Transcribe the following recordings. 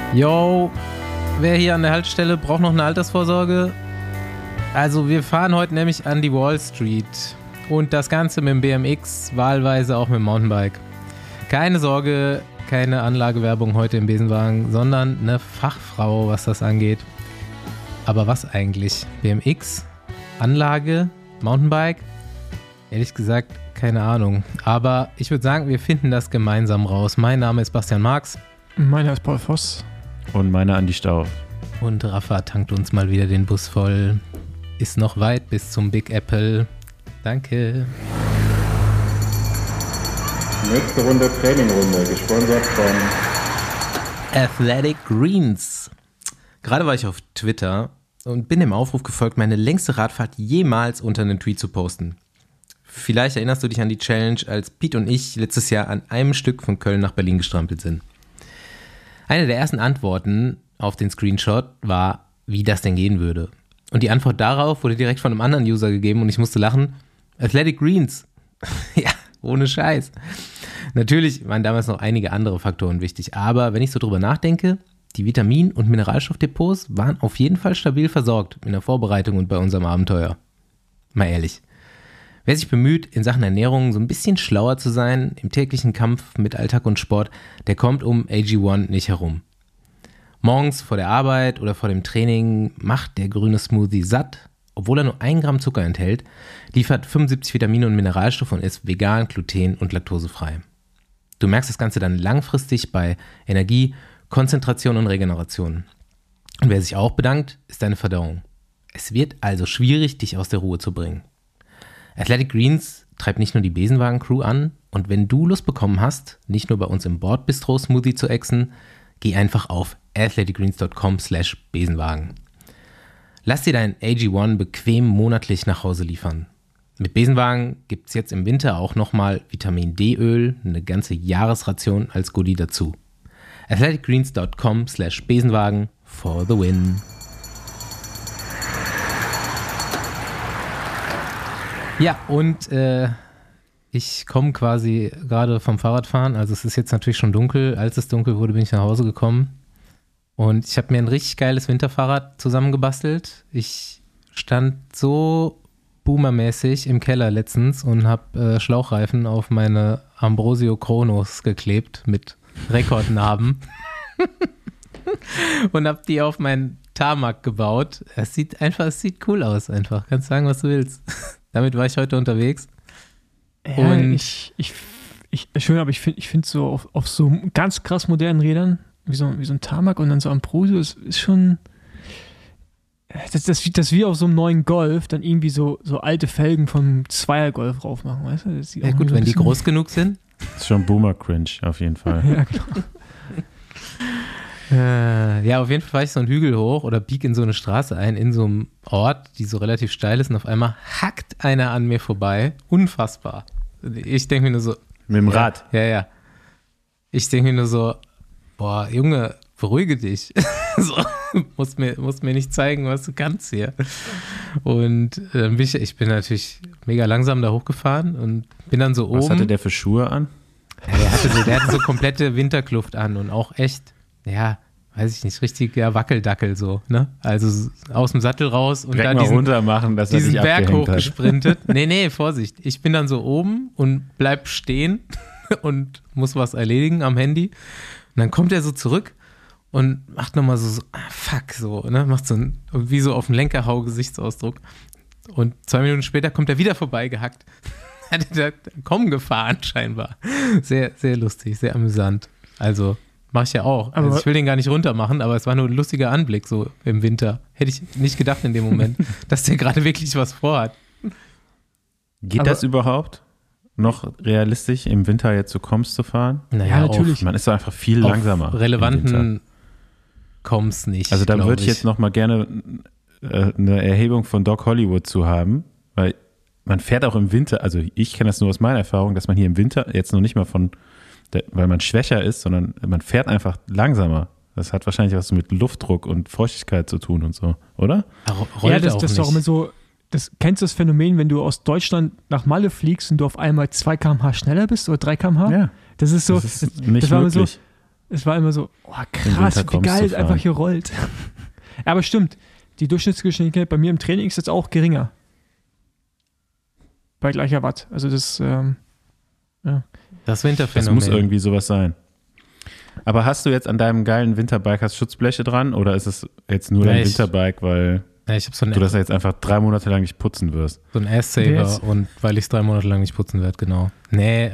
Yo, wer hier an der Haltestelle braucht noch eine Altersvorsorge? Also wir fahren heute nämlich an die Wall Street und das Ganze mit dem BMX, wahlweise auch mit dem Mountainbike. Keine Sorge, keine Anlagewerbung heute im Besenwagen, sondern eine Fachfrau, was das angeht. Aber was eigentlich? BMX? Anlage? Mountainbike? Ehrlich gesagt, keine Ahnung. Aber ich würde sagen, wir finden das gemeinsam raus. Mein Name ist Bastian Marx. Meiner ist Paul Voss. Und meiner Andi Stau. Und Rafa tankt uns mal wieder den Bus voll. Ist noch weit bis zum Big Apple. Danke. Nächste Runde Trainingrunde, gesponsert von Athletic Greens. Gerade war ich auf Twitter und bin dem Aufruf gefolgt, meine längste Radfahrt jemals unter einen Tweet zu posten. Vielleicht erinnerst du dich an die Challenge, als Pete und ich letztes Jahr an einem Stück von Köln nach Berlin gestrampelt sind. Eine der ersten Antworten auf den Screenshot war, wie das denn gehen würde. Und die Antwort darauf wurde direkt von einem anderen User gegeben und ich musste lachen. Athletic Greens. Ja, ohne Scheiß. Natürlich waren damals noch einige andere Faktoren wichtig, aber wenn ich so drüber nachdenke, die Vitamin- und Mineralstoffdepots waren auf jeden Fall stabil versorgt in der Vorbereitung und bei unserem Abenteuer. Mal ehrlich. Wer sich bemüht, in Sachen Ernährung so ein bisschen schlauer zu sein, im täglichen Kampf mit Alltag und Sport, der kommt um AG1 nicht herum. Morgens vor der Arbeit oder vor dem Training macht der grüne Smoothie satt, obwohl er nur 1 Gramm Zucker enthält, liefert 75 Vitamine und Mineralstoffe und ist vegan, gluten- und laktosefrei. Du merkst das Ganze dann langfristig bei Energie, Konzentration und Regeneration. Und wer sich auch bedankt, ist deine Verdauung. Es wird also schwierig, dich aus der Ruhe zu bringen. Athletic Greens treibt nicht nur die Besenwagen-Crew an und wenn du Lust bekommen hast, nicht nur bei uns im Bordbistro Smoothie zu exen, geh einfach auf athleticgreens.com/Besenwagen. Lass dir dein AG1 bequem monatlich nach Hause liefern. Mit Besenwagen gibt es jetzt im Winter auch nochmal Vitamin D-Öl, eine ganze Jahresration als Goodie dazu. athleticgreens.com/Besenwagen for the win. Ja, und ich komme quasi gerade vom Fahrradfahren, also es ist jetzt natürlich schon dunkel. Als es dunkel wurde, bin ich nach Hause gekommen und ich habe mir ein richtig geiles Winterfahrrad zusammengebastelt. Ich stand so boomermäßig im Keller letztens und habe Schlauchreifen auf meine Ambrosio Chronos geklebt mit Rekordnarben und habe die auf meinen Tarmac gebaut. Es sieht cool aus einfach. Kannst sagen, was du willst. Damit war ich heute unterwegs. Ja, und schön, aber ich finde so auf so ganz krass modernen Rädern, wie so ein Tarmac und dann so Ambrosio, ist schon das wie auf so einem neuen Golf dann irgendwie so alte Felgen vom Zweier-Golf drauf machen, weißt du? Das ja gut, wenn die groß genug sind. Das ist schon Boomer-Cringe auf jeden Fall. Ja, genau. Ja, auf jeden Fall fahre ich so einen Hügel hoch oder biege in so eine Straße ein, in so einem Ort, die so relativ steil ist und auf einmal hackt einer an mir vorbei. Unfassbar. Ich denke mir nur so. Mit dem Rad? Ja. Ich denke mir nur so, boah, Junge, beruhige dich. So, musst mir nicht zeigen, was du kannst hier. Und ich bin natürlich mega langsam da hochgefahren und bin dann so oben. Was hatte der für Schuhe an? Ja, der hatte so komplette Winterkluft an und auch echt, ja, weiß ich nicht, richtiger Wackeldackel so, ne? Also aus dem Sattel raus und direkt dann runter machen, dass er diesen sich Berg abgehängt hochgesprintet. Nee, Vorsicht. Ich bin dann so oben und bleib stehen und muss was erledigen am Handy. Und dann kommt er so zurück und macht nochmal so, fuck, so, ne? Macht so wie so auf den Lenkerhau-Gesichtsausdruck. Und 2 Minuten später kommt er wieder vorbeigehackt. Hat er kommen gefahren scheinbar. Sehr, sehr lustig, sehr amüsant. Also mache ich ja auch. Also ich will den gar nicht runter machen, aber es war nur ein lustiger Anblick so im Winter. Hätte ich nicht gedacht in dem Moment, dass der gerade wirklich was vorhat. Geht das überhaupt noch realistisch, im Winter jetzt so Koms zu fahren? Naja, natürlich. Man ist doch einfach viel langsamer. Relevanten Koms nicht. Also dann würde ich jetzt noch mal gerne eine Erhebung von Doc Hollywood zu haben, weil man fährt auch im Winter, also ich kenne das nur aus meiner Erfahrung, dass man hier im Winter jetzt noch nicht mal weil man schwächer ist, sondern man fährt einfach langsamer. Das hat wahrscheinlich was mit Luftdruck und Feuchtigkeit zu tun und so, oder? Ja, das ist doch immer so, kennst du das Phänomen, wenn du aus Deutschland nach Malle fliegst und du auf einmal 2 km/h schneller bist oder 3 km/h? Ja. Das ist so, das ist nicht das war möglich. So, Es war immer so, oh krass, wie geil es einfach hier rollt. Aber stimmt, die Durchschnittsgeschwindigkeit bei mir im Training ist jetzt auch geringer. Bei gleicher Watt. Also das, ja. Das Winterphänomen. Das muss irgendwie sowas sein. Aber hast du jetzt an deinem geilen Winterbike Schutzbleche dran oder ist es jetzt nur dein Winterbike, weil ich hab so du das jetzt einfach 3 Monate lang nicht putzen wirst? So ein Ass-Saver und weil ich es 3 Monate lang nicht putzen werde, genau. Nee,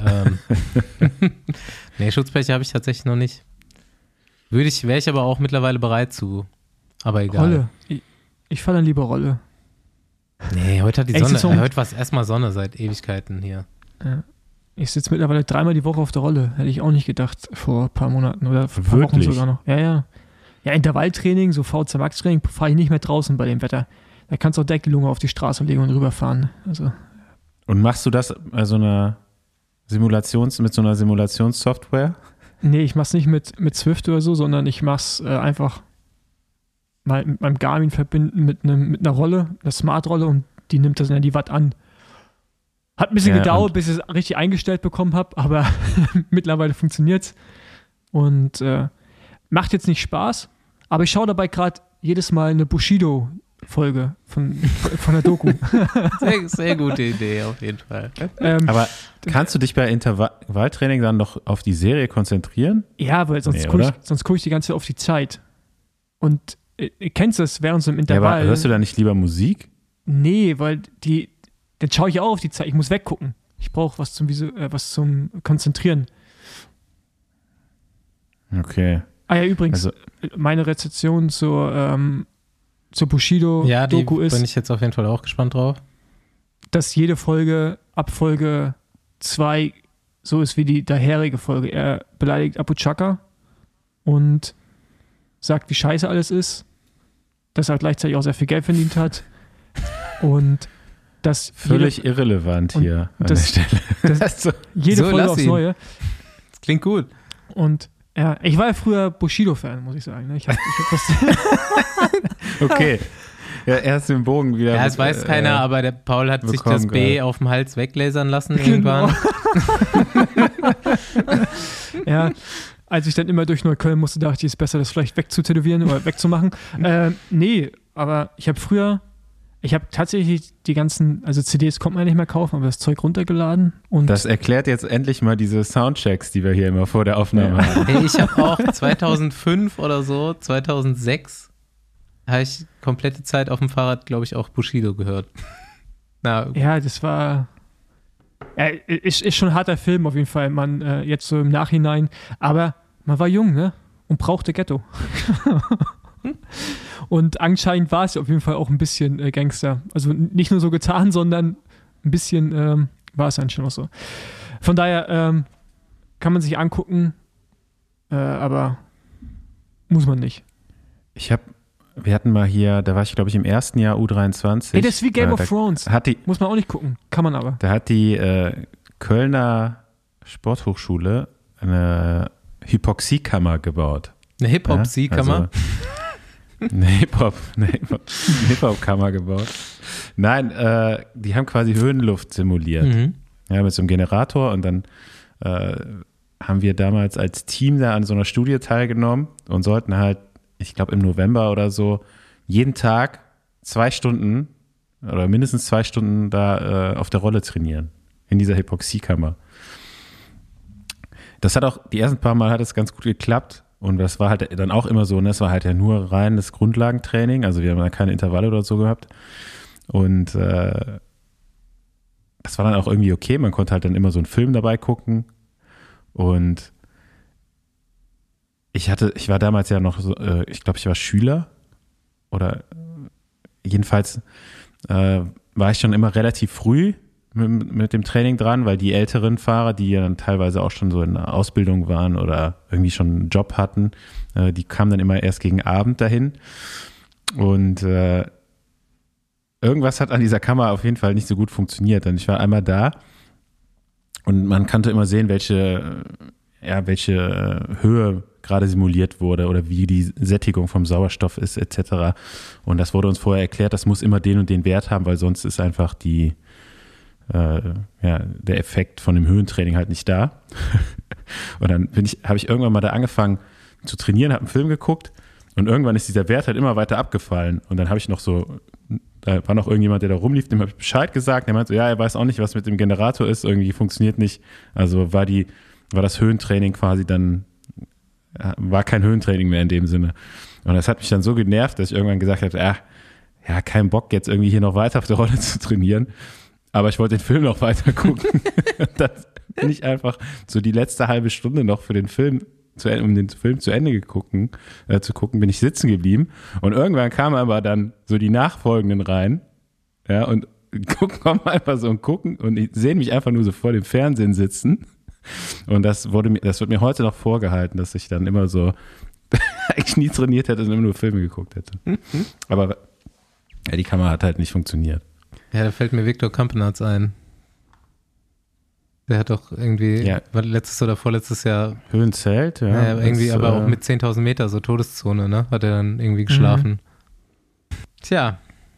nee, Schutzbleche habe ich tatsächlich noch nicht. Wäre ich aber auch mittlerweile bereit zu. Aber egal. Rolle. Ich fahre dann lieber Rolle. Nee, heute hat die Sonne, heute war es erstmal Sonne seit Ewigkeiten hier. Ja. Ich sitze mittlerweile 3-mal die Woche auf der Rolle. Hätte ich auch nicht gedacht vor ein paar Monaten oder vor ein paar Wochen sogar noch. Ja. Ja, Intervalltraining, so VZ Max Training, fahre ich nicht mehr draußen bei dem Wetter. Da kannst du auch Deckelunge auf die Straße legen und rüberfahren. Also. Und machst du das bei so einer mit so einer Simulationssoftware? Nee, ich mach's nicht mit Swift oder so, sondern ich mach's einfach mal mit meinem Garmin verbinden mit einer Rolle, einer Smart-Rolle, und die nimmt das dann die Watt an. Hat ein bisschen gedauert, bis ich es richtig eingestellt bekommen habe, aber mittlerweile funktioniert's. Und macht jetzt nicht Spaß, aber ich schaue dabei gerade jedes Mal eine Bushido-Folge von der Doku. Sehr, sehr gute Idee, auf jeden Fall. Aber kannst du dich bei Intervalltraining dann noch auf die Serie konzentrieren? Ja, weil sonst gucke ich die ganze Zeit auf die Zeit. Und kennst du das während so einem Intervall? Ja, aber hörst du da nicht lieber Musik? Nee, weil dann schaue ich auch auf die Zeit. Ich muss weggucken. Ich brauche was zum Konzentrieren. Okay. Ah ja, übrigens, meine Rezension zur Bushido-Doku ist, bin ich jetzt auf jeden Fall auch gespannt drauf, dass jede Folge ab Folge 2 so ist wie die daherige Folge. Er beleidigt Abu Chaka und sagt, wie scheiße alles ist, dass er gleichzeitig auch sehr viel Geld verdient hat und dass völlig irrelevant hier an der Stelle. Jede Folge aufs Neue. Das klingt gut. Und ja, ich war ja früher Bushido-Fan, muss ich sagen. Ich hab das okay. Ja, erst den Bogen wieder. Ja, es weiß keiner, aber der Paul hat sich das B auf dem Hals weglasern lassen irgendwann. Ja, als ich dann immer durch Neukölln musste, dachte ich, es ist besser, das vielleicht wegzutätowieren oder wegzumachen. Nee, aber ich habe tatsächlich die ganzen, also CDs konnte man nicht mehr kaufen, aber das Zeug runtergeladen. Und das erklärt jetzt endlich mal diese Soundchecks, die wir hier immer vor der Aufnahme haben. Hey, ich habe auch 2005 oder so, 2006, habe ich komplette Zeit auf dem Fahrrad, glaube ich, auch Bushido gehört. Ja, das war, ist schon ein harter Film auf jeden Fall, jetzt so im Nachhinein, aber man war jung, ne, und brauchte Ghetto. Und anscheinend war es auf jeden Fall auch ein bisschen Gangster. Also nicht nur so getan, sondern ein bisschen war es anscheinend auch so. Von daher kann man sich angucken, aber muss man nicht. Wir hatten mal hier, da war ich glaube ich im ersten Jahr U23. Hey, das ist wie Game of Thrones. Muss man auch nicht gucken, kann man aber. Da hat die Kölner Sporthochschule eine Hypoxiekammer gebaut. Eine Hip-Hop-Sie-Kammer? Eine Hip-Hop-Kammer gebaut. Nein, die haben quasi Höhenluft simuliert. Mhm. Ja, mit so einem Generator, und dann haben wir damals als Team da an so einer Studie teilgenommen und sollten halt, ich glaube im November oder so, jeden Tag 2 Stunden oder mindestens 2 Stunden da auf der Rolle trainieren. In dieser Hypoxiekammer. Das hat auch, die ersten paar Mal hat es ganz gut geklappt. Und das war halt dann auch immer so, ne? Das war halt ja nur reines Grundlagentraining, also wir haben ja keine Intervalle oder so gehabt. Und das war dann auch irgendwie okay, man konnte halt dann immer so einen Film dabei gucken. Und ich war damals ja noch so, ich glaube, ich war Schüler, oder jedenfalls war ich schon immer relativ früh mit dem Training dran, weil die älteren Fahrer, die ja dann teilweise auch schon so in der Ausbildung waren oder irgendwie schon einen Job hatten, die kamen dann immer erst gegen Abend dahin. Und irgendwas hat an dieser Kammer auf jeden Fall nicht so gut funktioniert. Und ich war einmal da und man konnte immer sehen, welche Höhe gerade simuliert wurde oder wie die Sättigung vom Sauerstoff ist etc. Und das wurde uns vorher erklärt, das muss immer den und den Wert haben, weil sonst ist einfach die der Effekt von dem Höhentraining halt nicht da. Und dann habe ich irgendwann mal da angefangen zu trainieren, habe einen Film geguckt und irgendwann ist dieser Wert halt immer weiter abgefallen. Und dann habe ich da war noch irgendjemand, der da rumlief, dem habe ich Bescheid gesagt. Der meinte so, ja, er weiß auch nicht, was mit dem Generator ist, irgendwie funktioniert nicht. Also war das Höhentraining quasi dann, war kein Höhentraining mehr in dem Sinne. Und das hat mich dann so genervt, dass ich irgendwann gesagt habe, kein Bock jetzt irgendwie hier noch weiter auf der Rolle zu trainieren. Aber ich wollte den Film noch weiter gucken. Dann bin ich einfach so die letzte halbe Stunde noch für den Film, um den Film zu Ende zu gucken, bin ich sitzen geblieben. Und irgendwann kamen aber dann so die Nachfolgenden rein, ja, und kommen einfach so und gucken und sehen mich einfach nur so vor dem Fernsehen sitzen. Und das wird mir heute noch vorgehalten, dass ich dann immer so eigentlich nie trainiert hätte und immer nur Filme geguckt hätte. Aber die Kamera hat halt nicht funktioniert. Ja, da fällt mir Viktor Kampenarz ein. Der hat doch irgendwie letztes oder vorletztes Jahr Höhenzelt, irgendwie, aber auch mit 10.000 Meter, so Todeszone, ne? Hat er dann irgendwie geschlafen. Tja.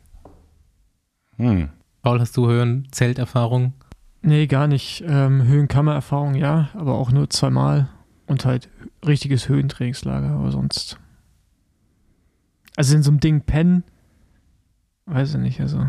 Paul, hast du Höhenzelterfahrung? Nee, gar nicht. Höhenkammererfahrung, ja, aber auch nur 2-mal. Und halt richtiges Höhentrainingslager, aber sonst. Also in so einem Ding pennen, weiß ich nicht, also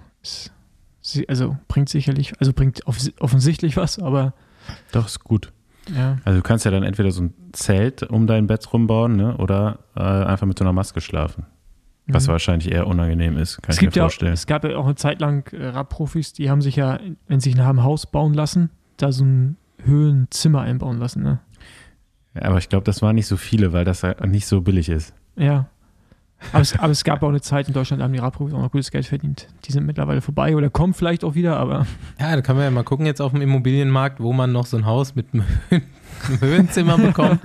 bringt sicherlich, bringt offensichtlich was, aber doch, ist gut. Ja. Also du kannst ja dann entweder so ein Zelt um dein Bett rumbauen, ne, oder einfach mit so einer Maske schlafen. Was wahrscheinlich eher unangenehm ist, kann ich mir vorstellen. Es gab ja auch eine Zeit lang Radprofis, die haben sich ja, wenn sie sich ein Haus bauen lassen, da so ein Höhenzimmer einbauen lassen, ne? Ja, aber ich glaube, das waren nicht so viele, weil das nicht so billig ist. Ja. Aber es gab auch eine Zeit in Deutschland, da haben die Radprofis auch noch gutes Geld verdient. Die sind mittlerweile vorbei oder kommen vielleicht auch wieder, aber. Ja, da kann man ja mal gucken jetzt auf dem Immobilienmarkt, wo man noch so ein Haus mit einem Höhenzimmer bekommt.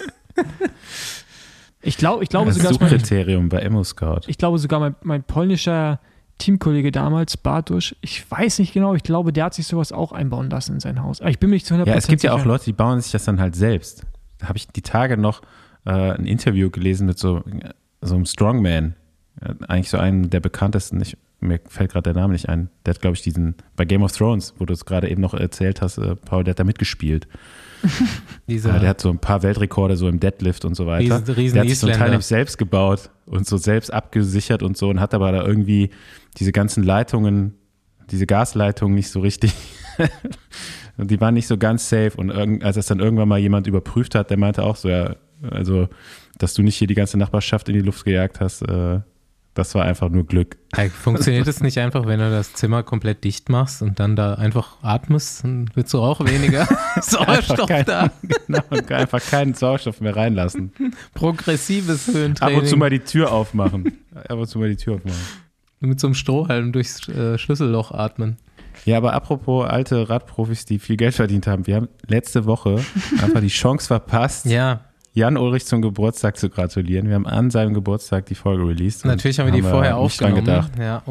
Ich glaube das sogar. Suchkriterium bei ImmoScout. Ich glaube sogar mein polnischer Teamkollege damals, Bartosz, ich weiß nicht genau, ich glaube, der hat sich sowas auch einbauen lassen in sein Haus. Aber ich bin mir nicht zu 100% sicher. Ja, es gibt ja auch Leute, die bauen sich das dann halt selbst. Da habe ich die Tage noch ein Interview gelesen mit so einem Strongman. Eigentlich so einen der bekanntesten, mir fällt gerade der Name nicht ein. Der hat, glaube ich, bei Game of Thrones, wo du es gerade eben noch erzählt hast, Paul, der hat da mitgespielt. Der hat so ein paar Weltrekorde so im Deadlift und so weiter. Riesen der hat sich so ein Teil Isländer. selbst gebaut und so selbst abgesichert und so und hat aber da irgendwie diese ganzen Leitungen, diese Gasleitungen nicht so richtig, und die waren nicht so ganz safe und als das dann irgendwann mal jemand überprüft hat, der meinte auch so, ja, also, dass du nicht hier die ganze Nachbarschaft in die Luft gejagt hast, das war einfach nur Glück. Funktioniert es nicht einfach, wenn du das Zimmer komplett dicht machst und dann da einfach atmest, dann wird so auch weniger Sauerstoff da. Genau, und einfach keinen Sauerstoff mehr reinlassen. Progressives Höhentraining. Ab und zu mal die Tür aufmachen. Mit so einem Strohhalm durchs Schlüsselloch atmen. Ja, aber apropos alte Radprofis, die viel Geld verdient haben. Wir haben letzte Woche einfach die Chance verpasst, Jan Ulrich zum Geburtstag zu gratulieren. Wir haben an seinem Geburtstag die Folge released. Natürlich haben wir die vorher aufgenommen. Gedacht.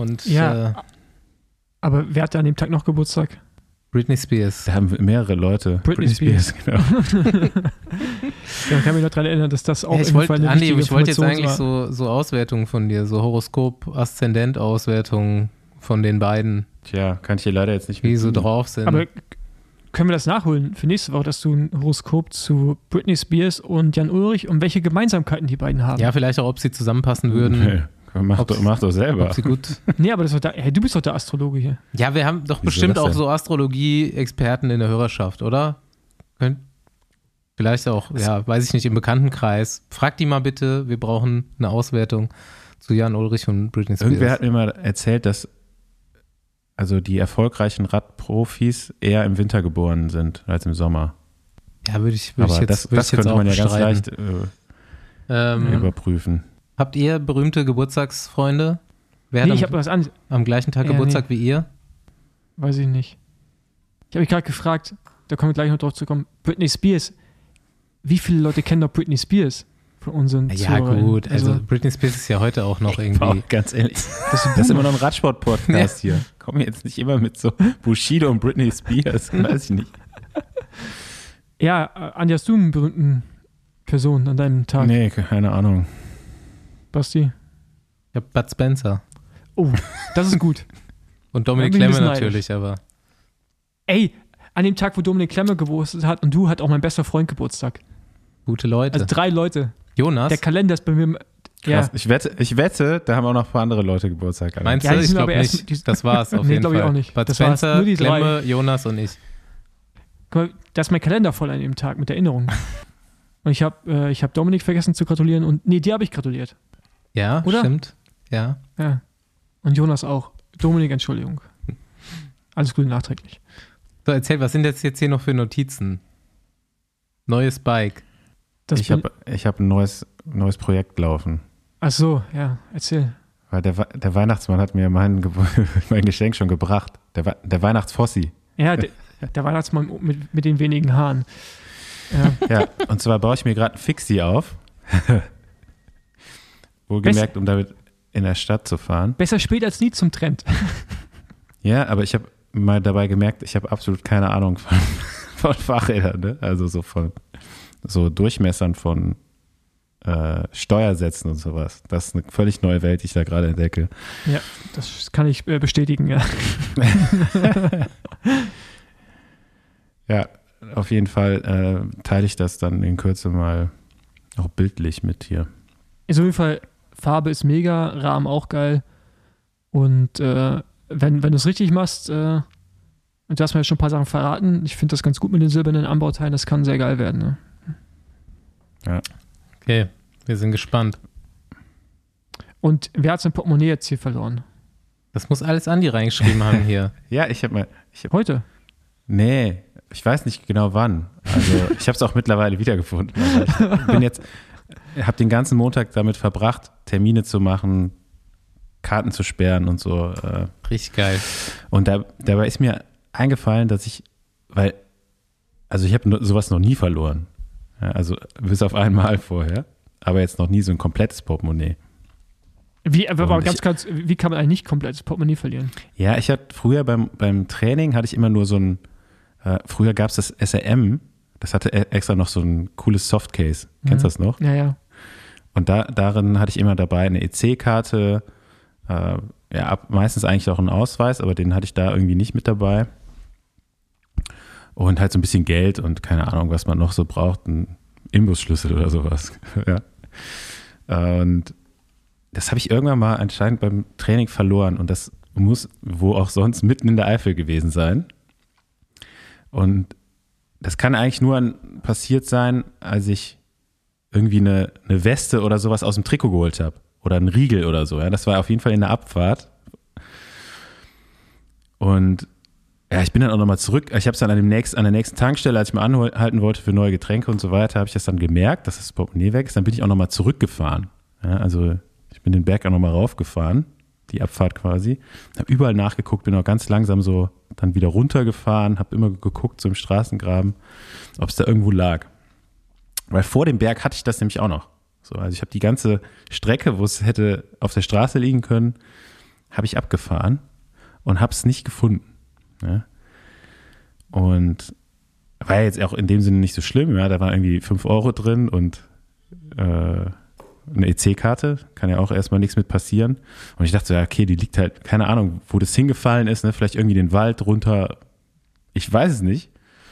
Aber wer hatte an dem Tag noch Geburtstag? Britney Spears. Da haben mehrere Leute. Britney Spears, genau. Ich kann mich noch daran erinnern, dass das auch ich wollte jetzt eigentlich war. so Auswertungen von dir, so Horoskop-Aszendent-Auswertungen von den beiden. Tja, kann ich hier leider jetzt nicht wie so drauf sind. Aber können wir das nachholen für nächste Woche, dass du ein Horoskop zu Britney Spears und Jan Ulrich und welche Gemeinsamkeiten die beiden haben? Ja, vielleicht auch, ob sie zusammenpassen würden. Nee, mach doch selber. Ob sie gut. Nee, aber das war du bist doch der Astrologe hier. Ja, wir haben doch bestimmt auch so Astrologie-Experten in der Hörerschaft, oder? Vielleicht auch, weiß ich nicht, im Bekanntenkreis. Frag die mal bitte, wir brauchen eine Auswertung zu Jan Ulrich und Britney Spears. Irgendwer hat mir mal erzählt, dass also die erfolgreichen Radprofis eher im Winter geboren sind als im Sommer. Ja, würde ich das jetzt könnte auch man ja ganz leicht überprüfen. Habt ihr berühmte Geburtstagsfreunde? Wer ich habe was anderes. Am gleichen Tag Geburtstag wie ihr? Weiß ich nicht. Ich habe mich gerade gefragt, da kommen wir gleich noch drauf zu kommen, Britney Spears. Wie viele Leute kennen doch Britney Spears von unseren Zuhörern? Ja gut, also Britney Spears ist ja heute auch noch irgendwie. Boah, ganz ehrlich, das ist immer noch ein Radsport-Podcast hier. Komm jetzt nicht immer mit so Bushido und Britney Spears, weiß ich nicht. Ja, Andi, hast du einen berühmten Person an deinem Tag? Nee, keine Ahnung. Basti? Ich hab Bud Spencer. Oh, das ist gut. Und Dominic Clemens natürlich, aber. Ey, an dem Tag, wo Dominik Klemme Geburtstag hat und du, hat auch mein bester Freund Geburtstag. Gute Leute. Also 3 Leute. Jonas? Der Kalender ist bei mir. Krass. Ja. Ich wette, da haben auch noch ein paar andere Leute Geburtstag. Alter. Meinst Ja, du? die Ich sind glaube aber erst- nicht. die- Das war's auf Nee, jeden glaub ich Fall. auch nicht. Bud Das war's. Spencer, Nur die 3. Klemme, Jonas und ich. Guck mal, da ist mein Kalender voll an dem Tag mit Erinnerungen. Und ich hab Dominik vergessen zu gratulieren und dir habe ich gratuliert. Ja, Oder? stimmt. Ja. Ja. Und Jonas auch. Dominik, Entschuldigung. Alles Gute nachträglich. So, erzähl, was sind jetzt hier noch für Notizen? Neues Bike. Ich hab ein neues Projekt laufen. Ach so, ja, erzähl. Weil der Weihnachtsmann hat mir mein Geschenk schon gebracht. Der Weihnachtsfossi. Ja, der Weihnachtsmann mit den wenigen Haaren. Ja. Ja, und zwar baue ich mir gerade ein Fixie auf. Wohlgemerkt, um damit in der Stadt zu fahren. Besser spät als nie zum Trend. Ja, aber ich habe mal dabei gemerkt, ich habe absolut keine Ahnung von Fahrrädern, ne? Also so von so Durchmessern von Steuersätzen und sowas. Das ist eine völlig neue Welt, die ich da gerade entdecke. Ja, das kann ich bestätigen, ja. Ja, auf jeden Fall teile ich das dann in Kürze mal auch bildlich mit hier. Ist auf jeden Fall, Farbe ist mega, Rahmen auch geil. Und wenn du es richtig machst, und du hast mir ja schon ein paar Sachen verraten, ich finde das ganz gut mit den silbernen Anbauteilen, das kann sehr geil werden. Ne? Ja. Okay, wir sind gespannt. Und wer hat sein Portemonnaie jetzt hier verloren? Das muss alles Andi reingeschrieben haben hier. Ja, Heute? Nee, ich weiß nicht genau wann. Also ich habe es auch mittlerweile wiedergefunden. Aber ich habe den ganzen Montag damit verbracht, Termine zu machen, Karten zu sperren und so. Richtig geil. Und dabei ist mir eingefallen, dass ich habe sowas noch nie verloren. Ja, also bis auf einmal vorher, aber jetzt noch nie so ein komplettes Portemonnaie. Wie kann man eigentlich nicht komplettes Portemonnaie verlieren? Ja, ich hatte früher beim Training hatte ich immer nur so ein, früher gab es das SRM, das hatte extra noch so ein cooles Softcase. Kennst du das noch? Ja, ja. Und darin hatte ich immer dabei eine EC-Karte, meistens eigentlich auch einen Ausweis, aber den hatte ich da irgendwie nicht mit dabei. Und halt so ein bisschen Geld und keine Ahnung, was man noch so braucht, ein Imbusschlüssel oder sowas. Ja. Und das habe ich irgendwann mal anscheinend beim Training verloren und das muss wo auch sonst mitten in der Eifel gewesen sein. Und das kann eigentlich nur passiert sein, als ich irgendwie eine Weste oder sowas aus dem Trikot geholt habe. Oder einen Riegel oder so. Ja. Das war auf jeden Fall in der Abfahrt. Und ja, ich bin dann auch nochmal zurück. Ich habe es dann an der nächsten Tankstelle, als ich mal anhalten wollte für neue Getränke und so weiter, habe ich das dann gemerkt, dass das Portemonnaie weg ist. Dann bin ich auch nochmal zurückgefahren. Ja, also ich bin den Berg auch nochmal raufgefahren, die Abfahrt quasi. Habe überall nachgeguckt, bin auch ganz langsam so dann wieder runtergefahren, habe immer geguckt, so im Straßengraben, ob es da irgendwo lag. Weil vor dem Berg hatte ich das nämlich auch noch. So, also ich habe die ganze Strecke, wo es hätte auf der Straße liegen können, habe ich abgefahren und habe es nicht gefunden. Ja. Und war jetzt auch in dem Sinne nicht so schlimm. Ja, da waren irgendwie 5 Euro drin und eine EC-Karte, kann ja auch erstmal nichts mit passieren. Und ich dachte so, ja, okay, die liegt halt, keine Ahnung, wo das hingefallen ist, ne? Vielleicht irgendwie den Wald runter, ich weiß es nicht.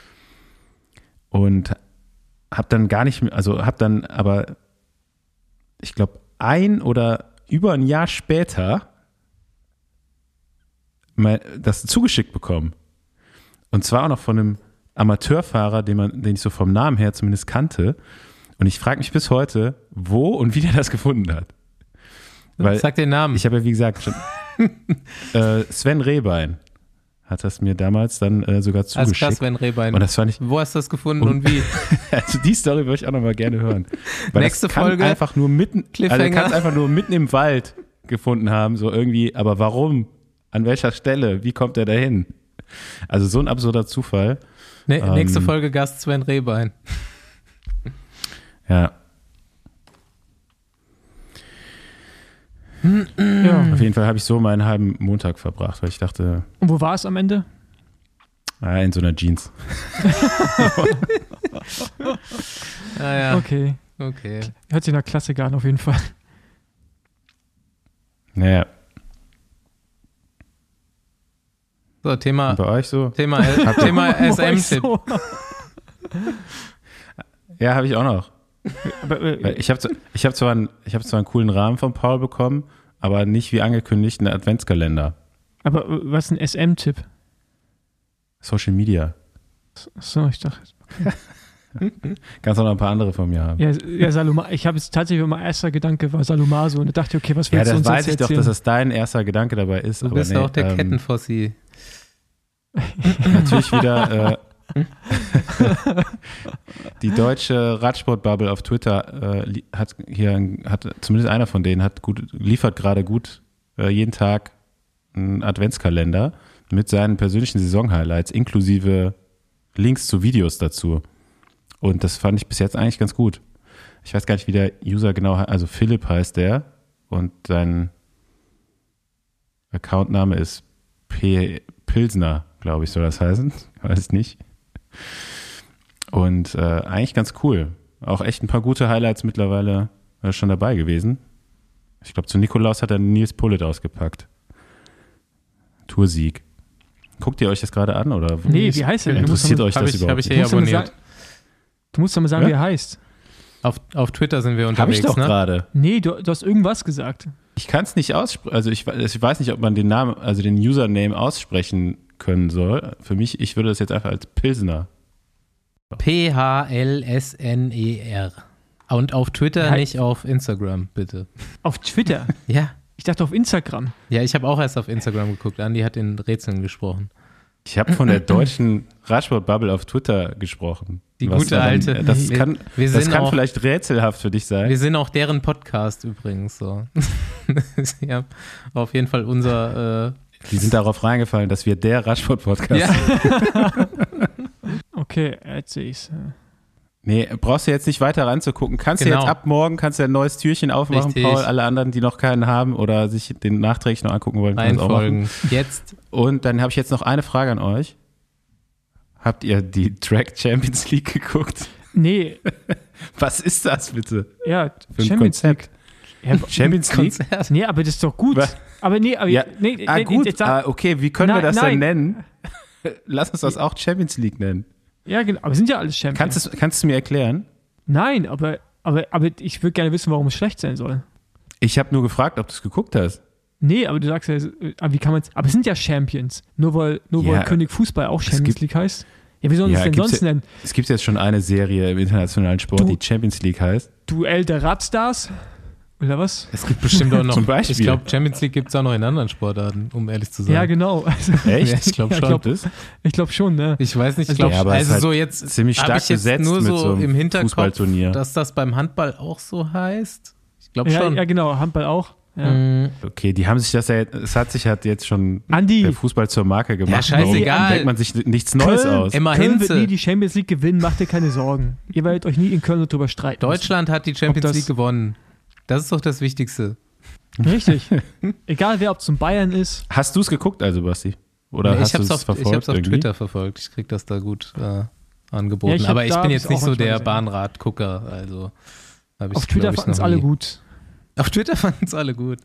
Und habe dann aber, ich glaube, über ein Jahr später mal das zugeschickt bekommen. Und zwar auch noch von einem Amateurfahrer, den ich so vom Namen her zumindest kannte. Und ich frage mich bis heute, wo und wie der das gefunden hat. Weil sag den Namen. Ich habe ja, wie gesagt, schon Sven Rehbein hat das mir damals dann sogar zugeschickt. Alles klar, Sven Rehbein. Und das fand ich, wo hast du das gefunden und wie? also die Story würde ich auch noch mal gerne hören. Weil Nächste das kann Folge, einfach nur Cliffhanger. kann es einfach nur mitten im Wald gefunden haben, so irgendwie, aber warum? An welcher Stelle? Wie kommt er dahin? Also so ein absurder Zufall. Nächste Folge Gast Sven Rehbein. Ja. Ja. Auf jeden Fall habe ich so meinen halben Montag verbracht, weil ich dachte, Und wo war es am Ende? in so einer Jeans. Ja. Okay. Hört sich nach Klassiker an, auf jeden Fall. Naja. So, Thema, Und bei euch so? Thema SM-Tipp. So. Ja, habe ich auch noch. Aber, Ich habe zwar einen coolen Rahmen von Paul bekommen, aber nicht wie angekündigt einen Adventskalender. aber was ist ein SM-Tipp? Social Media. So, ich dachte. Kannst auch noch ein paar andere von mir haben. Ja, ich habe jetzt tatsächlich, mein erster Gedanke war Salumaso und da dachte ich, okay, was Ja, willst du das uns weiß jetzt ich doch, erzählen? dass das dein erster Gedanke dabei ist. Du aber bist nee, auch der Kettenfossi. Natürlich wieder die deutsche Radsportbubble auf Twitter hat zumindest einer von denen liefert gerade gut jeden Tag einen Adventskalender mit seinen persönlichen Saison-Highlights inklusive Links zu Videos dazu. Und das fand ich bis jetzt eigentlich ganz gut. Ich weiß gar nicht, wie der User genau heißt. Also Philipp heißt der und sein Accountname ist Pilsner, glaube ich, soll das heißen. Weiß ich nicht. Und eigentlich ganz cool. Auch echt ein paar gute Highlights mittlerweile schon dabei gewesen. Ich glaube, zu Nikolaus hat er Nils Pullet ausgepackt. Toursieg. Guckt ihr euch das gerade an? Oder? Nee, wie heißt der denn? Interessiert euch das überhaupt? Habe ich hier abonniert. Du musst doch mal sagen, wie er heißt. Auf Twitter sind wir Habe unterwegs, ich doch ne? gerade. Nee, du hast irgendwas gesagt. Ich kann es nicht aussprechen. Also ich weiß nicht, ob man den Namen, also den Username aussprechen können soll. Für mich, ich würde das jetzt einfach als Pilsner. PHLSNER. Und auf Twitter, Ja. nicht auf Instagram, bitte. Auf Twitter. Ja. Ich dachte auf Instagram. Ja, ich habe auch erst auf Instagram geguckt. Andi hat in Rätseln gesprochen. Ich habe von der deutschen Radsport-Bubble auf Twitter gesprochen. Die Was gute dann- alte. Das Wir- kann, wir das sind kann auch- vielleicht rätselhaft für dich sein. Wir sind auch deren Podcast übrigens. So. Ja, auf jeden Fall unser. Die sind darauf reingefallen, dass wir der Radsport-Podcast Ja. sind. Okay, jetzt sehe ich's. Nee, brauchst du jetzt nicht weiter ranzugucken. Kannst du Genau. jetzt ab morgen ein neues Türchen aufmachen, Richtig. Paul. Alle anderen, die noch keinen haben oder sich den nachträglich noch angucken wollen, können es auch machen. Einfolgen. Jetzt. Und dann habe ich jetzt noch eine Frage an euch. Habt ihr die Track Champions League geguckt? Nee, Was ist das bitte ja, für ein Champions Konzept? League. Ja, Champions League? Konzert. nee, aber das ist doch gut. Was? Aber nee, aber Ja. nee, Gut. jetzt sag- Okay, wie können wir Nein, das nein. denn nennen? Lass uns das auch Champions League nennen. ja, genau, aber sind ja alles Champions. Kannst du mir erklären? Nein, aber ich würde gerne wissen, warum es schlecht sein soll. Ich habe nur gefragt, ob du es geguckt hast. Nee, aber du sagst ja, aber wie kann man es, aber es sind ja Champions. Nur weil Ja. König Fußball auch Es Champions gibt- League heißt. Ja, wie sollen wir Ja, es denn gibt's sonst nennen? Es gibt jetzt schon eine Serie im internationalen Sport, Du- die Champions League heißt. Duell der Radstars? Oder was? Es gibt bestimmt auch noch. Zum Beispiel. Ich glaube, Champions League gibt es auch noch in anderen Sportarten, um ehrlich zu sein. Ja, genau. Also, Echt? Ja, ich glaube Ja, schon. ich glaube schon, ne? Ich weiß nicht, ich Also- glaube, Ja, aber es also ist halt so jetzt ziemlich hab stark ich jetzt besetzt nur mit so so einem im Hinterkopf, Fußballturnier. dass das beim Handball auch so heißt. Ich glaube Ja, schon. ja, genau, Handball auch. Ja. Mhm. Okay, die haben sich es hat sich halt jetzt schon Andi, der Fußball zur Marke gemacht. Ja, scheißegal. Warum denkt man sich nichts Neues Köln, aus? Immer Köln wird Hinze. nie die Champions League gewinnen, macht dir keine Sorgen. Ihr werdet euch nie in Köln darüber streiten. Deutschland hat die Champions das- League gewonnen. Das ist doch das Wichtigste. müssen. Richtig. Egal wer, ob es zum Bayern ist. Hast du es geguckt, also Basti? Oder Nee, hast ich du habe es es auf verfolgt irgendwie? Twitter verfolgt. Ich krieg das da gut angeboten. Ja, ich hab- Aber ich da bin hab jetzt ich's nicht auch so der manchmal gesehen. Bahnradgucker. Also hab ich, Auf Twitter glaub ich, fanden es noch alle nie. gut. Auf Twitter fanden es alle gut.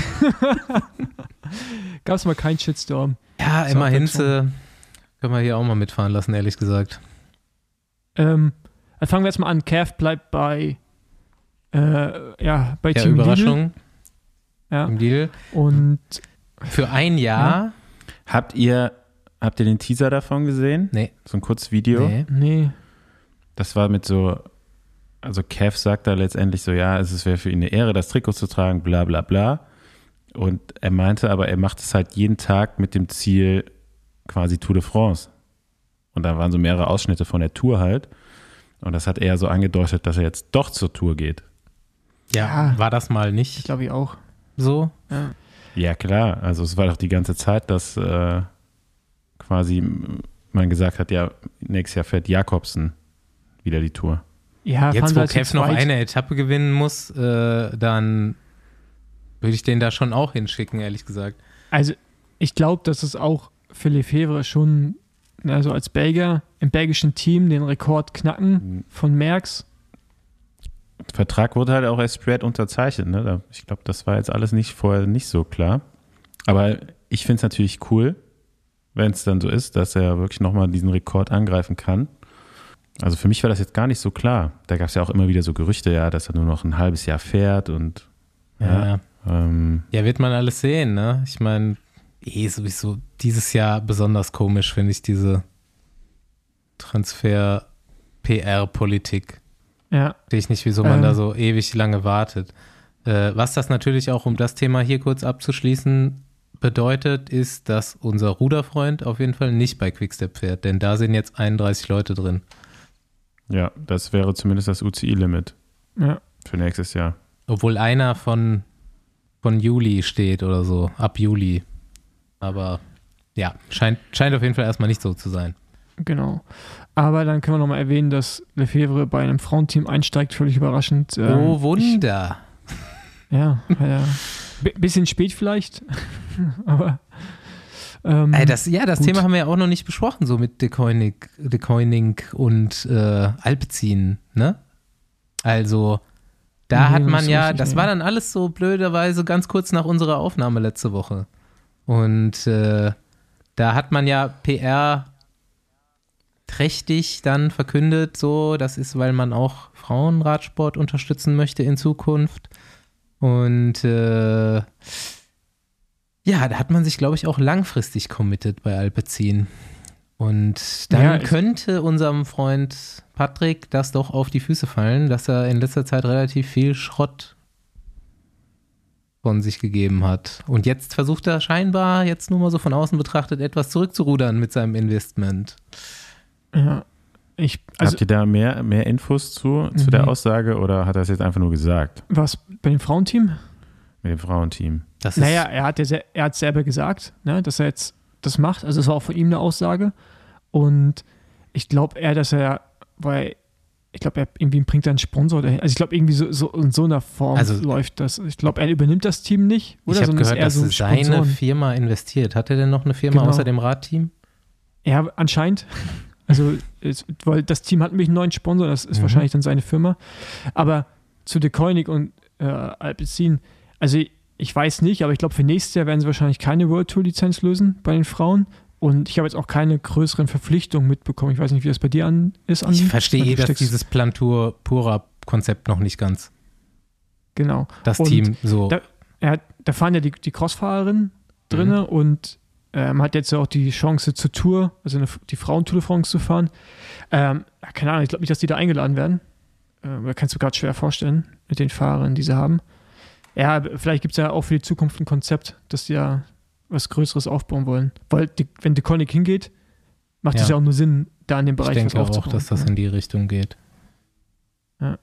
Gab es mal keinen Shitstorm. Ja, So, immer Abwechslung. Hinze. Können wir hier auch mal mitfahren lassen, ehrlich gesagt. Dann fangen wir jetzt mal an. Cav bleibt bei bei Ja, Team Überraschung Lidl. Ja. im Deal. Und Für ein Jahr. Habt ihr den Teaser davon gesehen? Nee. So ein kurzes Video? Nee. nee, Das war mit so, also Kev sagt da letztendlich so, ja, es wäre für ihn eine Ehre, das Trikot zu tragen, bla bla bla. Und er meinte aber, er macht es halt jeden Tag mit dem Ziel quasi Tour de France. Und da waren so mehrere Ausschnitte von der Tour halt. Und das hat er so angedeutet, dass er jetzt doch zur Tour geht. Ja, war das mal ich nicht glaube ich auch. so? Ja. Ja, klar. Also es war doch die ganze Zeit, dass quasi man gesagt hat, ja, nächstes Jahr fährt Jakobsen wieder die Tour. Ja, Jetzt, fahren wo halt zu Kev noch zweit. eine Etappe gewinnen muss, dann würde ich den da schon auch hinschicken, ehrlich gesagt. Also, ich glaube, dass es auch für Lefebvre schon, also als Belgier im belgischen Team den Rekord knacken von Merckx. Der Vertrag wurde halt auch erst spät unterzeichnet. Ne? Ich glaube, das war jetzt alles vorher nicht so klar. Aber ich finde es natürlich cool, wenn es dann so ist, dass er wirklich nochmal diesen Rekord angreifen kann. Also für mich war das jetzt gar nicht so klar. Da gab es ja auch immer wieder so Gerüchte, ja, dass er nur noch ein halbes Jahr fährt und ja, wird man alles sehen, ne? Ich meine, sowieso dieses Jahr besonders komisch, finde ich, diese Transfer-PR-Politik. Ja. Sehe ich nicht, wieso man da so ewig lange wartet. Was das natürlich auch, um das Thema hier kurz abzuschließen, bedeutet, ist, dass unser Ruderfreund auf jeden Fall nicht bei Quickstep fährt, denn da sind jetzt 31 Leute drin. Ja, das wäre zumindest das UCI-Limit für nächstes Jahr. Obwohl einer von Juli steht oder so, ab Juli. Aber ja, scheint auf jeden Fall erstmal nicht so zu sein. Genau. Aber dann können wir nochmal erwähnen, dass Lefevre bei einem Frauenteam einsteigt, völlig überraschend. Oh, Wunder. Bisschen spät vielleicht, aber das Thema haben wir ja auch noch nicht besprochen, so mit De Koning und Alpecin, ne? Also, da hat man ja, das war dann alles so blöderweise ganz kurz nach unserer Aufnahme letzte Woche. Und da hat man ja PR trächtig dann verkündet, so, das ist, weil man auch Frauenradsport unterstützen möchte in Zukunft. Und da hat man sich, glaube ich, auch langfristig committed bei Alpecin. Und dann könnte unserem Freund Patrick das doch auf die Füße fallen, dass er in letzter Zeit relativ viel Schrott von sich gegeben hat. Und jetzt versucht er scheinbar, jetzt nur mal so von außen betrachtet, etwas zurückzurudern mit seinem Investment. Ja. Habt ihr da mehr Infos zu der Aussage oder hat er es jetzt einfach nur gesagt? Was, bei dem Frauenteam? Mit dem Frauenteam. Er hat selber gesagt, ne, dass er jetzt das macht. Also es war auch von ihm eine Aussage. Und ich glaube weil ich glaube, er irgendwie bringt einen Sponsor dahin. Also ich glaube, irgendwie so in so einer Form läuft das. Ich glaube, er übernimmt das Team nicht. Oder? Ich habe gehört, dass seine Firma investiert. Hat er denn noch eine Firma außer dem Radteam? Ja, anscheinend. Also, weil das Team hat nämlich einen neuen Sponsor, das ist wahrscheinlich dann seine Firma. Aber zu De Koning und Alpecin, also ich weiß nicht, aber ich glaube, für nächstes Jahr werden sie wahrscheinlich keine World Tour Lizenz lösen bei den Frauen. Und ich habe jetzt auch keine größeren Verpflichtungen mitbekommen. Ich weiß nicht, wie das bei dir ist, Andi. Ich verstehe dieses Plantur Pura Konzept noch nicht ganz. Genau. Das Team so. Da fahren ja die Crossfahrerinnen drinne und man hat jetzt ja auch die Chance zur Tour, also die Frauen-Tour de France zu fahren. Keine Ahnung, ich glaube nicht, dass die da eingeladen werden. Da kannst du gerade schwer vorstellen mit den Fahrern, die sie haben. Ja, vielleicht gibt es ja auch für die Zukunft ein Konzept, dass die ja was Größeres aufbauen wollen. Weil wenn De Koning hingeht, macht es ja auch nur Sinn, da in dem Bereich was aufzubauen. Ich denke auch, dass das in die Richtung geht. Ja.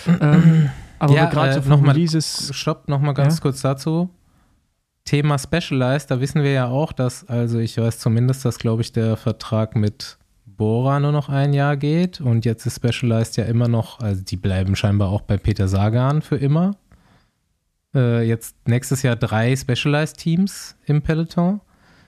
Aber gerade so nochmal ganz kurz dazu. Thema Specialized, da wissen wir ja auch, dass, also ich weiß zumindest, dass, glaube ich, der Vertrag mit Bora nur noch ein Jahr geht und jetzt ist Specialized ja immer noch, also die bleiben scheinbar auch bei Peter Sagan für immer. Jetzt nächstes Jahr 3 Specialized-Teams im Peloton.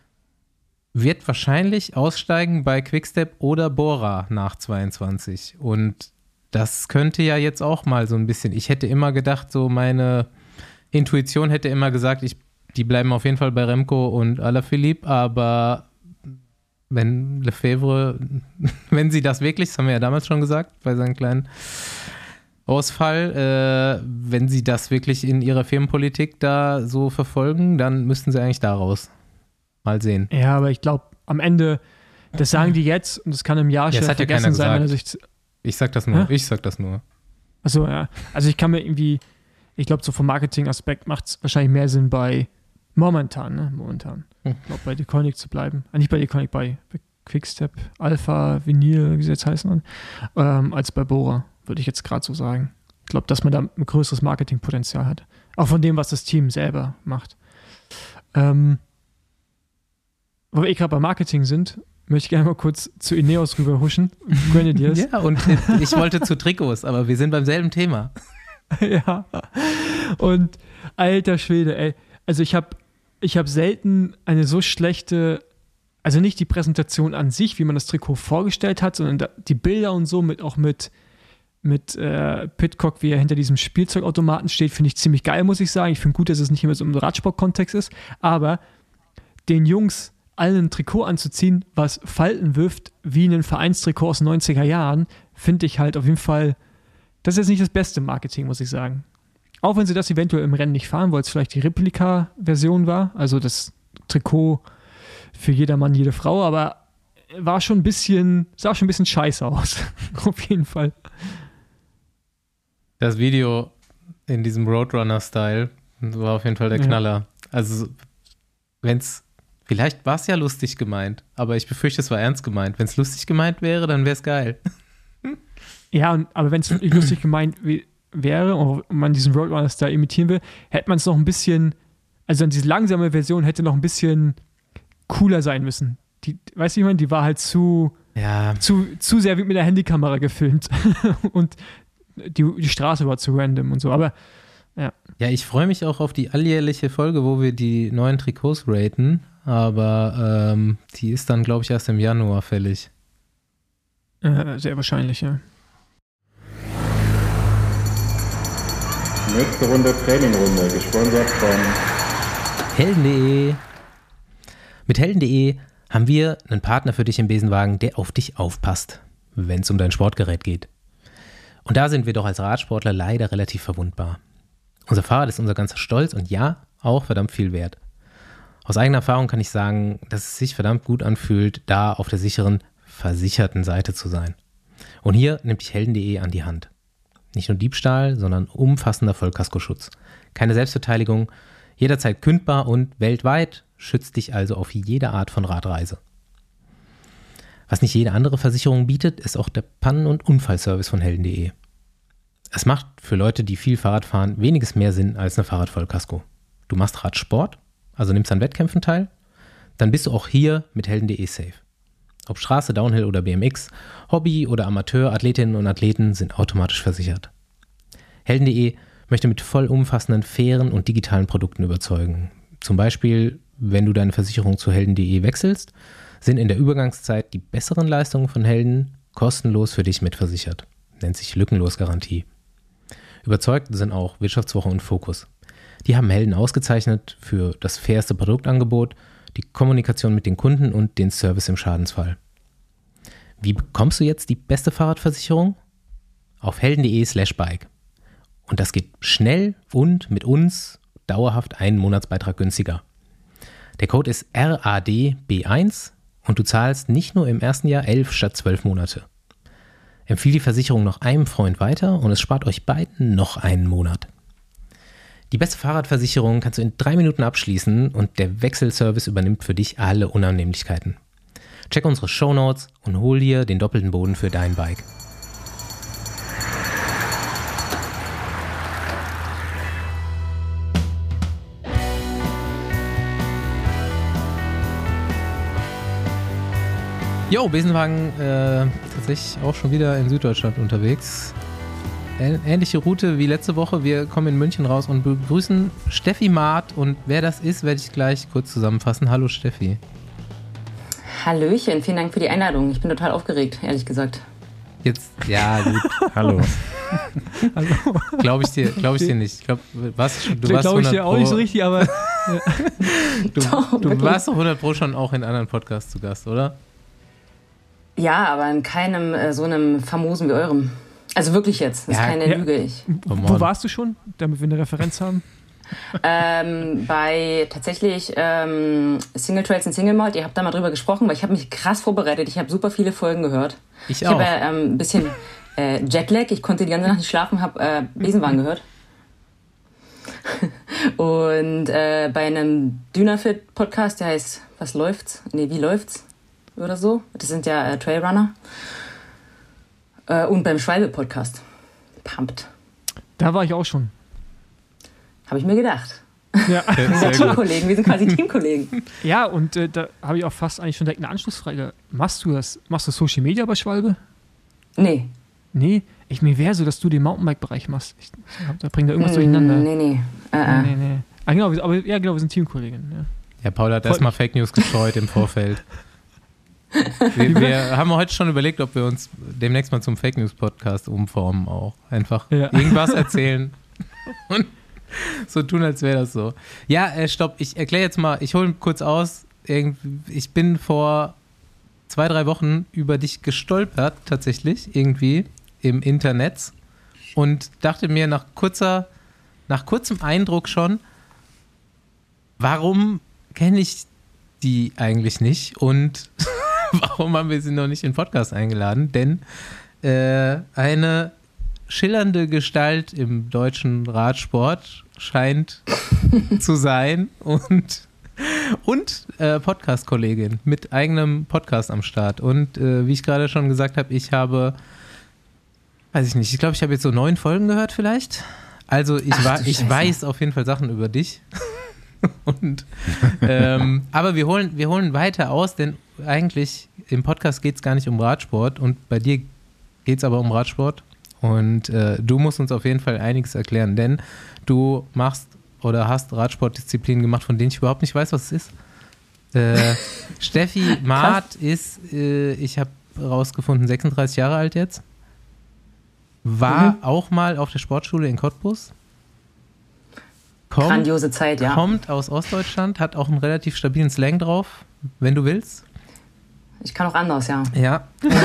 Wird wahrscheinlich aussteigen bei Quickstep oder Bora nach 22 und das könnte ja jetzt auch mal so ein bisschen, ich hätte immer gedacht, so meine Intuition hätte immer gesagt, die bleiben auf jeden Fall bei Remco und Alaphilippe, aber wenn Lefevre, wenn sie das wirklich, das haben wir ja damals schon gesagt, bei seinem kleinen Ausfall, wenn sie das wirklich in ihrer Firmenpolitik da so verfolgen, dann müssten sie eigentlich da raus. Mal sehen. Ja, aber ich glaube, am Ende, das sagen die jetzt und das kann im Jahr schon vergessen sein. Ich sag das nur. Ich sag das nur. Achso, ja. Also ich kann mir irgendwie, ich glaube, so vom Marketing-Aspekt macht es wahrscheinlich mehr Sinn Momentan. Ich glaube, bei De Koning zu bleiben. Nicht bei De Koning, bei Quickstep, Alpha, Vinyl, wie sie jetzt heißen, als bei Bora, würde ich jetzt gerade so sagen. Ich glaube, dass man da ein größeres Marketingpotenzial hat. Auch von dem, was das Team selber macht. Wo wir gerade bei Marketing sind, möchte ich gerne mal kurz zu Ineos rüber huschen. Grenadiers. Ja, und ich wollte zu Trikots, aber wir sind beim selben Thema. Ja. Und alter Schwede, ey. Also ich hab selten eine so schlechte, also nicht die Präsentation an sich, wie man das Trikot vorgestellt hat, sondern die Bilder und so mit Pidcock, wie er hinter diesem Spielzeugautomaten steht, finde ich ziemlich geil, muss ich sagen. Ich finde gut, dass es nicht immer so im Radsport-Kontext ist, aber den Jungs allen ein Trikot anzuziehen, was Falten wirft, wie ein Vereinstrikot aus den 90er Jahren, finde ich halt auf jeden Fall, das ist jetzt nicht das beste Marketing, muss ich sagen. Auch wenn sie das eventuell im Rennen nicht fahren, weil es vielleicht die Replika-Version war, also das Trikot für jeder Mann, jede Frau, aber sah schon ein bisschen scheiße aus. Auf jeden Fall. Das Video in diesem Roadrunner-Style war auf jeden Fall der Knaller. Also, vielleicht war es ja lustig gemeint, aber ich befürchte, es war ernst gemeint. Wenn es lustig gemeint wäre, dann wäre es geil. Ja, aber wenn es wirklich lustig gemeint wäre und man diesen Roadrunner-Style imitieren will, hätte man es noch ein bisschen, also dann diese langsame Version hätte noch ein bisschen cooler sein müssen. Weißt du, ich meine, die war halt zu sehr wie mit der Handykamera gefilmt und die Straße war zu random und so, aber ja. Ja, ich freue mich auch auf die alljährliche Folge, wo wir die neuen Trikots raten, aber die ist dann, glaube ich, erst im Januar fällig. Sehr wahrscheinlich, ja. Nächste Runde Trainingrunde, gesponsert von Helden.de. Mit Helden.de haben wir einen Partner für dich im Besenwagen, der auf dich aufpasst, wenn es um dein Sportgerät geht. Und da sind wir doch als Radsportler leider relativ verwundbar. Unser Fahrrad ist unser ganzer Stolz und ja, auch verdammt viel wert. Aus eigener Erfahrung kann ich sagen, dass es sich verdammt gut anfühlt, da auf der sicheren, versicherten Seite zu sein. Und hier nimmt dich Helden.de an die Hand. Nicht nur Diebstahl, sondern umfassender Vollkaskoschutz. Keine Selbstbeteiligung, jederzeit kündbar und weltweit, schützt dich also auf jede Art von Radreise. Was nicht jede andere Versicherung bietet, ist auch der Pannen- und Unfallservice von Helden.de. Es macht für Leute, die viel Fahrrad fahren, weniges mehr Sinn als eine Fahrradvollkasko. Du machst Radsport, also nimmst an Wettkämpfen teil, dann bist du auch hier mit Helden.de safe. Ob Straße, Downhill oder BMX, Hobby oder Amateur, Athletinnen und Athleten sind automatisch versichert. Helden.de möchte mit vollumfassenden, fairen und digitalen Produkten überzeugen. Zum Beispiel, wenn du deine Versicherung zu Helden.de wechselst, sind in der Übergangszeit die besseren Leistungen von Helden kostenlos für dich mitversichert. Nennt sich Lückenlos-Garantie. Überzeugt sind auch Wirtschaftswoche und Fokus. Die haben Helden ausgezeichnet für das fairste Produktangebot, die Kommunikation mit den Kunden und den Service im Schadensfall. Wie bekommst du jetzt die beste Fahrradversicherung? Auf helden.de/bike. Und das geht schnell und mit uns dauerhaft einen Monatsbeitrag günstiger. Der Code ist RADB1 und du zahlst nicht nur im ersten Jahr 11 statt 12 Monate. Empfiehl die Versicherung noch einem Freund weiter und es spart euch beiden noch einen Monat. Die beste Fahrradversicherung kannst du in 3 Minuten abschließen und der Wechselservice übernimmt für dich alle Unannehmlichkeiten. Check unsere Shownotes und hol dir den doppelten Boden für dein Bike. Jo, Besenwagen tatsächlich auch schon wieder in Süddeutschland unterwegs. Ähnliche Route wie letzte Woche. Wir kommen in München raus und begrüßen Steffi Maat. Und wer das ist, werde ich gleich kurz zusammenfassen. Hallo Steffi. Hallöchen, vielen Dank für die Einladung. Ich bin total aufgeregt, ehrlich gesagt. Jetzt, ja, gut. Hallo. Hallo. Glaube ich dir nicht. Glaube ich dir auch nicht so richtig, aber du warst doch 100 Pro schon auch in anderen Podcasts zu Gast, oder? Ja, aber in keinem so einem famosen wie eurem. Also wirklich jetzt, das ist keine Lüge. Wo warst du schon, damit wir eine Referenz haben? Bei tatsächlich Single Trails und Single Malt. Ihr habt da mal drüber gesprochen, weil ich habe mich krass vorbereitet. Ich habe super viele Folgen gehört. Ich auch. Ich habe ein bisschen Jetlag. Ich konnte die ganze Nacht nicht schlafen, habe Besenwagen gehört. Und bei einem Dynafit-Podcast, der heißt Was läuft's? Nee, wie läuft's? Oder so. Das sind ja Trailrunner. Und beim Schwalbe-Podcast. Pumped. Da war ich auch schon. Habe ich mir gedacht. Ja. Wir sind Teamkollegen, wir sind quasi Teamkollegen. Ja, und da habe ich auch fast eigentlich schon direkt eine Anschlussfrage. Machst du Social Media bei Schwalbe? Nee. Nee? Mir wäre so, dass du den Mountainbike-Bereich machst. Da bringt da irgendwas durcheinander. Nee. Nee. Ah, genau, wir sind Teamkollegen. Ja. Ja, Paul hat erstmal Fake News gestreut im Vorfeld. Wir haben heute schon überlegt, ob wir uns demnächst mal zum Fake News Podcast umformen auch. Einfach irgendwas erzählen und so tun, als wäre das so. Ja, stopp, ich erkläre jetzt mal, ich hole kurz aus. ich bin vor 2-3 Wochen über dich gestolpert, tatsächlich, irgendwie im Internet und dachte mir nach kurzem Eindruck schon, warum kenne ich die eigentlich nicht und warum haben wir sie noch nicht in den Podcast eingeladen? Denn eine schillernde Gestalt im deutschen Radsport scheint zu sein und Podcast-Kollegin mit eigenem Podcast am Start. Und wie ich gerade schon gesagt habe, ich glaube, ich habe jetzt so 9 Folgen gehört vielleicht. Also ich weiß auf jeden Fall Sachen über dich. Und, aber wir holen weiter aus, denn eigentlich im Podcast geht es gar nicht um Radsport und bei dir geht es aber um Radsport. Und du musst uns auf jeden Fall einiges erklären, denn du machst oder hast Radsportdisziplinen gemacht, von denen ich überhaupt nicht weiß, was es ist. Steffi Maat ist, ich habe rausgefunden, 36 Jahre alt jetzt. War auch mal auf der Sportschule in Cottbus. Grandiose Zeit, ja. Kommt aus Ostdeutschland, hat auch einen relativ stabilen Slang drauf, wenn du willst. Ich kann auch anders, ja. Ja,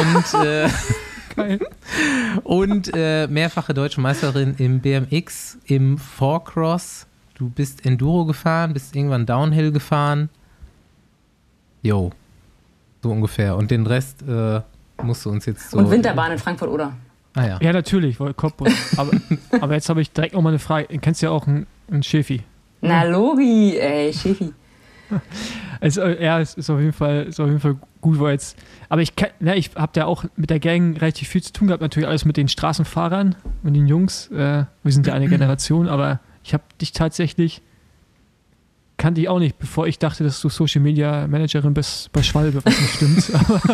und mehrfache deutsche Meisterin im BMX, im Four-Cross. Du bist Enduro gefahren, bist irgendwann Downhill gefahren. Jo, so ungefähr. Und den Rest musst du uns jetzt so... Und Winterbahn in Frankfurt, oder? Ah ja. Ja, natürlich, Cottbus. aber jetzt habe ich direkt nochmal eine Frage. Kennst du ja auch einen Schäfi? Na, Logi, ey, Schäfi. Also, ja, es ist auf jeden Fall gut, wo jetzt. Aber ich habe da auch mit der Gang relativ viel zu tun gehabt, natürlich alles mit den Straßenfahrern und den Jungs. Wir sind ja eine Generation, aber ich habe dich tatsächlich, kannte ich auch nicht, bevor ich dachte, dass du Social Media Managerin bist bei Schwalbe, was nicht stimmt.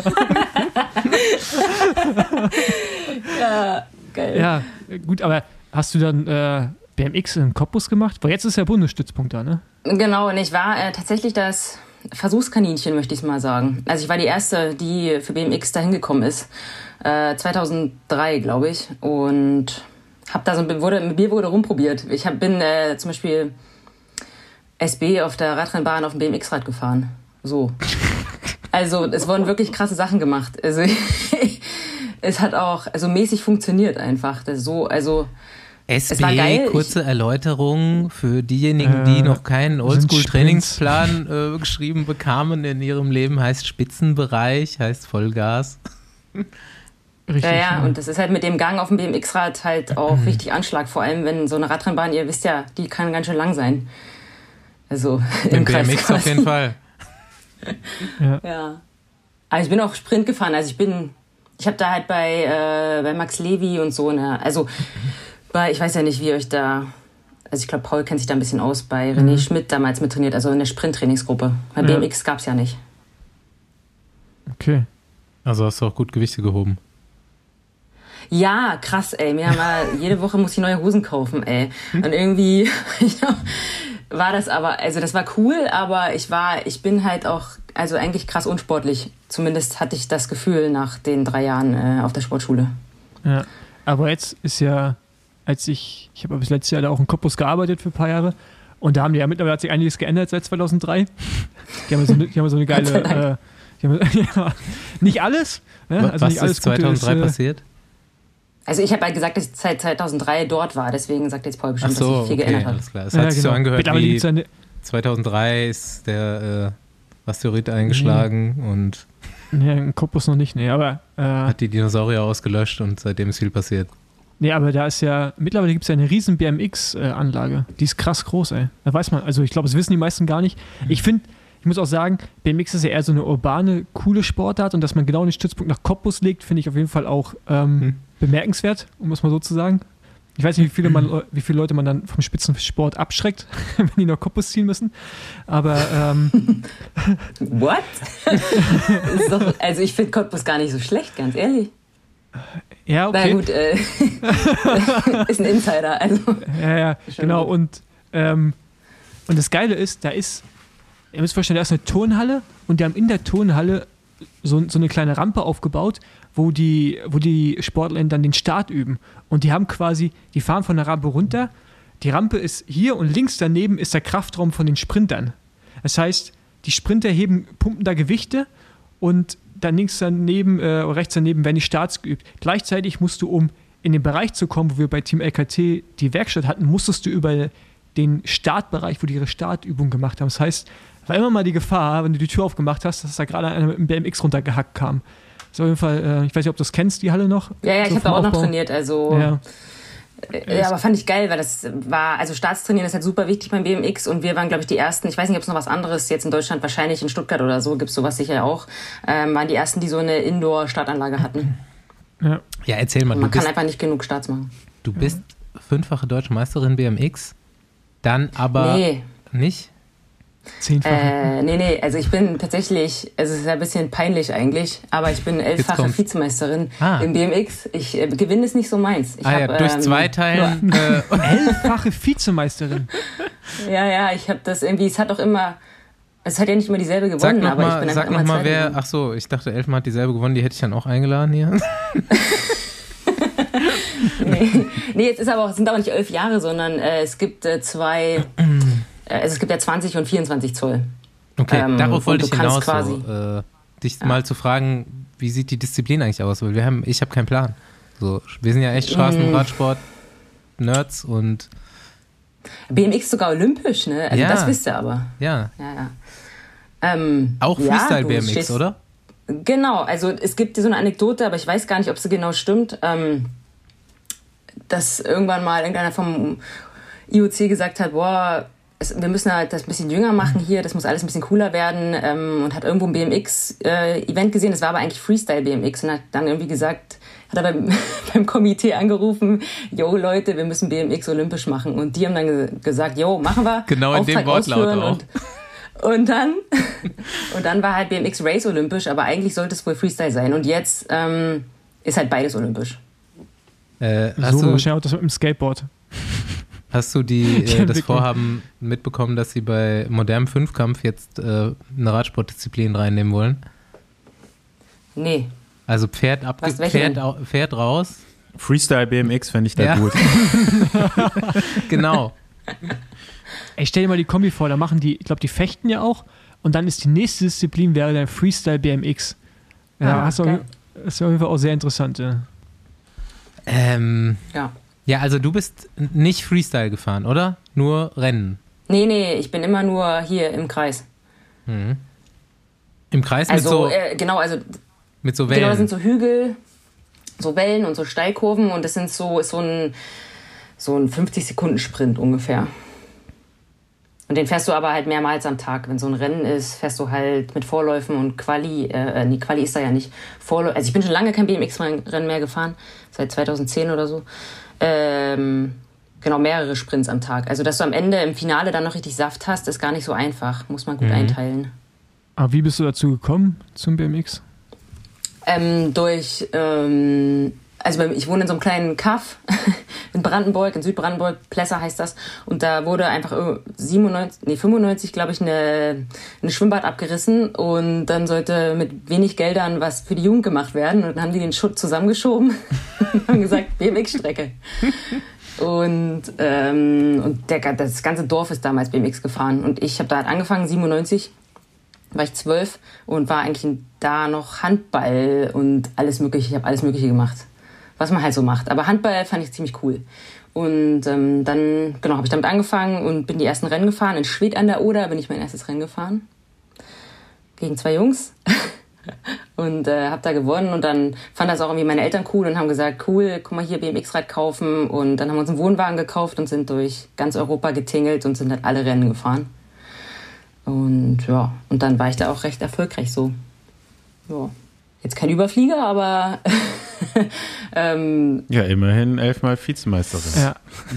Ja, geil. Ja, gut, aber hast du dann BMX in Cottbus gemacht? Weil jetzt ist ja Bundesstützpunkt da, ne? Genau, und ich war tatsächlich das Versuchskaninchen, möchte ich mal sagen. Also ich war die Erste, die für BMX da hingekommen ist. 2003, glaube ich. Und hab da mit mir wurde rumprobiert. Ich bin zum Beispiel SB auf der Radrennbahn auf dem BMX-Rad gefahren. So. Also es wurden wirklich krasse Sachen gemacht. Also es hat auch mäßig funktioniert einfach. Das so, also SB, es war geil. Kurze Erläuterung für diejenigen, die noch keinen Oldschool-Trainingsplan geschrieben bekamen in ihrem Leben, heißt Spitzenbereich, heißt Vollgas. Richtig. Ja, und das ist halt mit dem Gang auf dem BMX-Rad halt auch richtig Anschlag. Vor allem, wenn so eine Radrennbahn, ihr wisst ja, die kann ganz schön lang sein. Also im BMX auf jeden Fall. Ja. Aber ich bin auch Sprint gefahren. Also ich habe da halt bei Max Levy und so ich weiß ja nicht, wie ihr euch da, also ich glaube, Paul kennt sich da ein bisschen aus, bei René Schmidt damals mit trainiert, also in der Sprint-Trainingsgruppe. Bei BMX gab es ja nicht. Okay. Also hast du auch gut Gewichte gehoben. Ja, krass, ey. Jede Woche muss ich neue Hosen kaufen, ey. Und irgendwie war das aber, also das war cool, aber ich bin halt auch, also eigentlich krass unsportlich. Zumindest hatte ich das Gefühl nach den 3 Jahren auf der Sportschule. Ja, aber jetzt ist ja, ich habe bis letztes Jahr da auch in Cottbus gearbeitet für ein paar Jahre und da haben die ja mittlerweile hat sich einiges geändert seit 2003. Die haben so eine geile, nicht alles. Ne? Also was nicht alles ist 2003 passiert? Also ich habe halt gesagt, dass ich seit 2003 dort war, deswegen sagt jetzt Paul bestimmt, Ach so, dass sich viel geändert hat. Alles klar. Es hat sich so angehört wie 2003 ist der Asteroid eingeschlagen und nee, in Cottbus noch nicht, aber hat die Dinosaurier ausgelöscht und seitdem ist viel passiert. Nee, aber da ist ja, mittlerweile gibt es ja eine riesen BMX-Anlage. Die ist krass groß, ey. Da weiß man, also ich glaube, das wissen die meisten gar nicht. Ich muss auch sagen, BMX ist ja eher so eine urbane, coole Sportart und dass man genau den Stützpunkt nach Cottbus legt, finde ich auf jeden Fall auch bemerkenswert, um es mal so zu sagen. Ich weiß nicht, wie viele Leute man dann vom Spitzensport abschreckt, wenn die nach Cottbus ziehen müssen, aber What? Also ich finde Cottbus gar nicht so schlecht, ganz ehrlich. Ja, okay. Na gut, ist ein Insider. Also. Ja, genau. Und das Geile ist, ihr müsst vorstellen, da ist eine Turnhalle und die haben in der Turnhalle so eine kleine Rampe aufgebaut, wo die Sportler dann den Start üben. Und die fahren von der Rampe runter. Die Rampe ist hier und links daneben ist der Kraftraum von den Sprintern. Das heißt, die Sprinter pumpen da Gewichte und dann rechts daneben werden die Starts geübt. Gleichzeitig musst du, um in den Bereich zu kommen, wo wir bei Team LKT die Werkstatt hatten, musstest du über den Startbereich, wo die ihre Startübung gemacht haben. Das heißt, war immer mal die Gefahr, wenn du die Tür aufgemacht hast, dass da gerade einer mit dem BMX runtergehackt kam. Das ist auf jeden Fall, ich weiß nicht, ob du das kennst, die Halle noch? Ja, so ich habe da auch noch trainiert, also... Ja, aber fand ich geil, weil das war, also Startstrainieren ist halt super wichtig beim BMX und wir waren, glaube ich, die Ersten, ich weiß nicht, ob es noch was anderes jetzt in Deutschland, wahrscheinlich in Stuttgart oder so, gibt es sowas sicher auch, waren die Ersten, die so eine Indoor-Startanlage hatten. Ja, erzähl mal. Man kann einfach nicht genug Starts machen. Du bist 5-fache Deutsche Meisterin BMX, dann aber nicht? 10-fache. Nee, also ich bin tatsächlich, es ist ein bisschen peinlich eigentlich, aber ich bin 11-fache Vizemeisterin im BMX. Gewinn ist nicht so meins. Durch Zweiteilen. 11-fache Vizemeisterin. Ja, ich habe das irgendwie, es hat ja nicht immer dieselbe gewonnen, aber ich bin einfach immer Zweite geworden. Ach so, ich dachte 11 Mal hat dieselbe gewonnen, die hätte ich dann auch eingeladen hier. Nee, es sind aber nicht 11 Jahre, sondern es gibt zwei... Also es gibt ja 20 und 24 Zoll. Okay, darauf wollte ich hinaus, dich mal zu fragen, wie sieht die Disziplin eigentlich aus? Weil ich habe keinen Plan. So, wir sind ja echt Straßenradsport-Nerds und... BMX sogar olympisch, ne? Also das wisst ihr aber. Ja. Auch Freestyle-BMX, oder? Genau, also es gibt so eine Anekdote, aber ich weiß gar nicht, ob sie genau stimmt, dass irgendwann mal irgendeiner vom IOC gesagt hat, boah, wir müssen halt das ein bisschen jünger machen hier, das muss alles ein bisschen cooler werden und hat irgendwo ein BMX-Event gesehen, das war aber eigentlich Freestyle-BMX und hat dann irgendwie gesagt, hat er beim Komitee angerufen, yo Leute, wir müssen BMX olympisch machen und die haben dann gesagt, yo, machen wir. Genau in dem Wortlaut auch. Und dann war halt BMX Race olympisch, aber eigentlich sollte es wohl Freestyle sein und jetzt ist halt beides olympisch. Wahrscheinlich auch das mit dem Skateboard. Hast du das Vorhaben mitbekommen, dass sie bei modernem Fünfkampf jetzt eine Radsportdisziplin reinnehmen wollen? Nee. Also Pferd raus. Freestyle BMX fände ich da gut. Genau. Ich stell dir mal die Kombi vor, da machen die, ich glaube, die fechten ja auch und dann ist die nächste Disziplin wäre dann Freestyle BMX. Ja, das ist auf jeden Fall auch sehr interessant. Ja. Ja, also du bist nicht Freestyle gefahren, oder? Nur Rennen? Nee, ich bin immer nur hier im Kreis. Mhm. Im Kreis mit mit so Wellen? Genau, das sind so Hügel, so Wellen und so Steilkurven und das ist so ein 50-Sekunden-Sprint ungefähr. Und den fährst du aber halt mehrmals am Tag. Wenn so ein Rennen ist, fährst du halt mit Vorläufen und Quali. Quali ist da ja nicht. Also ich bin schon lange kein BMX-Rennen mehr gefahren, seit 2010 oder so. Genau, mehrere Sprints am Tag. Also, dass du am Ende im Finale dann noch richtig Saft hast, ist gar nicht so einfach. Muss man gut einteilen. Aber wie bist du dazu gekommen zum BMX? Also ich wohne in so einem kleinen Kaff in Brandenburg, in Südbrandenburg, Plesser heißt das. Und da wurde einfach 95, glaube ich, eine Schwimmbad abgerissen. Und dann sollte mit wenig Geldern was für die Jugend gemacht werden. Und dann haben die den Schutt zusammengeschoben und haben gesagt, BMX-Strecke. Und das ganze Dorf ist damals BMX gefahren. Und ich habe da halt angefangen, 97, war ich 12 und war eigentlich da noch Handball und alles Mögliche. Ich habe alles Mögliche gemacht, was man halt so macht. Aber Handball fand ich ziemlich cool. Und dann habe ich damit angefangen und bin die ersten Rennen gefahren. In Schwedt an der Oder bin ich mein erstes Rennen gefahren. Gegen 2 Jungs. Und habe da gewonnen. Und dann fanden das auch irgendwie meine Eltern cool und haben gesagt, cool, guck mal hier, BMX-Rad kaufen. Und dann haben wir uns einen Wohnwagen gekauft und sind durch ganz Europa getingelt und sind halt alle Rennen gefahren. Und ja, und dann war ich da auch recht erfolgreich so. Ja. Jetzt kein Überflieger, aber ja, immerhin 11-mal Vizemeisterin.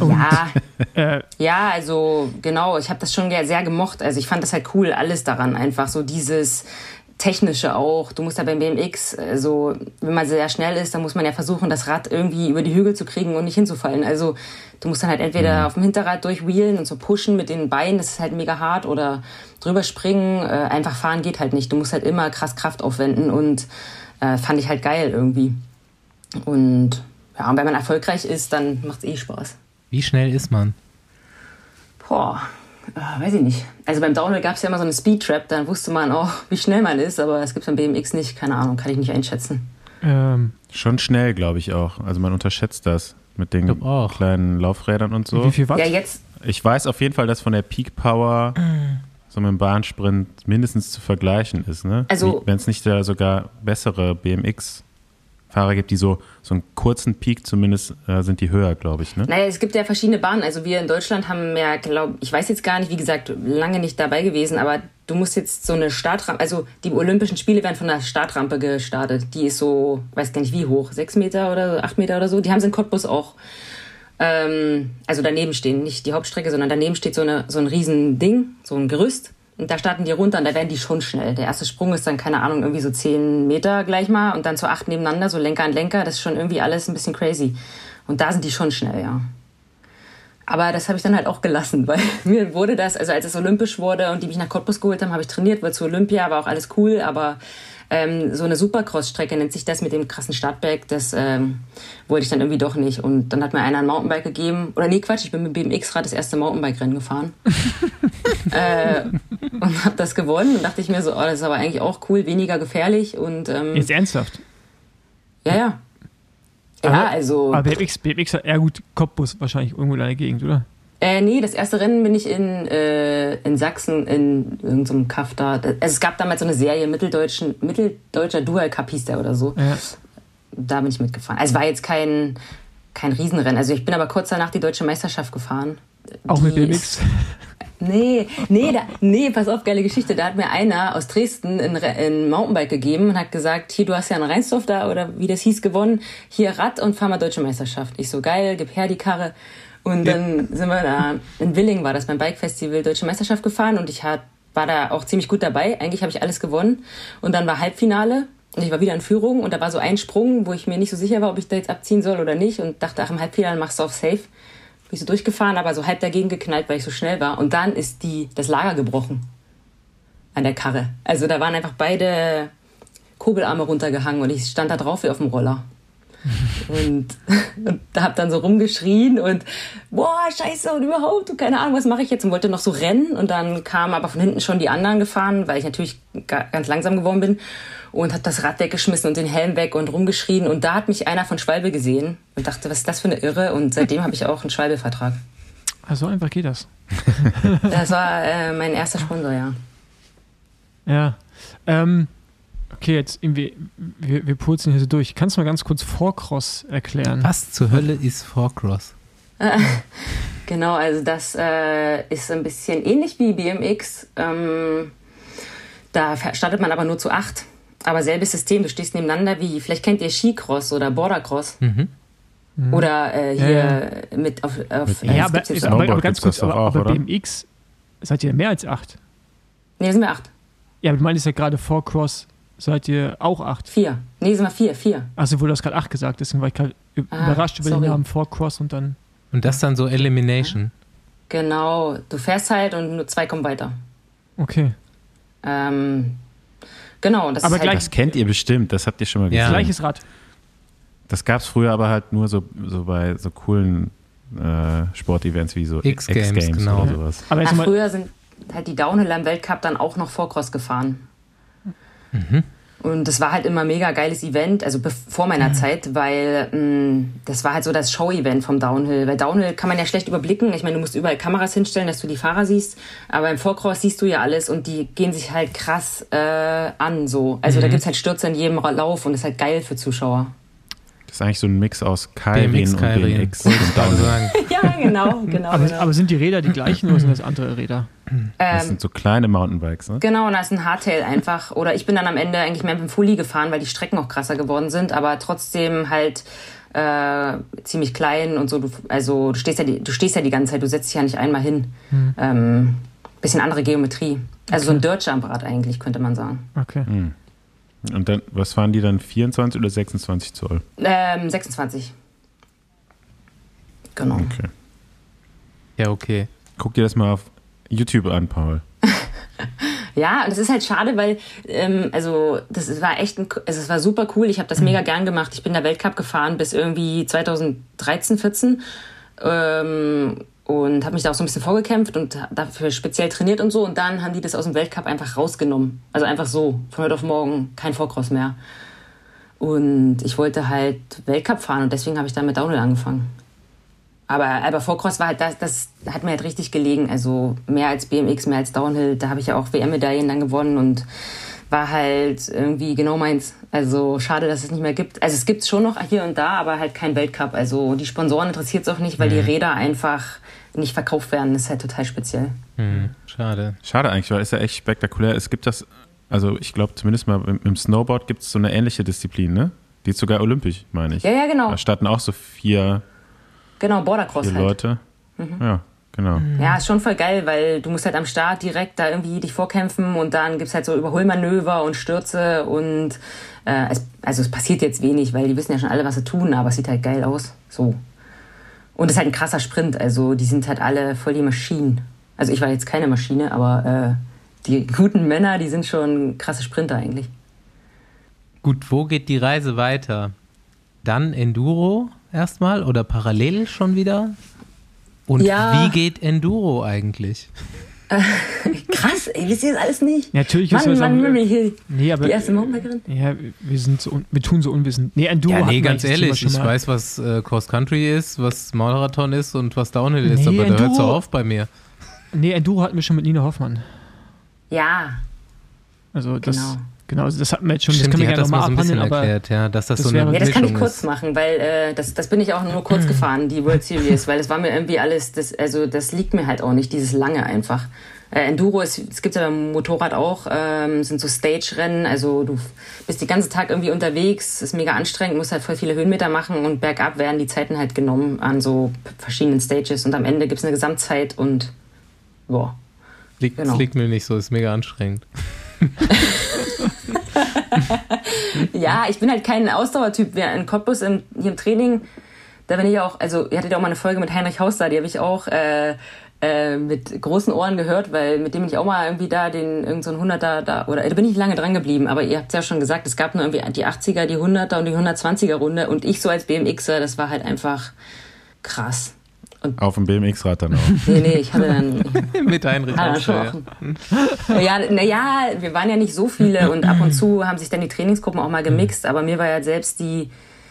Ja, also genau, ich habe das schon sehr gemocht. Also ich fand das halt cool, alles daran einfach, so dieses Technische auch. Du musst ja beim BMX, also wenn man sehr schnell ist, dann muss man ja versuchen, das Rad irgendwie über die Hügel zu kriegen und nicht hinzufallen. Also du musst dann halt entweder auf dem Hinterrad durchwheelen und so pushen mit den Beinen, das ist halt mega hart, oder drüber springen. Einfach fahren geht halt nicht. Du musst halt immer krass Kraft aufwenden und fand ich halt geil irgendwie. Und ja, und wenn man erfolgreich ist, dann macht es Spaß. Wie schnell ist man? Boah, Weiß ich nicht. Also beim Downhill gab es ja immer so eine Speed-Trap, dann wusste man auch, wie schnell man ist, aber das gibt es beim BMX nicht, keine Ahnung, kann ich nicht einschätzen. Schon schnell, glaube ich auch. Also man unterschätzt das mit den kleinen Laufrädern und so. Wie viel Watt? Ja, jetzt. Ich weiß auf jeden Fall, dass von der Peak Power so mit dem Bahnsprint mindestens zu vergleichen ist. Ne? Also, wenn es nicht da sogar bessere BMX-Fahrer gibt, die so einen kurzen Peak zumindest sind die höher, glaube ich. Ne? Naja, es gibt ja verschiedene Bahnen. Also wir in Deutschland haben ja, ich weiß jetzt gar nicht, wie gesagt, lange nicht dabei gewesen, aber du musst jetzt so eine Startrampe, also die Olympischen Spiele werden von der Startrampe gestartet. Die ist so, weiß gar nicht wie hoch, 6 Meter oder so, 8 Meter oder so. Die haben sie in Cottbus auch. Also daneben stehen, nicht die Hauptstrecke, sondern daneben steht so ein riesen Ding, so ein Gerüst. Und da starten die runter und da werden die schon schnell. Der erste Sprung ist dann, keine Ahnung, irgendwie so 10 Meter gleich mal und dann so 8 nebeneinander, so Lenker an Lenker. Das ist schon irgendwie alles ein bisschen crazy. Und da sind die schon schnell, ja. Aber das habe ich dann halt auch gelassen, weil mir wurde das, also als es olympisch wurde und die mich nach Cottbus geholt haben, habe ich trainiert, weil zu Olympia war auch alles cool, aber so eine Supercross-Strecke nennt sich das mit dem krassen Startberg, das wollte ich dann irgendwie doch nicht. Und dann hat mir einer ein Mountainbike gegeben, oder nee, Quatsch, ich bin mit dem BMX-Rad das erste Mountainbike-Rennen gefahren und habe das gewonnen und dachte ich mir so, das ist aber eigentlich auch cool, weniger gefährlich und Jetzt ernsthaft? Ja. Ja, also... Aber BMX hat eher gut Cottbus wahrscheinlich irgendwo in der Gegend, oder? Nee, das erste Rennen bin ich in Sachsen in irgendeinem Kaff da. Also es gab damals so eine Serie, Mitteldeutscher Dual Cup hieß der oder so. Ja. Da bin ich mitgefahren. Also es war jetzt kein Riesenrennen. Also ich bin aber kurz danach die Deutsche Meisterschaft gefahren. Auch mit BMX? Nee, pass auf, geile Geschichte. Da hat mir einer aus Dresden ein Mountainbike gegeben und hat gesagt, hier, du hast ja einen Reinsdorf da, oder wie das hieß, gewonnen. Hier Rad und fahr mal Deutsche Meisterschaft. Ich so, geil, gib her die Karre. Und dann sind wir da, in Willingen war das, beim Bike-Festival Deutsche Meisterschaft gefahren und ich war da auch ziemlich gut dabei. Eigentlich habe ich alles gewonnen. Und dann war Halbfinale und ich war wieder in Führung und da war so ein Sprung, wo ich mir nicht so sicher war, ob ich da jetzt abziehen soll oder nicht und dachte, ach, im Halbfinale machst du auf Safe. Bin ich so durchgefahren, aber so halb dagegen geknallt, weil ich so schnell war. Und dann ist das Lager gebrochen an der Karre. Also da waren einfach beide Kurbelarme runtergehangen und ich stand da drauf wie auf dem Roller. Und hab dann so rumgeschrien und boah, scheiße und überhaupt und keine Ahnung, was mache ich jetzt, und wollte noch so rennen und dann kamen aber von hinten schon die anderen gefahren, weil ich natürlich ganz langsam geworden bin und hat das Rad weggeschmissen und den Helm weg und rumgeschrien und da hat mich einer von Schwalbe gesehen und dachte, was ist das für eine Irre, und seitdem habe ich auch einen Schwalbe-Vertrag. Also einfach geht das. Das war mein erster Sponsor, ja. Ja, okay, jetzt irgendwie, wir purzeln hier so durch. Kannst du mal ganz kurz Four-Cross erklären? Was zur Hölle ist Four-Cross? Genau, also das ist ein bisschen ähnlich wie BMX. Da startet man aber nur zu 8. Aber selbes System, du stehst nebeneinander wie, vielleicht kennt ihr Skicross oder Bordercross. Oder hier mit auf ja, aber ganz kurz, aber BMX seid ihr mehr als 8? Nee, sind wir 8. Ja, aber du meintest ja gerade Four-Cross. Seid ihr auch 8? 4. Nee, sind wir 4. Also wurde das gerade 8 gesagt, deswegen war ich gerade überrascht über den Namen Four-Cross und dann... Und das dann so Elimination? Genau, du fährst halt und nur 2 kommen weiter. Okay. Genau. Das aber ist gleich, das kennt ihr bestimmt, das habt ihr schon mal gesehen. Ja. Gleiches Rad. Das gab es früher aber halt nur so bei so coolen Sportevents wie so X-Games genau. oder sowas. Aber früher sind halt die Downhiller im Weltcup dann auch noch Four-Cross gefahren. Und das war halt immer ein mega geiles Event, also vor meiner Zeit, weil das war halt so das Show-Event vom Downhill. Weil Downhill kann man ja schlecht überblicken. Ich meine, du musst überall Kameras hinstellen, dass du die Fahrer siehst. Aber im Four-Cross siehst du ja alles und die gehen sich halt krass an. So. Also da gibt's halt Stürze in jedem Lauf und das ist halt geil für Zuschauer. Das ist eigentlich so ein Mix aus Keirin und BMX. Ja, genau. Aber sind die Räder die gleichen oder sind das andere Räder? Das sind so kleine Mountainbikes, ne? Genau, und da ist ein Hardtail einfach. Oder ich bin dann am Ende eigentlich mehr mit dem Fully gefahren, weil die Strecken auch krasser geworden sind, aber trotzdem halt ziemlich klein und so. Du stehst ja die ganze Zeit, du setzt dich ja nicht einmal hin. Bisschen andere Geometrie. Also so ein Dirt-Jump-Rad eigentlich, könnte man sagen. Okay. Und dann, was fahren die dann, 24 oder 26 Zoll? 26. Genau. Okay. Ja, okay. Guck dir das mal auf YouTube an, Paul. Ja, und das ist halt schade, weil das war echt es war super cool. Ich habe das mega gern gemacht. Ich bin da Weltcup gefahren bis irgendwie 2013, 14. Und und habe mich da auch so ein bisschen vorgekämpft und dafür speziell trainiert und so. Und dann haben die das aus dem Weltcup einfach rausgenommen. Also einfach so, von heute auf morgen kein Vorcross mehr. Und ich wollte halt Weltcup fahren und deswegen habe ich dann mit Downhill angefangen. Aber Vorcross war halt, das hat mir halt richtig gelegen. Also mehr als BMX, mehr als Downhill. Da habe ich ja auch WM-Medaillen dann gewonnen und war halt irgendwie genau meins. Also schade, dass es nicht mehr gibt. Also es gibt es schon noch hier und da, aber halt kein Weltcup. Also die Sponsoren interessiert es auch nicht, weil die Räder einfach nicht verkauft werden. Das ist halt total speziell. Schade. Schade eigentlich, weil es ja echt spektakulär. Es gibt das, also ich glaube zumindest mal im Snowboard gibt es so eine ähnliche Disziplin, ne? Die ist sogar olympisch, meine ich. Ja, genau. Da starten auch so vier Bordercross halt. Leute. Ja, genau. Ja, ist schon voll geil, weil du musst halt am Start direkt da irgendwie dich vorkämpfen und dann gibt's halt so Überholmanöver und Stürze und es passiert jetzt wenig, weil die wissen ja schon alle, was sie tun, aber es sieht halt geil aus. So. Und es ist halt ein krasser Sprint, also die sind halt alle voll die Maschinen. Also ich war jetzt keine Maschine, aber die guten Männer, die sind schon krasse Sprinter eigentlich. Gut, wo geht die Reise weiter? Dann Enduro erstmal oder parallel schon wieder? Und wie geht Enduro eigentlich? Krass, ey, wisst ihr das alles nicht? Ja, natürlich Mann, ist das die erste Mountainbikerin? Ja, wir tun so unwissend. Nee, Enduro ja, nee, hat ganz ehrlich, ich weiß, was Cross Country ist, was Marathon ist und was Downhill ist, aber da hört es auf bei mir. Nee, Enduro hatten wir schon mit Nina Hoffmann. Ja. Also Genau, das hatten wir jetzt schon. Stimmt, das können wir ja nochmal abhandeln, aber erklärt, ja, dass das so eine das kann ich Mischung kurz ist. machen, weil das bin ich auch nur kurz gefahren, die World Series, weil es war mir irgendwie alles, das liegt mir halt auch nicht, dieses lange einfach. Enduro, es gibt ja beim Motorrad auch, sind so Stage-Rennen, also du bist den ganzen Tag irgendwie unterwegs, ist mega anstrengend, musst halt voll viele Höhenmeter machen und bergab werden die Zeiten halt genommen an so verschiedenen Stages und am Ende gibt es eine Gesamtzeit und boah. Das liegt mir nicht so, ist mega anstrengend. Ja, ich bin halt kein Ausdauertyp. In Cottbus hier im Training, da bin ich auch, also ihr hattet ja auch mal eine Folge mit Heinrich Haus da, die habe ich auch mit großen Ohren gehört, weil mit dem bin ich auch mal irgendwie da irgend so ein 100er da, oder da bin ich lange dran geblieben, aber ihr habt es ja schon gesagt, es gab nur irgendwie die 80er, die 100er und die 120er Runde und ich so als BMXer, das war halt einfach krass. Und auf dem BMX-Rad dann auch. Nee, ich hatte dann... mit Heinrich Haus. Ja, wir waren ja nicht so viele und ab und zu haben sich dann die Trainingsgruppen auch mal gemixt, aber mir war ja selbst die,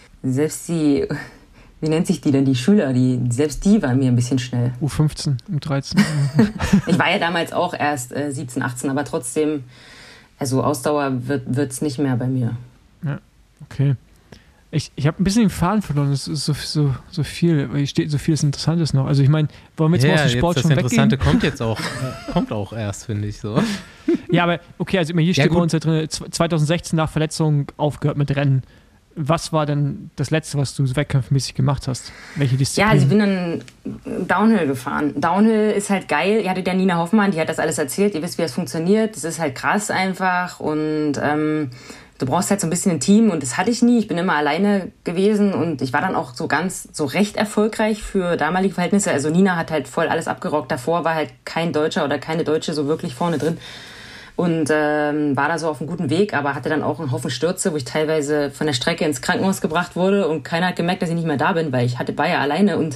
wie nennt sich die denn, die Schüler, selbst die waren mir ein bisschen schnell. U15, U13. Ich war ja damals auch erst 17, 18, aber trotzdem, also Ausdauer wird's nicht mehr bei mir. Ja, okay. Ich habe ein bisschen den Faden verloren, es ist so viel, weil hier steht so vieles Interessantes noch. Also ich meine, wollen wir jetzt mal aus dem Sport schon weggehen? Das Interessante kommt auch erst, finde ich so. Ja, aber okay, also hier steht bei uns ja drin, 2016 nach Verletzung aufgehört mit Rennen. Was war denn das Letzte, was du wettkampfmäßig gemacht hast? Welche Disziplin? Ja, also ich bin dann Downhill gefahren. Downhill ist halt geil. Ihr hattet ja Nina Hoffmann, die hat das alles erzählt. Ihr wisst, wie das funktioniert. Das ist halt krass einfach und du brauchst halt so ein bisschen ein Team und das hatte ich nie. Ich bin immer alleine gewesen und ich war dann auch so recht erfolgreich für damalige Verhältnisse. Also Nina hat halt voll alles abgerockt. Davor war halt kein Deutscher oder keine Deutsche so wirklich vorne drin und war da so auf einem guten Weg, aber hatte dann auch einen Haufen Stürze, wo ich teilweise von der Strecke ins Krankenhaus gebracht wurde und keiner hat gemerkt, dass ich nicht mehr da bin, weil ich war ja alleine und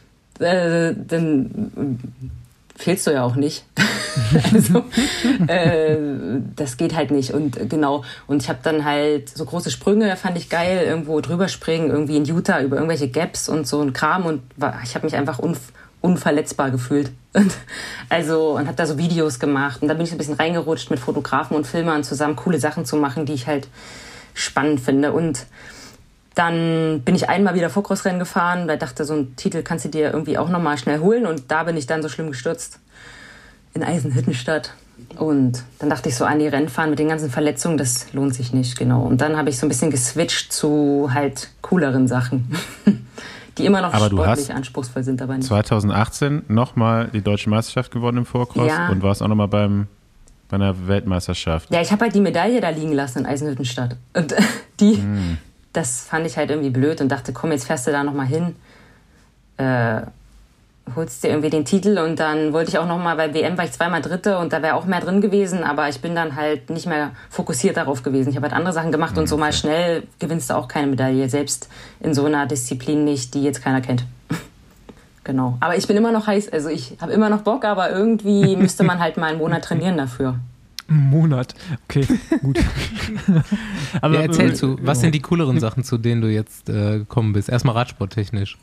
dann fehlst du ja auch nicht. Also, das geht halt nicht. Und genau. Und ich habe dann halt so große Sprünge, fand ich geil, irgendwo drüber springen, irgendwie in Utah über irgendwelche Gaps und so ein Kram. Und ich habe mich einfach unverletzbar gefühlt. Und habe da so Videos gemacht. Und da bin ich so ein bisschen reingerutscht mit Fotografen und Filmern zusammen, coole Sachen zu machen, die ich halt spannend finde. Und dann bin ich einmal wieder Vorcross-Rennen gefahren, weil ich dachte, so einen Titel kannst du dir irgendwie auch nochmal schnell holen. Und da bin ich dann so schlimm gestürzt in Eisenhüttenstadt. Und dann dachte ich so, die Rennfahren mit den ganzen Verletzungen, das lohnt sich nicht, genau. Und dann habe ich so ein bisschen geswitcht zu halt cooleren Sachen, die immer noch sportlich anspruchsvoll sind, aber nicht. 2018 nochmal die deutsche Meisterschaft gewonnen im Vorcross und warst auch nochmal bei einer Weltmeisterschaft. Ja, ich habe halt die Medaille da liegen lassen in Eisenhüttenstadt. Und das fand ich halt irgendwie blöd und dachte, komm, jetzt fährst du da nochmal hin, holst dir irgendwie den Titel und dann wollte ich auch nochmal, bei WM war ich zweimal Dritte und da wäre auch mehr drin gewesen, aber ich bin dann halt nicht mehr fokussiert darauf gewesen. Ich habe halt andere Sachen gemacht und so mal schnell gewinnst du auch keine Medaille, selbst in so einer Disziplin nicht, die jetzt keiner kennt. Genau. Aber ich bin immer noch heiß. Also ich habe immer noch Bock, aber irgendwie müsste man halt mal einen Monat trainieren dafür. Einen Monat? Okay, gut. Aber ja, erzählst du, was sind die cooleren Sachen, zu denen du jetzt gekommen bist? Erstmal radsporttechnisch.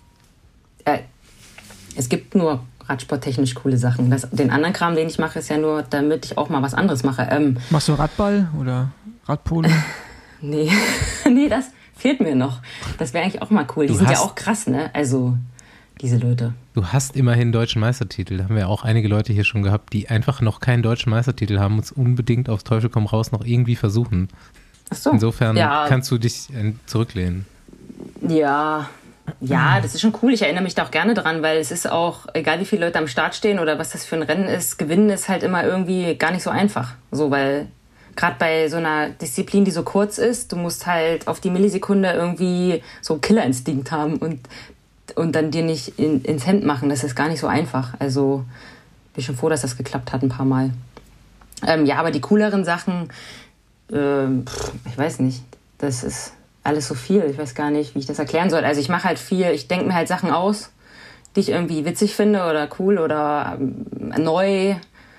Es gibt nur radsporttechnisch coole Sachen. Den anderen Kram, den ich mache, ist ja nur, damit ich auch mal was anderes mache. Machst du Radball oder Radpolo? Nee, das fehlt mir noch. Das wäre eigentlich auch mal cool. Die sind ja auch krass, ne? Also, diese Leute. Du hast immerhin deutschen Meistertitel. Da haben wir auch einige Leute hier schon gehabt, die einfach noch keinen deutschen Meistertitel haben und es unbedingt aufs Teufel komm raus noch irgendwie versuchen. Ach so. Insofern kannst du dich zurücklehnen. Ja, das ist schon cool. Ich erinnere mich da auch gerne dran, weil es ist auch, egal wie viele Leute am Start stehen oder was das für ein Rennen ist, gewinnen ist halt immer irgendwie gar nicht so einfach. So, weil gerade bei so einer Disziplin, die so kurz ist, du musst halt auf die Millisekunde irgendwie so einen Killerinstinkt haben und dann dir nicht ins Hemd machen. Das ist gar nicht so einfach. Also bin schon froh, dass das geklappt hat ein paar Mal. Aber die cooleren Sachen, ich weiß nicht, das ist alles so viel. Ich weiß gar nicht, wie ich das erklären soll. Also ich mache halt viel, ich denke mir halt Sachen aus, die ich irgendwie witzig finde oder cool oder neu,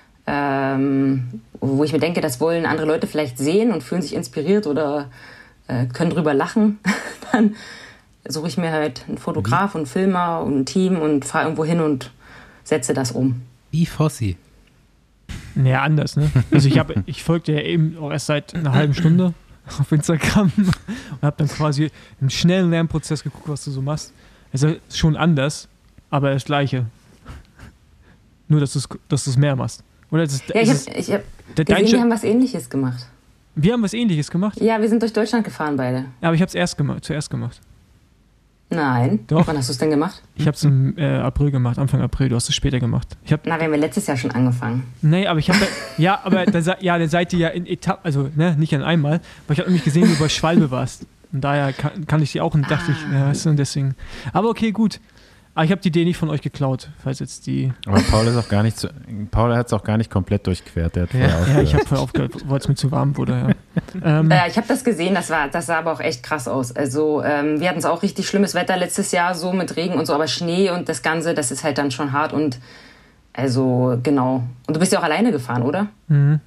wo ich mir denke, das wollen andere Leute vielleicht sehen und fühlen sich inspiriert oder können drüber lachen. Dann suche ich mir halt einen Fotograf und einen Filmer und ein Team und fahre irgendwo hin und setze das um. Wie Fossi. Naja, anders, ne? Also ich folgte ja eben auch erst seit einer halben Stunde auf Instagram und habe dann quasi im schnellen Lernprozess geguckt, was du so machst. Also ist schon anders, aber das Gleiche. Nur, dass du es mehr machst. Oder ich habe gesehen, wir haben was Ähnliches gemacht. Wir haben was Ähnliches gemacht? Ja, wir sind durch Deutschland gefahren beide. Ja, aber ich habe es zuerst gemacht. Nein. Doch. Wann hast du es denn gemacht? Ich habe es im April gemacht, Anfang April. Du hast es später gemacht. Wir haben ja letztes Jahr schon angefangen. Nee, aber ich habe dann seid ihr ja in Etappen, also nicht an einmal, aber ich habe nämlich gesehen, wie du bei Schwalbe warst. Und daher kann ich die auch und dachte ich, ja, weißt du, und deswegen. Aber okay, gut. Aber ich habe die Idee nicht von euch geklaut, falls jetzt die. Aber Paul hat es auch gar nicht komplett durchquert. Der hat ja, ich habe vorher aufgehört, weil es mir zu warm wurde. Ja. Ich habe das gesehen, das sah aber auch echt krass aus. Also wir hatten es auch richtig schlimmes Wetter letztes Jahr, so mit Regen und so, aber Schnee und das Ganze, das ist halt dann schon hart und also genau. Und du bist ja auch alleine gefahren, oder? Mhm.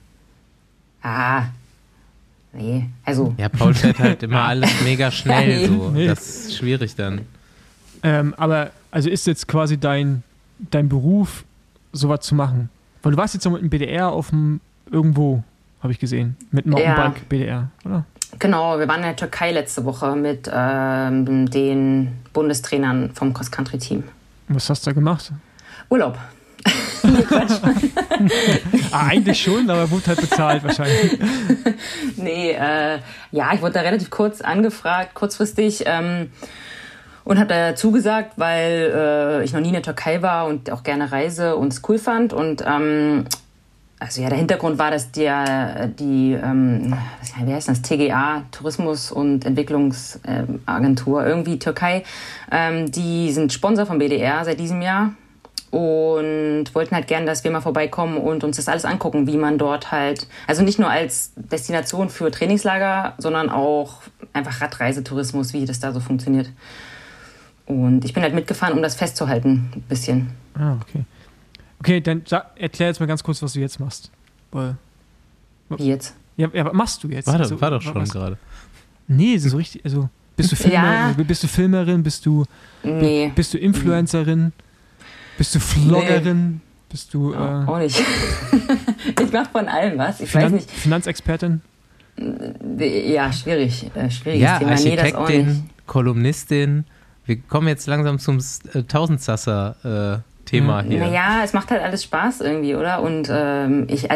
Nee, also. Ja, Paul fährt halt immer alles mega schnell, so. Nee. Das ist schwierig dann. Aber also ist jetzt quasi dein Beruf, sowas zu machen? Weil du warst jetzt noch mit dem BDR irgendwo, habe ich gesehen, mit dem Mountainbike BDR, oder? Genau, wir waren in der Türkei letzte Woche mit den Bundestrainern vom Cross-Country-Team. Was hast du da gemacht? Urlaub. Eigentlich schon, aber wurde halt bezahlt wahrscheinlich. Nee, ich wurde da relativ kurzfristig und habe da zugesagt, weil ich noch nie in der Türkei war und auch gerne reise und es cool fand. Und der Hintergrund war, dass wie heißt das, TGA, Tourismus- und Entwicklungsagentur, irgendwie Türkei, die sind Sponsor vom BDR seit diesem Jahr und wollten halt gerne, dass wir mal vorbeikommen und uns das alles angucken, wie man dort halt, also nicht nur als Destination für Trainingslager, sondern auch einfach Radreisetourismus, wie das da so funktioniert. Und ich bin halt mitgefahren, um das festzuhalten, ein bisschen. Ah, okay. Okay, dann erklär jetzt mal ganz kurz, was du jetzt machst. Wie jetzt? Ja, was machst du jetzt? War doch schon gerade. Nee, so richtig, also bist du Filmerin, bist du Influencerin, bist du Vloggerin, nee. Bist du... auch nicht. Ich mach von allem was, ich weiß nicht. Finanzexpertin? Ja, schwieriges ja, Thema. Architektin, Kolumnistin. Wir kommen jetzt langsam zum Tausendsasser-Thema hier. Naja, es macht halt alles Spaß irgendwie, oder? Und mir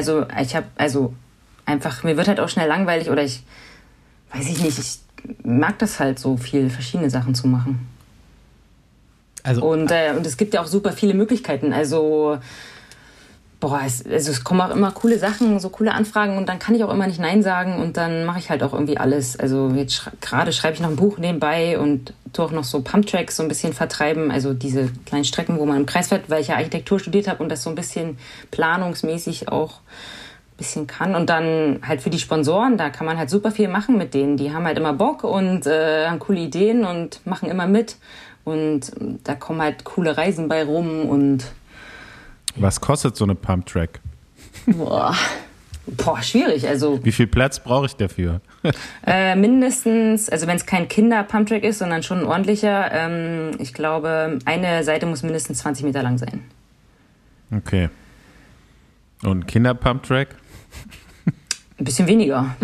wird halt auch schnell langweilig oder ich mag das halt so viel, verschiedene Sachen zu machen. Und es gibt ja auch super viele Möglichkeiten. Also, es kommen auch immer coole Sachen, so coole Anfragen und dann kann ich auch immer nicht Nein sagen und dann mache ich halt auch irgendwie alles. Also jetzt gerade schreibe ich noch ein Buch nebenbei und tue auch noch so Pumptracks so ein bisschen vertreiben, also diese kleinen Strecken, wo man im Kreis fährt, weil ich ja Architektur studiert habe und das so ein bisschen planungsmäßig auch ein bisschen kann. Und dann halt für die Sponsoren, da kann man halt super viel machen mit denen. Die haben halt immer Bock und haben coole Ideen und machen immer mit. Und da kommen halt coole Reisen bei rum und... Was kostet so eine Pumptrack? Boah, schwierig. Also, wie viel Platz brauche ich dafür? Mindestens, also wenn es kein Kinder-Pumptrack ist, sondern schon ein ordentlicher, ich glaube, eine Seite muss mindestens 20 Meter lang sein. Okay. Und ein Kinder-Pumptrack? Ein bisschen weniger.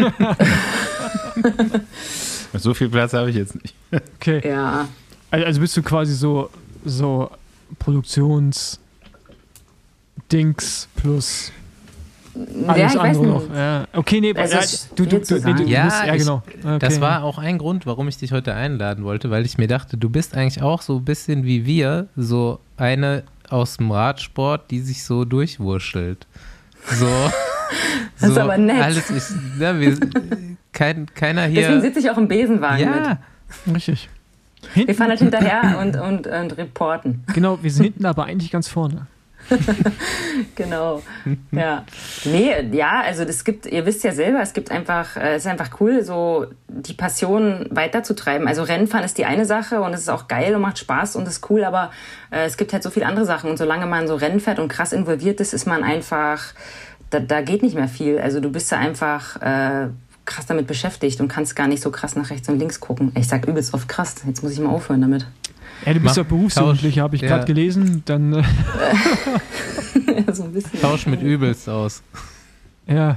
So viel Platz habe ich jetzt nicht. Okay. Ja. Also bist du quasi so Produktions- Dings plus alles andere noch. Ja. Okay, nee, du ja, genau. Okay. Das war auch ein Grund, warum ich dich heute einladen wollte, weil ich mir dachte, du bist eigentlich auch so ein bisschen wie wir, so eine aus dem Radsport, die sich so durchwurschtelt. So. Das ist aber nett. Alles ist, keiner hier. Deswegen sitze ich auch im Besenwagen mit. Richtig. Wir fahren halt hinterher und reporten. Genau, wir sind hinten aber eigentlich ganz vorne. Genau, ja. Nee, ja, also ihr wisst ja selber, es ist einfach cool, so die Passion weiterzutreiben. Also Rennfahren ist die eine Sache und es ist auch geil und macht Spaß und ist cool, aber es gibt halt so viele andere Sachen und solange man so Rennen fährt und krass involviert ist man einfach, da geht nicht mehr viel. Also du bist da einfach krass damit beschäftigt und kannst gar nicht so krass nach rechts und links gucken. Ich sag übelst oft krass, jetzt muss ich mal aufhören damit. Ja, du bist ja Berufsjugendlicher, habe ich gerade gelesen. Dann so ein bisschen. Tausch mit übelst aus. Ja.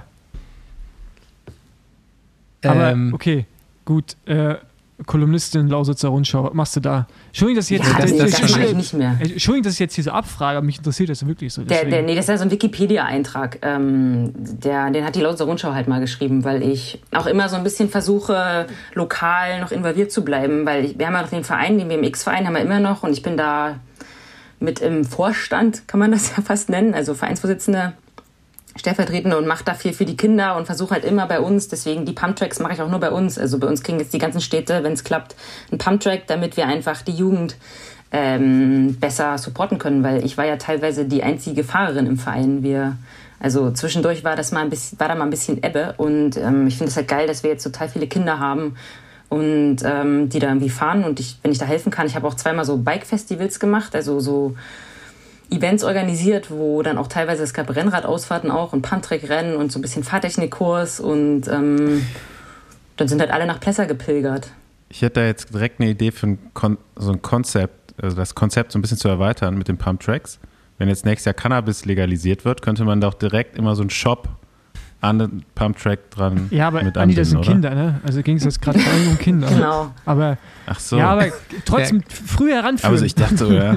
Aber okay, gut. Kolumnistin Lausitzer Rundschau, was machst du da? Entschuldigung, dass ich jetzt hier so abfrage, aber mich interessiert das wirklich so. Das ist ja so ein Wikipedia-Eintrag. Den hat die Lausitzer Rundschau halt mal geschrieben, weil ich auch immer so ein bisschen versuche, lokal noch involviert zu bleiben, weil wir haben ja noch den Verein, den BMX-Verein haben wir immer noch und ich bin da mit im Vorstand, kann man das ja fast nennen, also Vereinsvorsitzende, stellvertretende und mache da viel für die Kinder und versuche halt immer bei uns, deswegen die Pumptracks mache ich auch nur bei uns, also bei uns kriegen jetzt die ganzen Städte, wenn es klappt, einen Pumptrack, damit wir einfach die Jugend besser supporten können, weil ich war ja teilweise die einzige Fahrerin im Verein. Also zwischendurch war da mal ein bisschen Ebbe und ich finde es halt geil, dass wir jetzt total viele Kinder haben und die da irgendwie fahren und wenn ich da helfen kann, ich habe auch 2-mal so Bike-Festivals gemacht, also so Events organisiert, wo dann auch teilweise, es gab Rennradausfahrten auch und Pumptrack-Rennen und so ein bisschen Fahrtechnikkurs und dann sind halt alle nach Plessa gepilgert. Ich hätte da jetzt direkt eine Idee für so ein Konzept, also das Konzept so ein bisschen zu erweitern mit den Pumptracks. Wenn jetzt nächstes Jahr Cannabis legalisiert wird, könnte man doch direkt immer so einen Shop an den Pumptrack dran ja, aber mit Andi, das sind oder? Kinder, ne? Also ging es jetzt gerade vor allem um Kinder. Genau. Aber, ach so. Ja, aber trotzdem früh heranführen. Also ich dachte so, ja.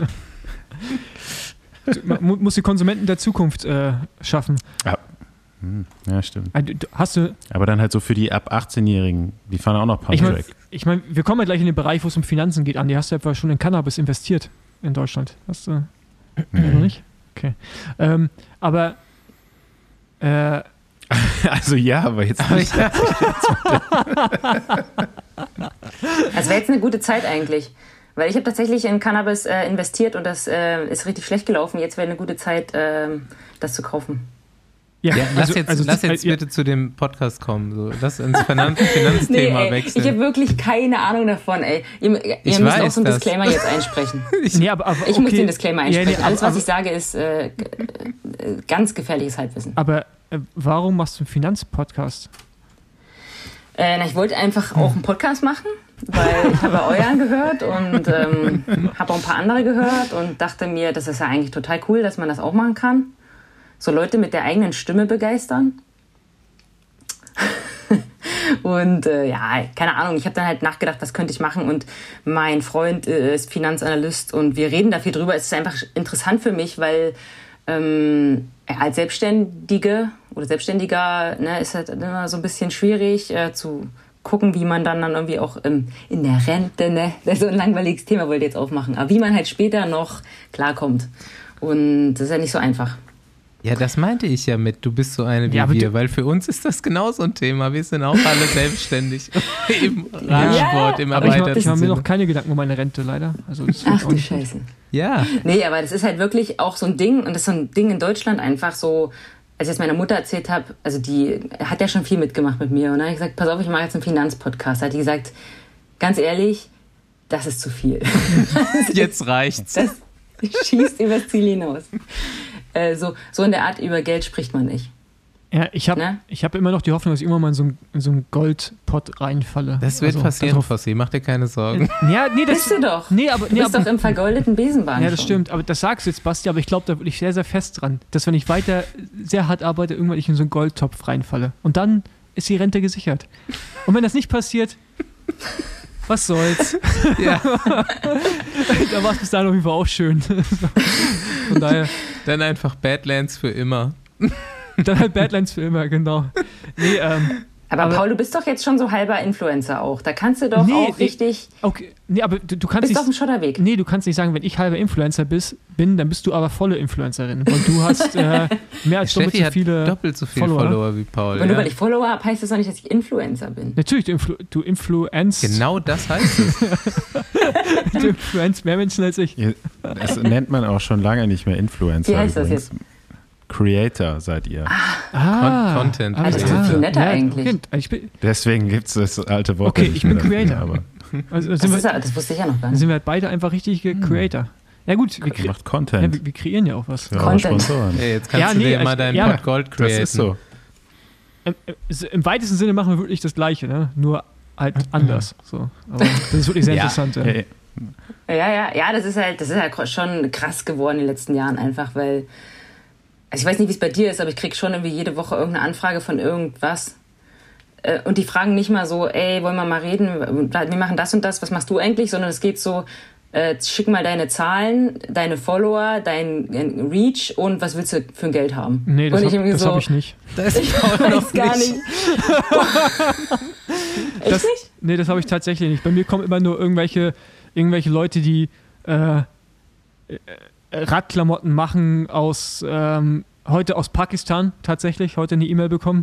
Man muss die Konsumenten der Zukunft schaffen. Ja, stimmt. Hast du? Aber dann halt so für die ab 18-Jährigen, die fahren auch noch Pumptrack. Ich meine, wir kommen ja gleich in den Bereich, wo es um Finanzen geht, Andi. Hast du etwa schon in Cannabis investiert in Deutschland? Hast du? Nee. Noch nicht? Okay. Aber also ja, aber jetzt nicht. Das wäre jetzt eine gute Zeit eigentlich. Weil ich habe tatsächlich in Cannabis investiert und das ist richtig schlecht gelaufen. Jetzt wäre eine gute Zeit, das zu kaufen. Ja, lass jetzt bitte zu dem Podcast kommen. So, lass ins Finanzthema wechseln. Ich habe wirklich keine Ahnung davon, ey. Ihr müsst auch so einen Disclaimer jetzt einsprechen. Ich muss den Disclaimer einsprechen. Alles, was ich sage, ist ganz gefährliches Halbwissen. Aber warum machst du einen Finanzpodcast? Ich wollte einfach auch einen Podcast machen, weil ich habe euren gehört und habe auch ein paar andere gehört und dachte mir, das ist ja eigentlich total cool, dass man das auch machen kann. So Leute mit der eigenen Stimme begeistern. Und keine Ahnung, ich habe dann halt nachgedacht, was könnte ich machen und mein Freund ist Finanzanalyst und wir reden da viel drüber. Es ist einfach interessant für mich, weil als Selbstständiger ist halt immer so ein bisschen schwierig zu gucken, wie man dann irgendwie auch in der Rente, ne, das ist so ein langweiliges Thema, wollte ich jetzt aufmachen, aber wie man halt später noch klarkommt. Und das ist ja nicht so einfach. Ja, das meinte ich ja mit, du bist so eine wie wir, weil für uns ist das genauso ein Thema. Wir sind auch alle selbstständig im Radsport, im erweiterten Sinne. Ich mache mir noch keine Gedanken um meine Rente, leider. Also ach du Scheiße. Ja. Nee, aber das ist halt wirklich auch so ein Ding und das ist so ein Ding in Deutschland einfach so, als ich es meiner Mutter erzählt habe, also die hat ja schon viel mitgemacht mit mir und dann habe ich gesagt, pass auf, ich mache jetzt einen Finanzpodcast. Da hat die gesagt, ganz ehrlich, das ist zu viel. Jetzt reicht's. Das schießt übers Ziel hinaus. So in der Art, über Geld spricht man nicht. Ja, ich hab immer noch die Hoffnung, dass ich irgendwann mal in so einen Goldpott reinfalle. Das wird passieren, Fossi, mach dir keine Sorgen. Ja, nee, das bist du doch. Nee, du bist doch im vergoldeten Besenwagen. Ja, das stimmt. Aber das sagst du jetzt, Basti, aber ich glaube da wirklich sehr, sehr fest dran, dass wenn ich weiter sehr hart arbeite, irgendwann ich in so einen Goldtopf reinfalle. Und dann ist die Rente gesichert. Und wenn das nicht passiert, was soll's? Ja. Da war es bis dahin auf jeden Fall auch schön. Von daher. Dann einfach Badlands für immer. Dann halt Badlands für immer, genau. Nee, aber Paul, du bist doch jetzt schon so halber Influencer auch. Da kannst du doch auch richtig... Okay, nee, aber du kannst bist nicht... auf dem Schotterweg. Nee, du kannst nicht sagen, wenn ich halber Influencer bin, dann bist du aber volle Influencerin. Und du hast mehr als doppelt so viele Follower wie Paul. Und nur weil ich Follower habe, heißt das doch nicht, dass ich Influencer bin. Natürlich, du influenzt. Genau das heißt es. Du influenzt mehr Menschen als ich. Das nennt man auch schon lange nicht mehr Influencer. Wie heißt das jetzt? Creator seid ihr. Content. Das ist viel netter eigentlich. Deswegen gibt es das alte Wort. Okay, ich bin Creator. Aber. Also das wusste ich ja noch gar Dann nicht. sind wir halt beide einfach richtige Creator. Ja gut, macht Content. Ja, wir kreieren ja auch was. Ja, Content. Hey, jetzt kannst du dir mal deinen Pot Gold createn. Das ist so. Im weitesten Sinne machen wir wirklich das Gleiche, ne? Nur halt anders. So. Aber das ist wirklich sehr interessant. Ja. Hey. Ja, das ist halt schon krass geworden in den letzten Jahren einfach, weil also ich weiß nicht, wie es bei dir ist, aber ich kriege schon irgendwie jede Woche irgendeine Anfrage von irgendwas. Und die fragen nicht mal so, ey, wollen wir mal reden? Wir machen das und das, was machst du eigentlich? Sondern es geht so, schick mal deine Zahlen, deine Follower, dein Reach und was willst du für ein Geld haben? Nee, das habe ich nicht. Das ich weiß gar nicht. Echt nicht? Nee, das habe ich tatsächlich nicht. Bei mir kommen immer nur irgendwelche Leute, die Radklamotten machen heute aus Pakistan tatsächlich, heute eine E-Mail bekommen.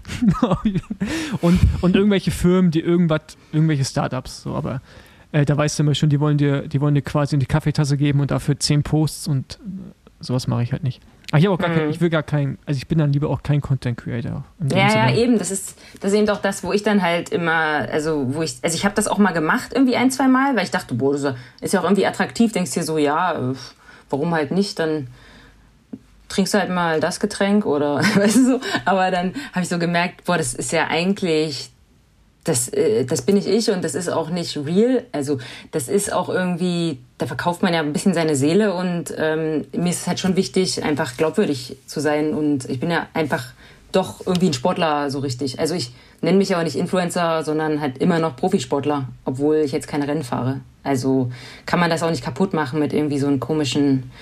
und irgendwelche Firmen, die irgendwelche Startups, so, aber da weißt du immer schon, die wollen dir quasi eine Kaffeetasse geben und dafür 10 Posts und sowas mache ich halt nicht. Aber ich habe auch ich bin dann lieber auch kein Content Creator. Ja, eben, das ist eben doch das, wo ich dann halt immer, ich habe das auch mal gemacht irgendwie 1-2 Mal, weil ich dachte, boah, das ist ja auch irgendwie attraktiv, denkst dir so, ja, warum halt nicht, dann trinkst du halt mal das Getränk oder, weißt du so, aber dann habe ich so gemerkt, boah, das ist ja eigentlich, das bin nicht ich und das ist auch nicht real, also das ist auch irgendwie, da verkauft man ja ein bisschen seine Seele und mir ist es halt schon wichtig, einfach glaubwürdig zu sein und ich bin ja einfach doch irgendwie ein Sportler so richtig, also ich nenne mich ja auch nicht Influencer, sondern halt immer noch Profisportler, obwohl ich jetzt keine Rennen fahre, also kann man das auch nicht kaputt machen mit irgendwie so einen komischen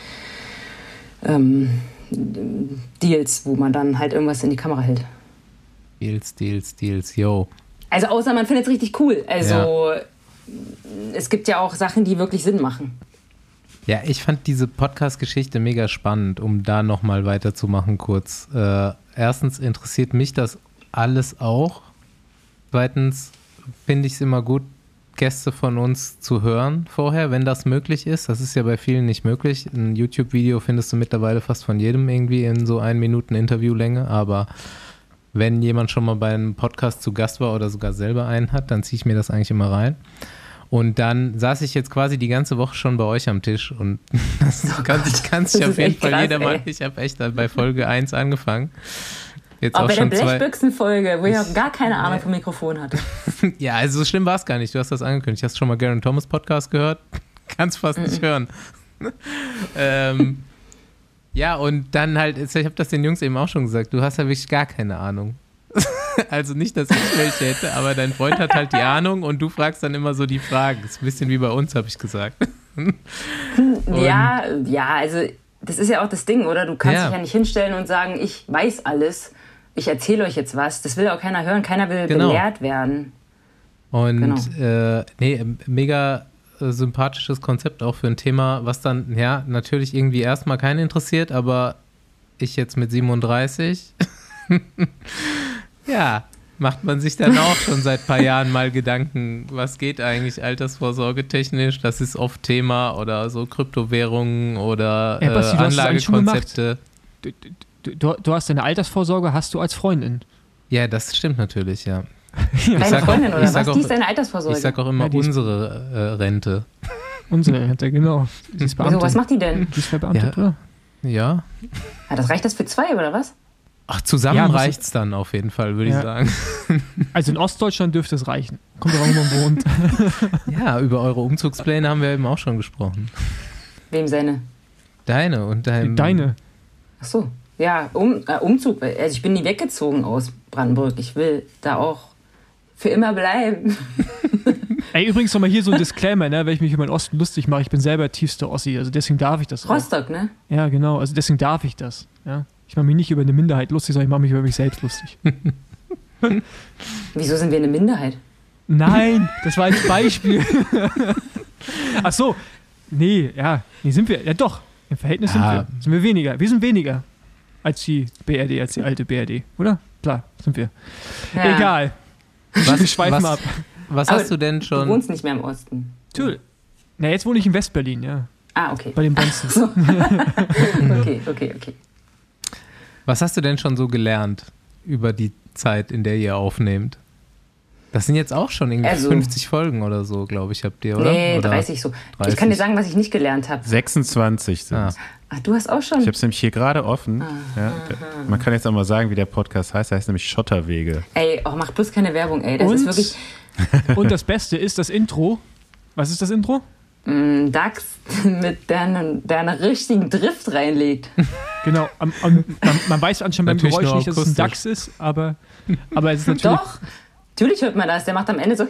Deals, wo man dann halt irgendwas in die Kamera hält. Deals, yo. Also außer man findet es richtig cool. Also es gibt ja auch Sachen, die wirklich Sinn machen. Ja, ich fand diese Podcast-Geschichte mega spannend, um da nochmal weiterzumachen kurz. Erstens interessiert mich das alles auch. Zweitens finde ich es immer gut, Gäste von uns zu hören vorher, wenn das möglich ist. Das ist ja bei vielen nicht möglich. Ein YouTube-Video findest du mittlerweile fast von jedem irgendwie in so 1 Minuten Interviewlänge, aber wenn jemand schon mal bei einem Podcast zu Gast war oder sogar selber einen hat, dann ziehe ich mir das eigentlich immer rein. Und dann saß ich jetzt quasi die ganze Woche schon bei euch am Tisch und das kann sich auf jeden Fall jeder mal. Ich habe echt bei Folge 1 angefangen. Jetzt auch auch bei schon der Blechbüchsen-Folge, wo ich auch gar keine Ahnung vom Mikrofon hatte. Ja, also so schlimm war es gar nicht. Du hast das angekündigt. Hast du schon mal Garen Thomas Podcast gehört? Kannst fast nicht hören. Ja, und dann halt, ich habe das den Jungs eben auch schon gesagt, du hast ja wirklich gar keine Ahnung. Also nicht, dass ich welche hätte, aber dein Freund hat halt die Ahnung und du fragst dann immer so die Fragen. Das ist ein bisschen wie bei uns, habe ich gesagt. Ja, also das ist ja auch das Ding, oder? Du kannst dich ja nicht hinstellen und sagen, ich weiß alles, ich erzähle euch jetzt was. Das will auch keiner hören, keiner will belehrt werden. Und mega sympathisches Konzept auch für ein Thema, was dann, ja, natürlich irgendwie erstmal keinen interessiert, aber ich jetzt mit 37, ja, macht man sich dann auch schon seit ein paar Jahren mal Gedanken, was geht eigentlich altersvorsorge technisch, das ist oft Thema oder so Kryptowährungen oder Basti, Anlagekonzepte. Du hast deine Altersvorsorge, hast du als Freundin. Ja, das stimmt natürlich, ja. Deine Freundin oder was? Die ist deine Altersvorsorge. Ich sag auch immer unsere Rente. Unsere Rente, genau. Die ist Wieso, was macht die denn? Die ist verbeamtet, oder? Ja. Das reicht das für 2, oder was? Ach, zusammen reicht's dann auf jeden Fall, würde ich sagen. Also in Ostdeutschland dürfte es reichen. Kommt doch auch, wo man wohnt. Ja, über eure Umzugspläne haben wir eben auch schon gesprochen. Wem seine? Deine und dein... Deine. Ach so. Ja, Umzug. Also ich bin nie weggezogen aus Brandenburg. Ich will da auch für immer bleiben. Ey, übrigens nochmal hier so ein Disclaimer, ne, wenn ich mich über den Osten lustig mache, ich bin selber tiefster Ossi, also deswegen darf ich das Rostock, auch. Ne? Ja, genau, also deswegen darf ich das. Ja. Ich mache mich nicht über eine Minderheit lustig, sondern ich mache mich über mich selbst lustig. Wieso sind wir eine Minderheit? Nein, das war ein Beispiel. Ach so, nee, sind wir, ja doch, im Verhältnis sind wir weniger. Wir sind weniger als die BRD, als die alte BRD, oder? Klar, sind wir. Ja. Egal. Wir schweifen ab. Was hast du denn schon? Du wohnst nicht mehr im Osten. Natürlich. Na, jetzt wohne ich in West-Berlin, ja. Ah, okay. Bei den Bonzen. So. Okay. Was hast du denn schon so gelernt über die Zeit, in der ihr aufnehmt? Das sind jetzt auch schon irgendwie 50 Folgen oder so, glaube ich, habt ihr, oder? Nee, oder 30 so. 30. Ich kann dir sagen, was ich nicht gelernt habe. 26 sind es. Ach, du hast auch schon? Ich habe es nämlich hier gerade offen. Ja, man kann jetzt auch mal sagen, wie der Podcast heißt. Der heißt nämlich Schotterwege. Ey, mach bloß keine Werbung, ey. Das ist wirklich... Und das Beste ist das Intro. Was ist das Intro? Dax, mit der einen richtigen Drift reinlegt. Genau. Man weiß anscheinend beim Geräusch nicht, dass es ein Dachs ist, aber es ist natürlich... Doch, natürlich hört man das. Der macht am Ende so...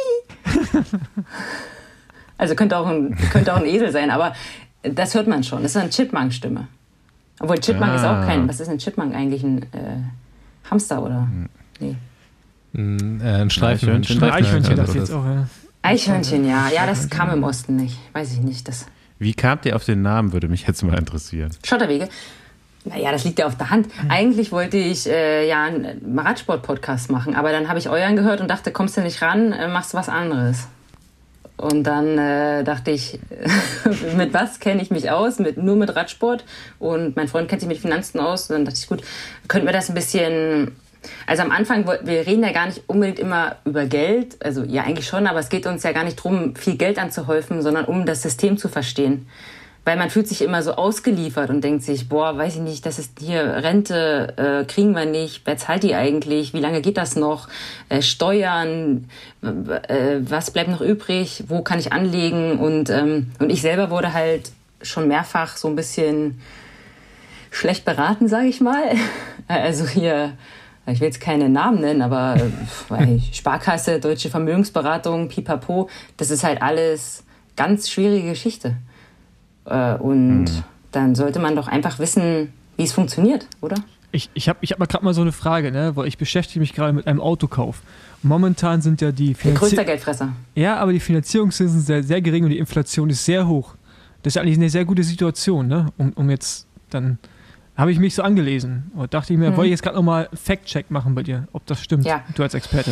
Also könnte auch ein Esel sein, aber das hört man schon. Das ist eine Chipmunk-Stimme. Obwohl Chipmunk ist auch kein... Was ist ein Chipmunk eigentlich? Ein Hamster, oder? Nee. Ein Streifenhörnchen. Eichhörnchen das jetzt auch, ja. Eichhörnchen, ja. Ja, das kam im Osten nicht. Weiß ich nicht. Wie kamt ihr auf den Namen, würde mich jetzt mal interessieren. Schotterwege. Naja, das liegt ja auf der Hand. Eigentlich wollte ich einen Radsport-Podcast machen, aber dann habe ich euren gehört und dachte, kommst du nicht ran, machst du was anderes. Und dann dachte ich, mit was kenne ich mich aus? Nur mit Radsport. Und mein Freund kennt sich mit Finanzen aus. Und dann dachte ich, gut, könnten wir das ein bisschen... Also am Anfang, wir reden ja gar nicht unbedingt immer über Geld, also ja eigentlich schon, aber es geht uns ja gar nicht darum, viel Geld anzuhäufen, sondern um das System zu verstehen. Weil man fühlt sich immer so ausgeliefert und denkt sich, weiß ich nicht, das ist hier Rente, kriegen wir nicht, wer zahlt die eigentlich, wie lange geht das noch, Steuern, was bleibt noch übrig, wo kann ich anlegen und ich selber wurde halt schon mehrfach so ein bisschen schlecht beraten, sage ich mal. Also hier... Ich will jetzt keine Namen nennen, aber Sparkasse, Deutsche Vermögensberatung, Pipapo, das ist halt alles ganz schwierige Geschichte. Und dann sollte man doch einfach wissen, wie es funktioniert, oder? Ich hab mal gerade mal so eine Frage, ne? Weil ich beschäftige mich gerade mit einem Autokauf. Momentan sind ja die größter Geldfresser. Ja, aber die Finanzierungszinsen sind sehr, sehr gering und die Inflation ist sehr hoch. Das ist eigentlich eine sehr gute Situation, ne? Um jetzt dann... Habe ich mich so angelesen und dachte ich mir, wollte ich jetzt gerade nochmal Fact-Check machen bei dir, ob das stimmt, du als Expertin.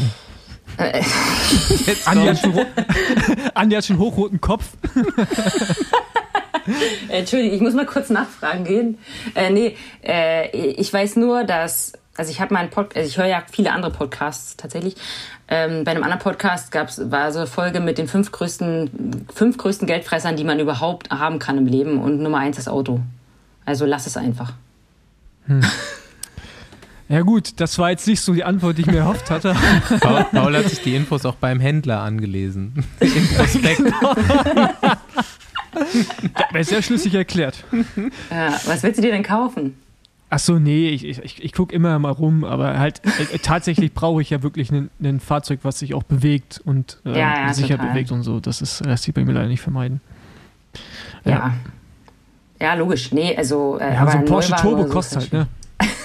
Andi hat schon hochroten Kopf. Entschuldigung, ich muss mal kurz nachfragen gehen. Ich weiß nur, dass, also ich habe ich höre ja viele andere Podcasts tatsächlich. Bei einem anderen Podcast war so eine Folge mit den fünf größten Geldfressern, die man überhaupt haben kann im Leben, und Nummer 1 das Auto. Also lass es einfach. Ja gut, das war jetzt nicht so die Antwort, die ich mir erhofft hatte. Paul hat sich die Infos auch beim Händler angelesen. Im Prospekt. Genau. Das wäre sehr schlüssig erklärt. Was willst du dir denn kaufen? Ach so, nee, ich gucke immer mal rum, aber halt tatsächlich brauche ich ja wirklich ein Fahrzeug, was sich auch bewegt und sicher total bewegt und so. Das lässt sich bei mir leider nicht vermeiden. Ja, logisch. Nee, also... aber so ein Porsche Turbo so kostet halt, ne?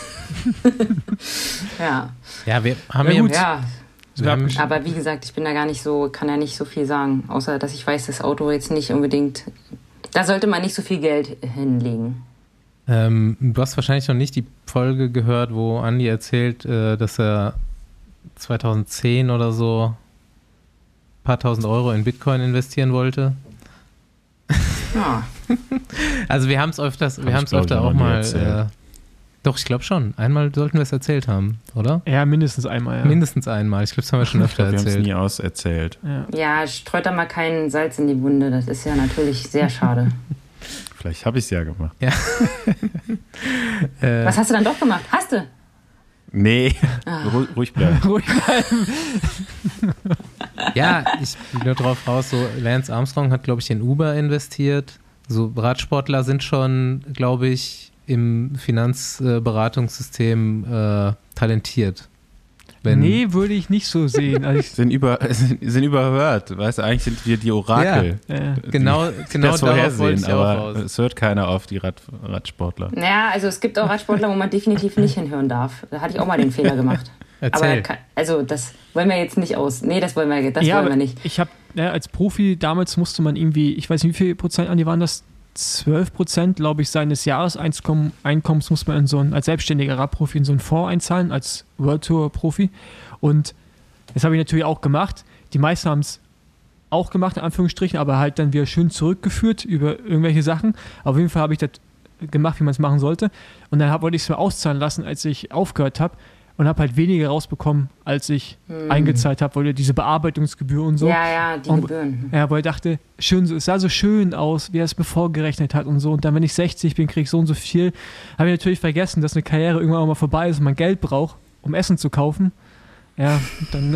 Ja, wir haben aber wie gesagt, ich bin da kann ja nicht so viel sagen, außer dass ich weiß, das Auto jetzt nicht unbedingt... Da sollte man nicht so viel Geld hinlegen. Du hast wahrscheinlich noch nicht die Folge gehört, wo Andi erzählt, dass er 2010 oder so ein paar tausend Euro in Bitcoin investieren wollte. Ja. Also wir haben es öfter auch mal Doch, ich glaube schon. Einmal sollten wir es erzählt haben, oder? Ja, mindestens einmal, ja. Mindestens einmal. Ich glaube, das haben wir schon öfter erzählt. Wir haben es nie auserzählt. Ja, streut da mal keinen Salz in die Wunde. Das ist ja natürlich sehr schade. Vielleicht habe ich es ja gemacht. Ja. Was hast du dann doch gemacht? Hast du? Nee, ruhig bleiben. Ruhig bleiben. Ja, ich bin nur drauf raus, so Lance Armstrong hat, glaube ich, in Uber investiert. So Radsportler sind schon, glaube ich, im Finanzberatungssystem talentiert. Nee, würde ich nicht so sehen. Also sind überhört. Weißt du, eigentlich sind wir die Orakel. Ja. Genau darauf wollte ich auch raus. Es hört keiner auf die Radsportler. Naja, also es gibt auch Radsportler, wo man definitiv nicht hinhören darf. Da hatte ich auch mal den Fehler gemacht. Erzähl. Aber das wollen wir jetzt nicht aus. Nee, das wollen wir nicht. Ich habe als Profi, damals musste man irgendwie, ich weiß nicht, wie viel Prozent an die waren das? 12%, glaube ich, seines Jahreseinkommens muss man als selbstständiger Radprofi in so einen Fonds einzahlen, als World Tour Profi. Und das habe ich natürlich auch gemacht. Die meisten haben es auch gemacht, in Anführungsstrichen, aber halt dann wieder schön zurückgeführt über irgendwelche Sachen. Auf jeden Fall habe ich das gemacht, wie man es machen sollte. Und dann wollte ich es mir auszahlen lassen, als ich aufgehört habe. Und habe halt weniger rausbekommen, als ich eingezahlt habe, weil diese Bearbeitungsgebühr und so. Ja, die Gebühren. Ja, weil ich dachte, es sah so schön aus, wie er es bevor gerechnet hat und so. Und dann, wenn ich 60 bin, kriege ich so und so viel. Habe ich natürlich vergessen, dass eine Karriere irgendwann auch mal vorbei ist und man Geld braucht, um Essen zu kaufen. Ja, dann.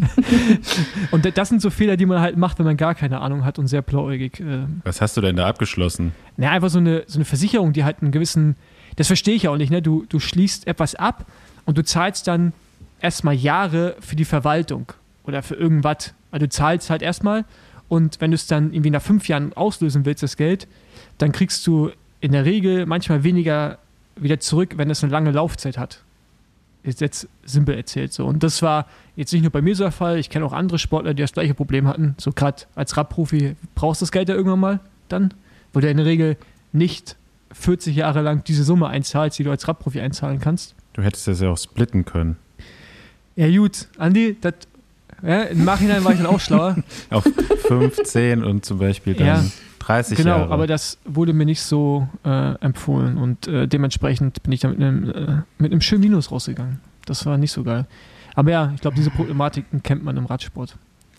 Und das sind so Fehler, die man halt macht, wenn man gar keine Ahnung hat und sehr blauäugig. Was hast du denn da abgeschlossen? Na, einfach so eine Versicherung, die halt einen gewissen. Das verstehe ich auch nicht, ne? Du schließt etwas ab. Und du zahlst dann erstmal Jahre für die Verwaltung oder für irgendwas. Also du zahlst halt erstmal und wenn du es dann irgendwie nach 5 Jahren auslösen willst, das Geld, dann kriegst du in der Regel manchmal weniger wieder zurück, wenn es eine lange Laufzeit hat. Ist jetzt simpel erzählt so. Und das war jetzt nicht nur bei mir so der Fall. Ich kenne auch andere Sportler, die das gleiche Problem hatten. So gerade als Radprofi brauchst du das Geld ja irgendwann mal dann, wo du in der Regel nicht 40 Jahre lang diese Summe einzahlst, die du als Radprofi einzahlen kannst. Du hättest das ja auch splitten können. Ja gut, Andi, im Nachhinein war ich dann auch schlauer. Auf 15 und zum Beispiel dann 30 Jahre. Genau, aber das wurde mir nicht so empfohlen und dementsprechend bin ich da mit einem schönen Minus rausgegangen. Das war nicht so geil. Aber ja, ich glaube, diese Problematiken kennt man im Radsport.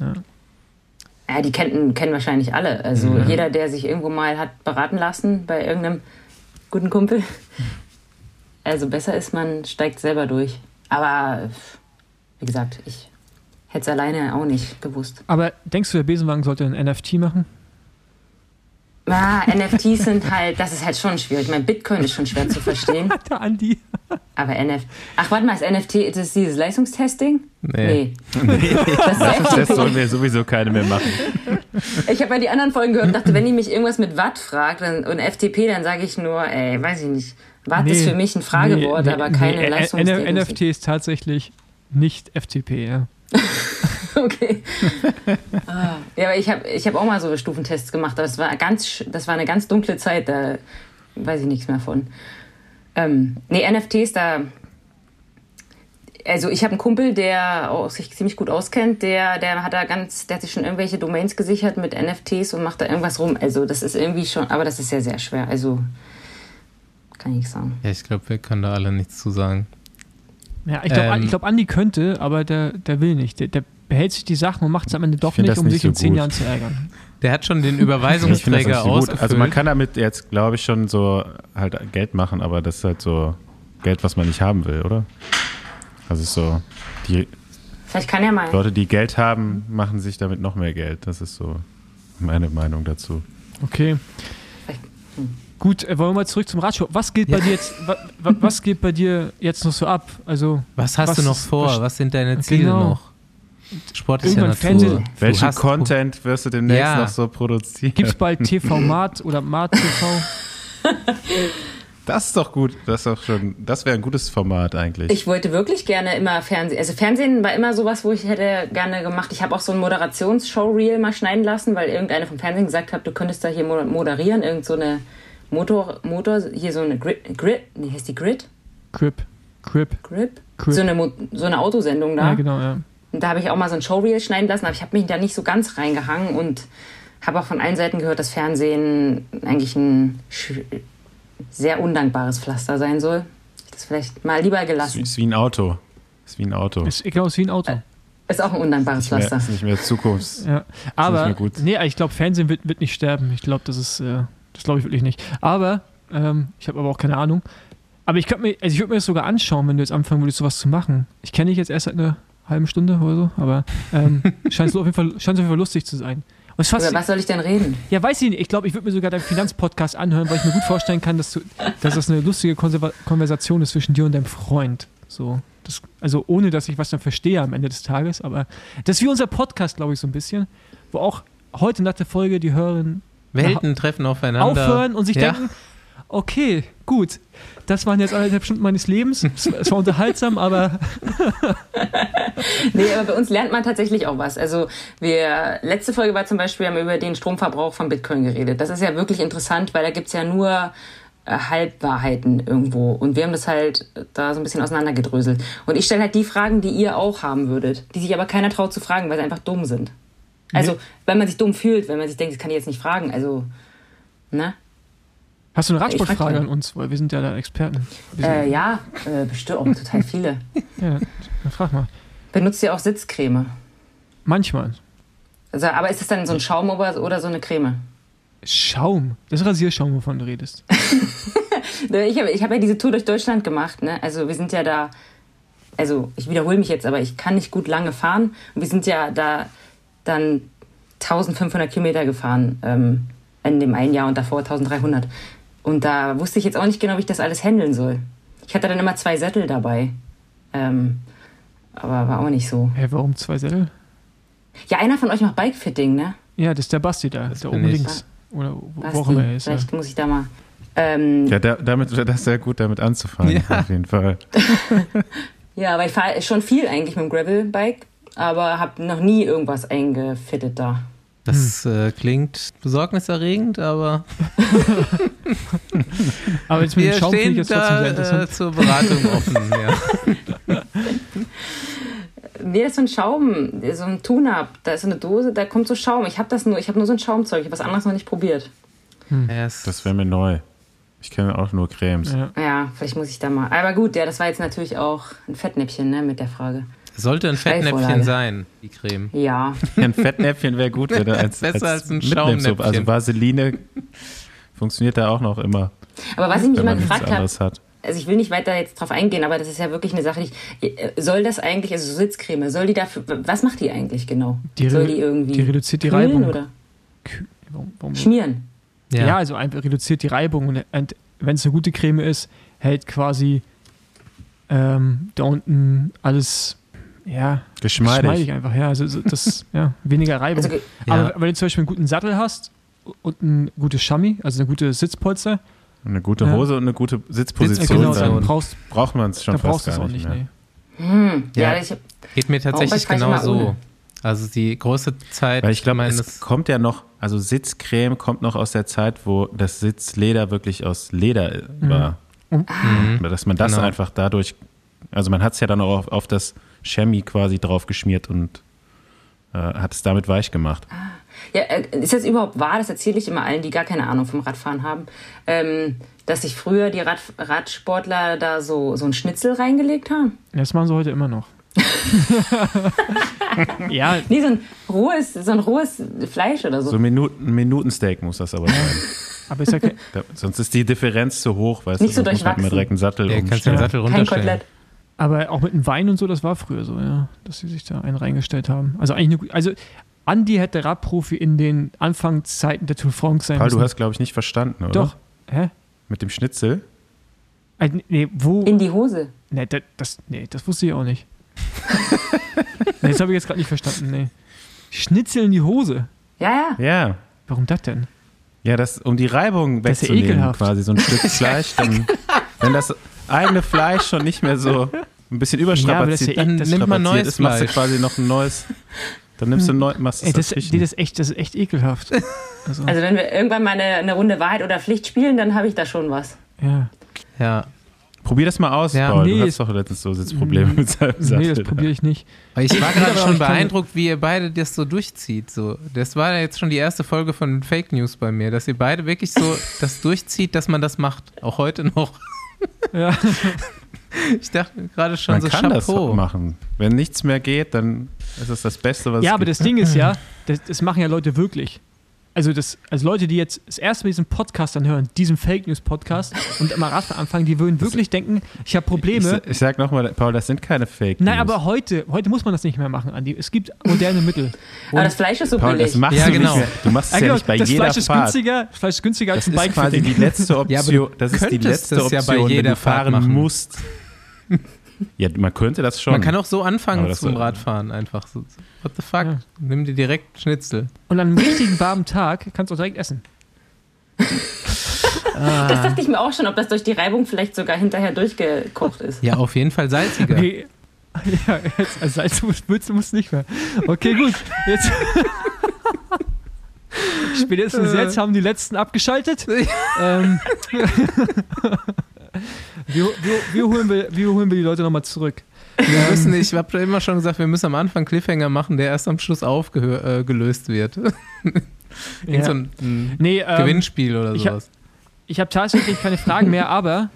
Ja, die kennen wahrscheinlich alle. Also jeder, der sich irgendwo mal hat beraten lassen bei irgendeinem guten Kumpel. Also besser ist, man steigt selber durch. Aber wie gesagt, ich hätte es alleine auch nicht gewusst. Aber denkst du, der Besenwagen sollte ein NFT machen? NFTs sind halt, das ist halt schon schwierig. Ich meine, Bitcoin ist schon schwer zu verstehen. Der Andi. Aber Ach, warte mal, ist NFT, ist das dieses Leistungstesting? Nee. Das sollen wir sowieso keine mehr machen. Ich habe ja die anderen Folgen gehört und dachte, wenn die mich irgendwas mit Watt fragt und FTP, dann sage ich nur, weiß ich nicht. Watt ist für mich ein Fragewort, aber keine Leistungstesting. NFT ist tatsächlich nicht FTP, ja. Okay. Ja, aber ich hab auch mal so Stufentests gemacht, aber das war eine ganz dunkle Zeit, da weiß ich nichts mehr von. NFTs, also ich habe einen Kumpel, der sich ziemlich gut auskennt, der hat sich schon irgendwelche Domains gesichert mit NFTs und macht da irgendwas rum. Also das ist irgendwie schon, aber das ist sehr, sehr schwer. Also kann ich nicht sagen. Ja, ich glaube, wir können da alle nichts zu sagen. Ja, ich glaube, Andi könnte, aber der will nicht. Der behält sich die Sachen und macht es am Ende doch nicht, um sich in 10 Jahren zu ärgern. Der hat schon den Überweisungsträger ausgefüllt. Also man kann damit jetzt, glaube ich, schon so halt Geld machen, aber das ist halt so Geld, was man nicht haben will, oder? Also ist so, vielleicht kann ja mal. Leute, die Geld haben, machen sich damit noch mehr Geld. Das ist so meine Meinung dazu. Okay. Gut, wollen wir mal zurück zum Radsport. Was geht bei dir jetzt noch so ab? Also was hast du noch vor? Was sind deine Ziele noch? Sport ist ja Natur. Welchen Content wirst du demnächst noch so produzieren? Gibt es bald TV Mart oder Mart TV? Das ist doch gut. Das wäre ein gutes Format eigentlich. Ich wollte wirklich gerne immer Fernsehen. Also Fernsehen war immer sowas, wo ich hätte gerne gemacht. Ich habe auch so ein Moderations-Show-Reel mal schneiden lassen, weil irgendeine vom Fernsehen gesagt hat, du könntest da hier moderieren. Irgend so eine Motor, hier so eine Grid. Nee, heißt die Grid? Grip. So eine Autosendung da. Ja, genau, ja. Und da habe ich auch mal so ein Showreel schneiden lassen, aber ich habe mich da nicht so ganz reingehangen und habe auch von allen Seiten gehört, dass Fernsehen eigentlich ein sehr undankbares Pflaster sein soll. Das Ist vielleicht mal lieber gelassen. Ist wie ein Auto. Ich glaube, es ist wie ein Auto. Ist auch ein undankbares Pflaster. Ist nicht mehr Zukunft. Ja. Aber, ich glaube, Fernsehen wird nicht sterben. Ich glaube, das glaube ich wirklich nicht. Aber, ich habe aber auch keine Ahnung. Aber ich würde mir das sogar anschauen, wenn du jetzt anfangen würdest, sowas zu machen. Ich kenne dich jetzt erst seit einer halben Stunde oder so, aber scheint auf jeden Fall lustig zu sein. Über was soll ich denn reden? Ja, weiß ich nicht. Ich glaube, ich würde mir sogar deinen Finanzpodcast anhören, weil ich mir gut vorstellen kann, dass das eine lustige Konversation ist zwischen dir und deinem Freund. So, also ohne, dass ich was dann verstehe am Ende des Tages, aber das ist wie unser Podcast, glaube ich, so ein bisschen, wo auch heute nach der Folge die Hörerinnen Welten treffen aufeinander. Aufhören und sich denken, okay, gut, das waren jetzt 1,5 Stunden meines Lebens, es war unterhaltsam, aber... Nee, aber bei uns lernt man tatsächlich auch was. Also letzte Folge war zum Beispiel, wir haben über den Stromverbrauch von Bitcoin geredet. Das ist ja wirklich interessant, weil da gibt es ja nur Halbwahrheiten irgendwo. Und wir haben das halt da so ein bisschen auseinandergedröselt. Und ich stelle halt die Fragen, die ihr auch haben würdet, die sich aber keiner traut zu fragen, weil sie einfach dumm sind. Also, weil man sich dumm fühlt, wenn man sich denkt, das kann ich jetzt nicht fragen. Also, ne? Hast du eine Radsportfrage an uns? Weil wir sind ja da Experten. Bestimmt auch total viele. Ja, dann frag mal. Benutzt ihr auch Sitzcreme? Manchmal. Also, aber ist das dann so ein Schaum oder so eine Creme? Schaum? Das ist Rasierschaum, wovon du redest. Ich hab ja diese Tour durch Deutschland gemacht, ne? Also wir sind ja da, also ich wiederhole mich jetzt, aber ich kann nicht gut lange fahren. Und wir sind ja da dann 1500 Kilometer gefahren in dem einen Jahr und davor 1300. Und da wusste ich jetzt auch nicht genau, wie ich das alles handeln soll. Ich hatte dann immer 2 Sättel dabei. Aber war auch nicht so. Hä, warum 2 Sättel? Ja, einer von euch macht Bikefitting, ne? Ja, das ist der Basti da oben links. Oder wo auch immer er ist. Vielleicht muss ich da mal... das ist sehr gut, damit anzufangen, auf jeden Fall. Ja, aber ich fahre schon viel eigentlich mit dem Gravelbike, aber habe noch nie irgendwas eingefittet da. Das klingt besorgniserregend, aber aber jetzt mit dem Schaum finde ich jetzt trotzdem sehr interessant. Zur Beratung offen, ja. Nee, das ist so ein Schaum, so ein Tune-Up, da ist so eine Dose, da kommt so Schaum. Ich habe nur so ein Schaumzeug, ich habe was anderes noch nicht probiert. Das wäre mir neu. Ich kenne auch nur Cremes. Ja, vielleicht muss ich da mal. Aber gut, das war jetzt natürlich auch ein Fettnäpfchen, ne, mit der Frage. Sollte ein Fettnäpfchen sein, die Creme. Ja. Ein Fettnäpfchen wäre gut, wenn du besser als ein Schaumnäpfchen. Also Vaseline funktioniert da auch noch immer. Aber was ich mich immer gefragt habe, also ich will nicht weiter jetzt drauf eingehen, aber das ist ja wirklich eine Sache, soll das eigentlich, also so Sitzcreme, soll die dafür, was macht die eigentlich genau? Soll die irgendwie die reduziert die Reibung. Oder? Schmieren? Ja, also einfach reduziert die Reibung und wenn es eine gute Creme ist, hält quasi da unten alles geschmeidig einfach. Ja, also das weniger Reibung. Also, aber wenn du zum Beispiel einen guten Sattel hast und ein gutes Chamois, also eine gute Sitzpolster, eine gute Hose und eine gute Sitzposition, genau, dann braucht man es schon fast gar nicht mehr. Geht mir tatsächlich genau so. Also die große Zeit... Weil ich glaube, es kommt ja noch, also Sitzcreme kommt noch aus der Zeit, wo das Sitzleder wirklich aus Leder war. Dass man das einfach dadurch, also man hat es ja dann auch auf das Chamois quasi drauf geschmiert und hat es damit weich gemacht. Ja, ist das überhaupt wahr? Das erzähle ich immer allen, die gar keine Ahnung vom Radfahren haben, dass sich früher die Radsportler da so einen Schnitzel reingelegt haben? Das machen sie heute immer noch. Ja. Nee, so ein rohes Fleisch oder so. So ein Minutensteak muss das aber sein. Aber ist ja sonst ist die Differenz zu hoch, weißt nicht du, so muss man direkt einen Sattel kannst den Sattel runterstellen. Kein Kotelett. Aber auch mit dem Wein und so, das war früher so, ja, dass sie sich da einen reingestellt haben. Also eigentlich Andi hätte Radprofi in den Anfangszeiten der Tour de France sein müssen. Du hast, glaube ich, nicht verstanden, oder? Doch. Hä? Mit dem Schnitzel? Nee, wo? In die Hose? Nee, das wusste ich auch nicht. Nee, das habe ich jetzt gerade nicht verstanden, nee. Schnitzel in die Hose? Ja. Warum das denn? Ja, um die Reibung wegzunehmen, quasi so ein Stück Fleisch. Dann, wenn das eigene Fleisch schon nicht mehr so ein bisschen überstrapaziert, dann nimmt man neues Fleisch. Machst du quasi noch ein neues... Dann nimmst du machst es das ist echt ekelhaft. Also wenn wir irgendwann mal eine Runde Wahrheit oder Pflicht spielen, dann habe ich da schon was. Ja. Probier das mal aus, Paul. Du hast doch letztens so Sitzprobleme mit seinem Sattel. Nee, das probiere ich nicht. Ich war gerade schon beeindruckt, wie ihr beide das so durchzieht. So. Das war jetzt schon die erste Folge von Fake News bei mir, dass ihr beide wirklich so das durchzieht, dass man das macht. Auch heute noch. Ja. Ich dachte gerade schon Man so kann Chapeau. das machen. Wenn nichts mehr geht, dann ist es das Beste, was es Ja, aber gibt. das Ding ist ja, das machen ja Leute wirklich. Also Leute, die jetzt das erste Mal diesen Podcast dann hören, diesen Fake News Podcast und immer Radfahren anfangen, die würden wirklich denken, ich habe Probleme. Ich sag nochmal, Paul, das sind keine Fake News. Nein, aber heute muss man das nicht mehr machen, Andi. Es gibt moderne Mittel. Aber das Fleisch ist so Paul, billig. das machst Ja, du genau. nicht mehr. Du machst es ja nicht bei das jeder Fleisch ist Fahrt. günstiger, Fleisch ist günstiger Das als ein ist quasi Bikefitting. die letzte Ja, aber Option. du Das ist die könntest letzte das ja bei Option, wenn jeder du fahren Fahrt machen. musst. Ja, man könnte das schon. Man kann auch so anfangen Aber das zum soll- Radfahren einfach. So, what the fuck? Ja. Nimm dir direkt Schnitzel. Und an einem richtigen warmen Tag kannst du auch direkt essen. Das dachte ich mir auch schon, ob das durch die Reibung vielleicht sogar hinterher durchgekocht ist. Ja, auf jeden Fall salziger. Okay. Ja, jetzt, also Salz musst du nicht mehr. Okay, gut. Jetzt. Spätestens jetzt haben die Letzten abgeschaltet. Wie holen wir die Leute nochmal zurück? Wir müssen nicht, ich habe immer schon gesagt, wir müssen am Anfang Cliffhanger machen, der erst am Schluss aufgelöst wird. Irgend so ein Gewinnspiel oder sowas. Ich habe tatsächlich keine Fragen mehr, aber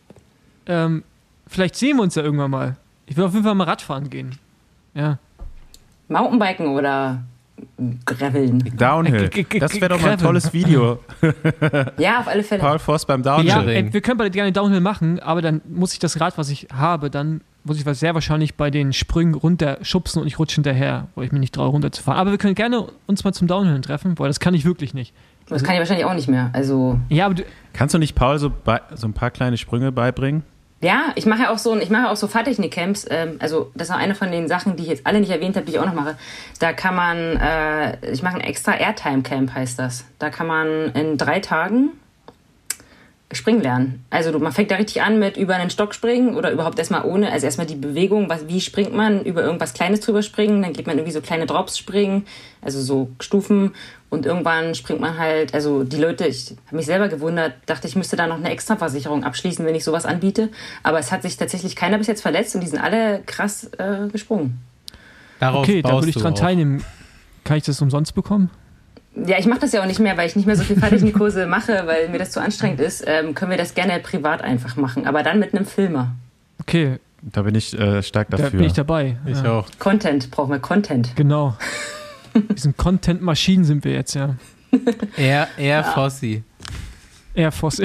vielleicht sehen wir uns ja irgendwann mal. Ich will auf jeden Fall mal Radfahren gehen. Ja. Mountainbiken oder Graveln. Downhill. Das wäre doch mal ein tolles Video. Ja, auf alle Fälle. Paul Voss beim Ja, Downhill. wir können beide gerne Downhill machen, aber dann muss ich das Rad, was ich habe, dann muss ich sehr wahrscheinlich bei den Sprüngen runterschubsen und ich rutsche hinterher, weil ich mir nicht traue, runterzufahren. Aber wir können gerne uns mal zum Downhill treffen, weil das kann ich wirklich nicht. Das kann ich wahrscheinlich auch nicht mehr. Also Ja, aber Kannst du nicht Paul so ein paar kleine Sprünge beibringen? ja, ich mache ja auch so Fahrtechnik-Camps. Also das ist auch eine von den Sachen, die ich jetzt alle nicht erwähnt habe, die ich auch noch mache. Da kann man, ich mache ein extra Airtime-Camp, heißt das. Da kann man in 3 Tagen springen lernen. Also man fängt da richtig an mit über einen Stock springen oder überhaupt erstmal ohne, also erstmal die Bewegung, wie springt man, über irgendwas Kleines drüber springen, dann geht man irgendwie so kleine Drops springen, also so Stufen und irgendwann springt man halt, also die Leute, ich habe mich selber gewundert, dachte ich müsste da noch eine Extraversicherung abschließen, wenn ich sowas anbiete, aber es hat sich tatsächlich keiner bis jetzt verletzt und die sind alle krass gesprungen. Darauf okay, da baust würde ich du dran auf. teilnehmen. Kann ich das umsonst bekommen? Ja, ich mache das ja auch nicht mehr, weil ich nicht mehr so viel Fahrtechnikkurse mache, weil mir das zu anstrengend ist. Können wir das gerne privat einfach machen, aber dann mit einem Filmer. Okay, Da bin ich stark da dafür. bin ich dabei. Ich ja. auch. Content, brauchen wir Content. Genau. Diesen Content-Maschinen sind wir jetzt, ja. Air Fossi. Air Force.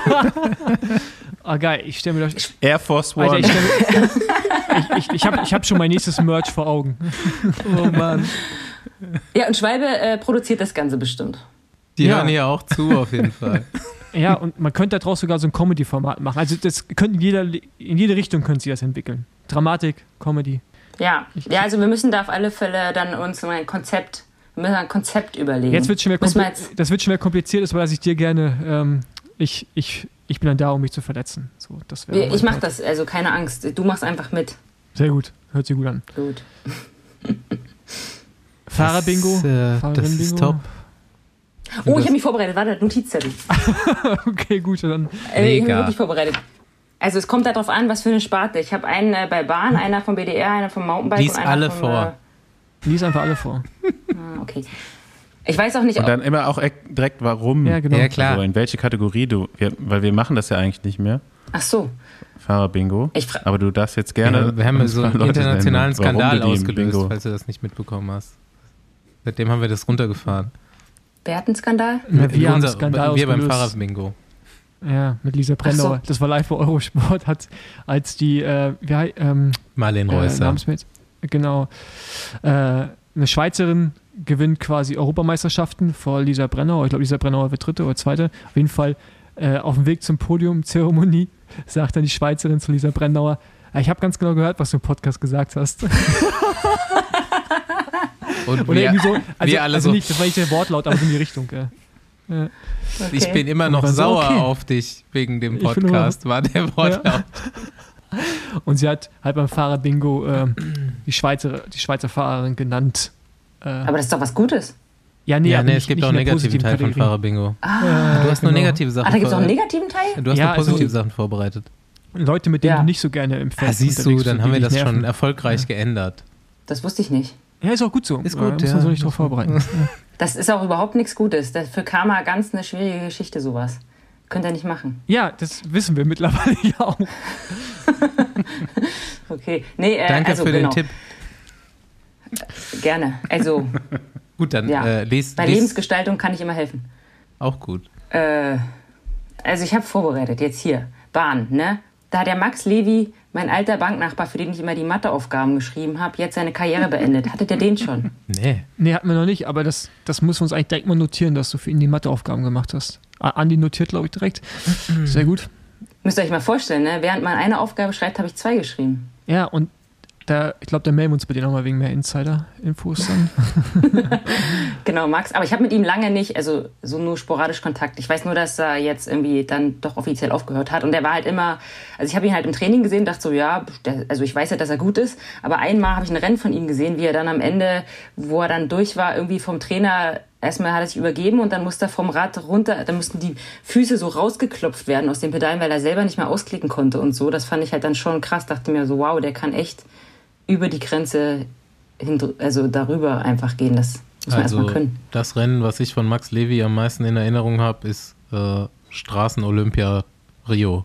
Ah, geil. Ich stelle mir das. Air Force One. Alter, ich hab schon mein nächstes Merch vor Augen. Oh Mann. Ja, und Schwalbe produziert das Ganze bestimmt. Die Ja. hören hier auch zu, auf jeden Fall. Ja, und man könnte daraus sogar so ein Comedy-Format machen. Also das könnte in jede Richtung können sie das entwickeln. Dramatik, Comedy. Ja, also wir müssen da auf alle Fälle dann uns ein Konzept überlegen. Jetzt wird schon mehr Müssen wir jetzt- das wird schon mehr kompliziert, das weiß ich dir gerne. Ich bin dann da, um mich zu verletzen. So, das wäre Ich mache das, also keine Angst. Du machst einfach mit. Sehr gut, hört sich gut an. Gut. Fahrerbingo. Das ist top. Oh, ich habe mich vorbereitet. Warte, Notizzettel. Okay, gut, dann. Ich habe mich Mega. wirklich vorbereitet. Also es kommt darauf an, was für eine Sparte. Ich habe einen bei Bahn, einer vom BDR, einer vom Mountainbike Lies und einer alle vom... vor. Lies einfach alle vor. Okay. Ich weiß auch nicht, Und ob... dann immer auch direkt, warum. Ja, genau. Ja, klar. Also in welche Kategorie weil wir machen das ja eigentlich nicht mehr. Ach so. Fahrer-Bingo. Aber du darfst jetzt gerne. Wir haben uns so mal einen Leute internationalen nennen, warum Skandal du die im ausgelöst, Bingo- falls du das nicht mitbekommen hast. Seitdem haben wir das runtergefahren. Wer hat einen Skandal? Ja, wir haben Unser- Skandal wir beim ausgelöst. Fahrerbingo. Ja, mit Lisa Brennauer. Ach so. Das war live bei Eurosport, als die, Marlene Reusser. Namensmädchen, genau, eine Schweizerin gewinnt quasi Europameisterschaften vor Lisa Brennauer. Ich glaube, Lisa Brennauer wird Dritte oder Zweite. Auf jeden Fall auf dem Weg zum Podium, Zeremonie, sagt dann die Schweizerin zu Lisa Brennauer, ich habe ganz genau gehört, was du im Podcast gesagt hast. Und Oder irgendwie so, wir alle also so, nicht, das war nicht der Wortlaut, aber so in die Richtung. Ja. ich bin immer noch Und war so, sauer okay. auf dich wegen dem Ich bin Podcast, war der Wortlaut. Und sie hat halt beim Fahrerbingo die Schweizer Fahrerin genannt. Aber das ist doch was Gutes. Ja, nee, Ja, aber nee, nicht, es gibt nicht auch in einen der negativen positiven Teil von Kategorie. Fahrerbingo. Ah, Du hast nur genau. negative Sachen da gibt es auch einen vorbereitet. negativen Teil? Du hast Ja, nur positive also- Sachen vorbereitet. Leute, mit denen Ja. du nicht so gerne im Feld Siehst du, unterwegs dann bist, haben die wir das dich schon nerven. erfolgreich geändert. Das wusste ich nicht. Ja, ist auch gut so. Ist gut, Muss ja. man so nicht drauf vorbereiten. Das ist auch überhaupt nichts Gutes. Das ist für Karma ganz eine schwierige Geschichte, sowas. Könnt ihr nicht machen. Ja, das wissen wir mittlerweile ja auch. Okay. Nee, Danke für den Tipp. Gerne. Also. Gut, dann Bei Lebensgestaltung kann ich immer helfen. Auch gut. Also ich habe vorbereitet, jetzt hier. Bahn, ne? Da hat der Max Levy, mein alter Banknachbar, für den ich immer die Matheaufgaben geschrieben habe, jetzt seine Karriere beendet. Hattet ihr den schon? Nee, hatten wir noch nicht, aber das müssen wir uns eigentlich direkt mal notieren, dass du für ihn die Matheaufgaben gemacht hast. Andi notiert, glaube ich, direkt. Sehr gut. Müsst ihr euch mal vorstellen, ne? Während man eine Aufgabe schreibt, habe ich 2 geschrieben. Ja, und ich glaube, da melden wir uns bei dir nochmal wegen mehr Insider-Infos dann. Genau, Max. Aber ich habe mit ihm lange nicht, also so nur sporadisch Kontakt. Ich weiß nur, dass er jetzt irgendwie dann doch offiziell aufgehört hat. Und der war halt immer, also ich habe ihn halt im Training gesehen, dachte so, ja, also ich weiß ja, dass er gut ist. Aber einmal habe ich ein Rennen von ihm gesehen, wie er dann am Ende, wo er dann durch war, irgendwie vom Trainer, erstmal hat er sich übergeben und dann musste er vom Rad runter, dann mussten die Füße so rausgeklopft werden aus den Pedalen, weil er selber nicht mehr ausklicken konnte und so. Das fand ich halt dann schon krass. Dachte mir so, wow, der kann echt über die Grenze also darüber einfach gehen. Das muss man erstmal können. Das Rennen, was ich von Max Levy am meisten in Erinnerung habe, ist Straßen-Olympia Rio.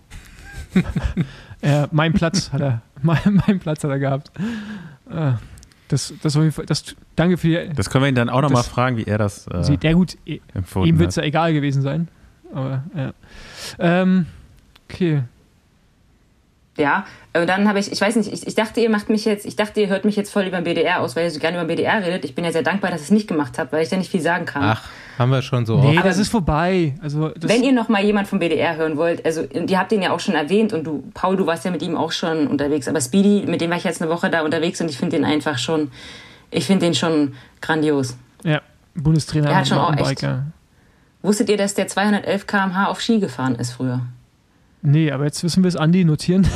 Mein Platz hat er gehabt. Das auf jeden Fall, danke für die. Das können wir ihn dann auch nochmal fragen, wie er das sieht. Ja gut, empfunden ihm wird es ja egal gewesen sein. Aber ja. Okay. Ja, und dann habe ich weiß nicht, ich dachte, ihr hört mich jetzt voll über den BDR aus, weil ihr so gerne über den BDR redet. Ich bin ja sehr dankbar, dass ich es nicht gemacht habe, weil ich da nicht viel sagen kann. Ach, haben wir schon so. Nee, das ist vorbei. Also, wenn ihr noch mal jemand vom BDR hören wollt, also ihr habt den ja auch schon erwähnt und du, Paul, du warst ja mit ihm auch schon unterwegs, aber Speedy, mit dem war ich jetzt eine Woche da unterwegs und ich finde den schon grandios. Ja, Bundestrainer. Er hat schon auch echt. Wusstet ihr, dass der 211 km/h auf Ski gefahren ist früher? Nee, aber jetzt wissen wir es, Andi, notieren.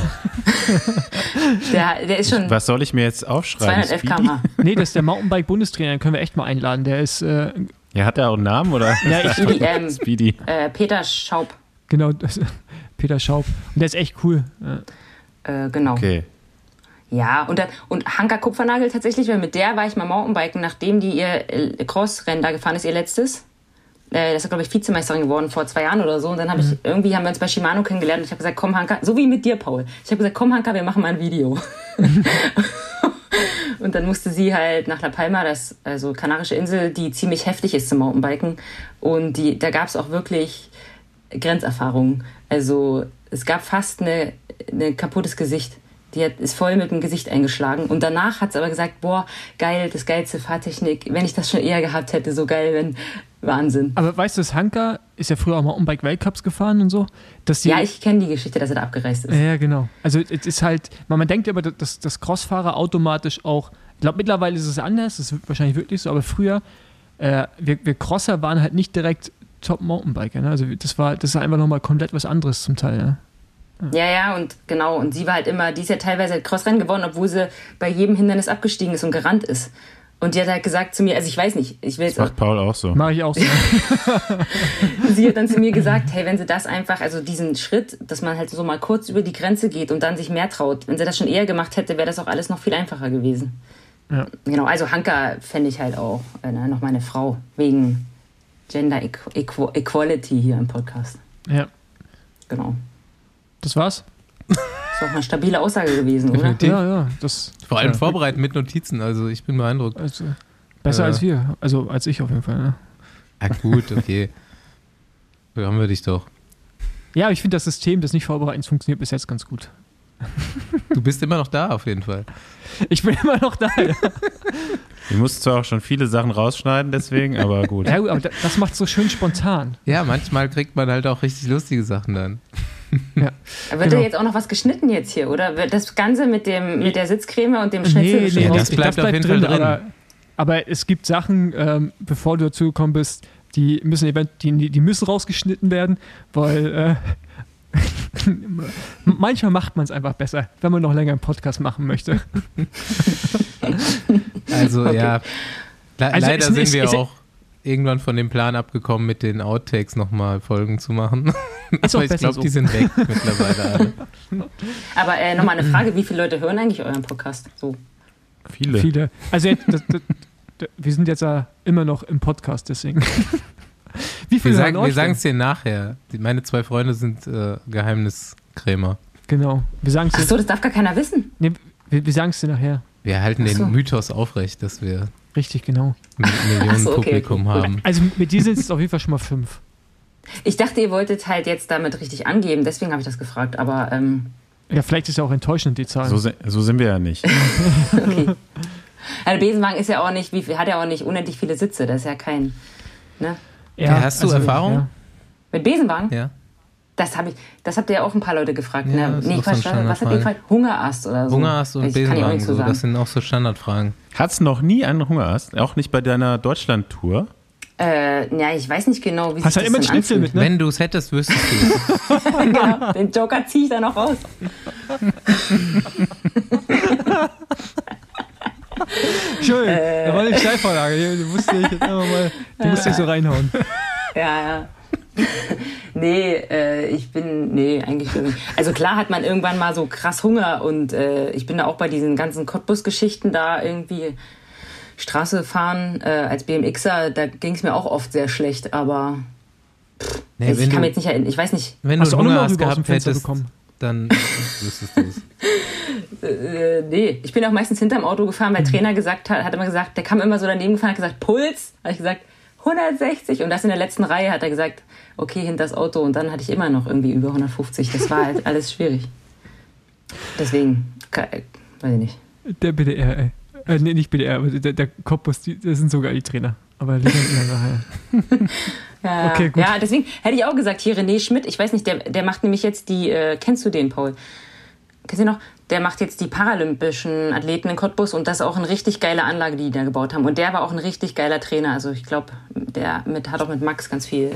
Der ist schon. Was soll ich mir jetzt aufschreiben? 211 km/h. Nee, das ist der Mountainbike-Bundestrainer, den können wir echt mal einladen. Der ist. Ja, hat er auch einen Namen, oder? Ja, Speedy. Peter Schaub. Genau, Peter Schaub. Und der ist echt cool. Ja. Genau. Okay. Ja, und Hanka Kupfernagel tatsächlich, weil mit der war ich mal Mountainbiken, nachdem die ihr Cross-Rennen da gefahren ist, ihr letztes. Das ist, glaube ich, Vizemeisterin geworden vor 2 Jahren oder so. Und dann haben wir uns bei Shimano kennengelernt und ich habe gesagt, komm Hanka, so wie mit dir, Paul. Ich habe gesagt, komm Hanka, wir machen mal ein Video. Und dann musste sie halt nach La Palma, also Kanarische Insel, die ziemlich heftig ist zum Mountainbiken. Und da gab es auch wirklich Grenzerfahrungen. Also es gab fast ein kaputtes Gesicht. Die ist voll mit dem Gesicht eingeschlagen. Und danach hat sie aber gesagt, boah, geil, das geilste Fahrtechnik. Wenn ich das schon eher gehabt hätte, so geil, Wahnsinn. Aber weißt du, das Hanka ist ja früher auch mal Mountainbike-Weltcups gefahren und so. Ja, ich kenne die Geschichte, dass er da abgereist ist. Ja, genau. Also es ist halt, man denkt immer, dass Crossfahrer automatisch auch, ich glaube mittlerweile ist es anders, das ist wahrscheinlich wirklich so, aber früher, wir Crosser waren halt nicht direkt Top-Mountainbiker. Ne? Also das ist einfach nochmal komplett was anderes zum Teil. Ne? Ja, und genau. Und sie war halt immer, die ist ja teilweise Crossrennen gewonnen, obwohl sie bei jedem Hindernis abgestiegen ist und gerannt ist. Und die hat halt gesagt zu mir, also ich weiß nicht, ich will jetzt. Das macht Paul auch so. Mache ich auch so. Sie hat dann zu mir gesagt, hey, wenn sie das einfach, also diesen Schritt, dass man halt so mal kurz über die Grenze geht und dann sich mehr traut, wenn sie das schon eher gemacht hätte, wäre das auch alles noch viel einfacher gewesen. Ja. Genau, also Hanka fände ich halt auch noch meine Frau, wegen Gender Equality hier im Podcast. Ja. Genau. Das war's? Das ist auch eine stabile Aussage gewesen, oder? Ja. Vor allem vorbereiten mit Notizen, also ich bin beeindruckt. Also, besser als wir, also als ich auf jeden Fall. Ne? Ah, gut, okay. So haben wir dich doch. Ja, aber ich finde, das System des Nicht-Vorbereitens funktioniert bis jetzt ganz gut. Du bist immer noch da, auf jeden Fall. Ich bin immer noch da, ja. Wir mussten zwar auch schon viele Sachen rausschneiden, deswegen, aber gut. Ja, aber das macht so schön spontan. Ja, manchmal kriegt man halt auch richtig lustige Sachen dann. Ja. Wird da jetzt auch noch was geschnitten jetzt hier, oder? Wird das Ganze mit der Sitzcreme und dem Schnitzel Nee, das bleibt auf jeden Fall drin. Aber es gibt Sachen, bevor du dazu gekommen bist, die müssen rausgeschnitten werden, weil manchmal macht man es einfach besser, wenn man noch länger einen Podcast machen möchte. Also okay. Ja, leider sind wir ist auch irgendwann von dem Plan abgekommen, mit den Outtakes nochmal Folgen zu machen. Aber ich glaube, die sind weg mittlerweile alle. Aber nochmal eine Frage, wie viele Leute hören eigentlich euren Podcast? So. Viele. Also wir sind jetzt immer noch im Podcast, deswegen. Wie viele wir sagen es dir nachher. Meine 2 Freunde sind Geheimniskrämer. Genau. Wir sagen's Ach so, das darf gar keiner wissen. Nee, wir sagen es dir nachher. Wir halten den Mythos aufrecht, dass wir richtig, genau. Millionen Publikum haben. Also mit dir sind es auf jeden Fall schon mal 5. Ich dachte, ihr wolltet halt jetzt damit richtig angeben, deswegen habe ich das gefragt, aber ja, vielleicht ist ja auch enttäuschend, die Zahl. So sind wir ja nicht. Okay. Der Besenwagen ist ja auch nicht, hat ja auch nicht unendlich viele Sitze, das ist ja kein, ne? Ja, hast du Erfahrung? Ja. Mit Besenwagen? Ja. Das habt ihr ja auch ein paar Leute gefragt. Ja, Ne? Nee, was habt ihr gefragt? Hungerast oder so. Hungerast und Besenwagen, so. Das sind auch so Standardfragen. Hat's noch nie einen Hungerast? Auch nicht bei deiner Deutschland-Tour? Ja, ich weiß nicht genau, wie hast sich halt immer das ein Schnitzel mit, ne? Wenn du es hättest, wüsstest du es. Genau, den Joker ziehe ich da noch raus. Schön, da war eine Steilvorlage. Die musste ich jetzt einfach mal, die musste ich so reinhauen. Ja. Nee, eigentlich nicht. Also klar hat man irgendwann mal so krass Hunger und ich bin da auch bei diesen ganzen Cottbus-Geschichten da irgendwie Straße fahren als BMXer, da ging es mir auch oft sehr schlecht, aber ich kann mir jetzt nicht erinnern, ich weiß nicht. Wenn du Hungerast gehabt hättest, dann wüsstest du es. Nee, ich bin auch meistens hinterm Auto gefahren, weil der Trainer hat immer gesagt, der kam immer so daneben gefahren, hat gesagt, Puls, habe ich gesagt, 160 und das in der letzten Reihe hat er gesagt, okay, hinter das Auto und dann hatte ich immer noch irgendwie über 150, das war halt alles schwierig. Deswegen, weiß ich nicht. Der BDR, ey. Nee, nicht BDR, aber der Cottbus, das sind sogar die Trainer. Aber lieber nachher. Ja, okay, gut. Ja, deswegen hätte ich auch gesagt, hier René Schmidt, ich weiß nicht, der macht nämlich jetzt die, kennst du den, Paul? Kennst du ihn noch? Der macht jetzt die paralympischen Athleten in Cottbus und das ist auch eine richtig geile Anlage, die da gebaut haben. Und der war auch ein richtig geiler Trainer. Also ich glaube, der hat auch mit Max ganz viel,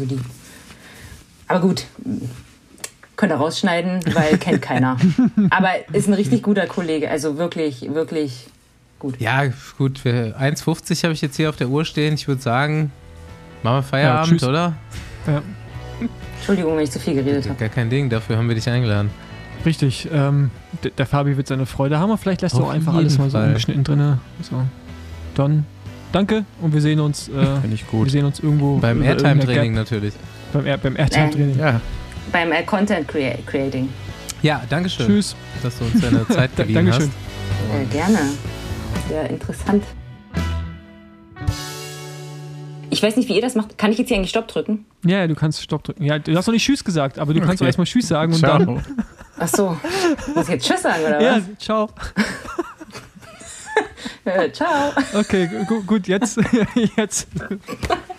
aber gut, könnt ihr rausschneiden, weil kennt keiner. Aber ist ein richtig guter Kollege, also wirklich, wirklich gut. Ja, gut, für 1,50 habe ich jetzt hier auf der Uhr stehen. Ich würde sagen, machen wir Feierabend, oder? Ja. Entschuldigung, wenn ich zu viel geredet habe. Gar kein Ding, dafür haben wir dich eingeladen. Richtig, der Fabi wird seine Freude haben, aber vielleicht lässt du auch einfach alles mal so ungeschnitten drin. So. Dann danke und wir sehen uns, Finde ich gut. Wir sehen uns irgendwo beim Airtime-Training natürlich. Beim Airtime-Training. Ja. Beim Content Creating. Ja, danke schön. Tschüss. Dass du uns deine Zeit geliehen hast. Gerne. Sehr interessant. Ich weiß nicht, wie ihr das macht. Kann ich jetzt hier eigentlich Stopp drücken? Ja, du kannst Stopp drücken. Ja, du hast noch nicht Tschüss gesagt, aber du kannst doch erstmal Tschüss sagen und dann. Ach so. Muss ich jetzt Tschüss sagen, oder was? Ja, ciao. Ciao. Okay, gut, jetzt.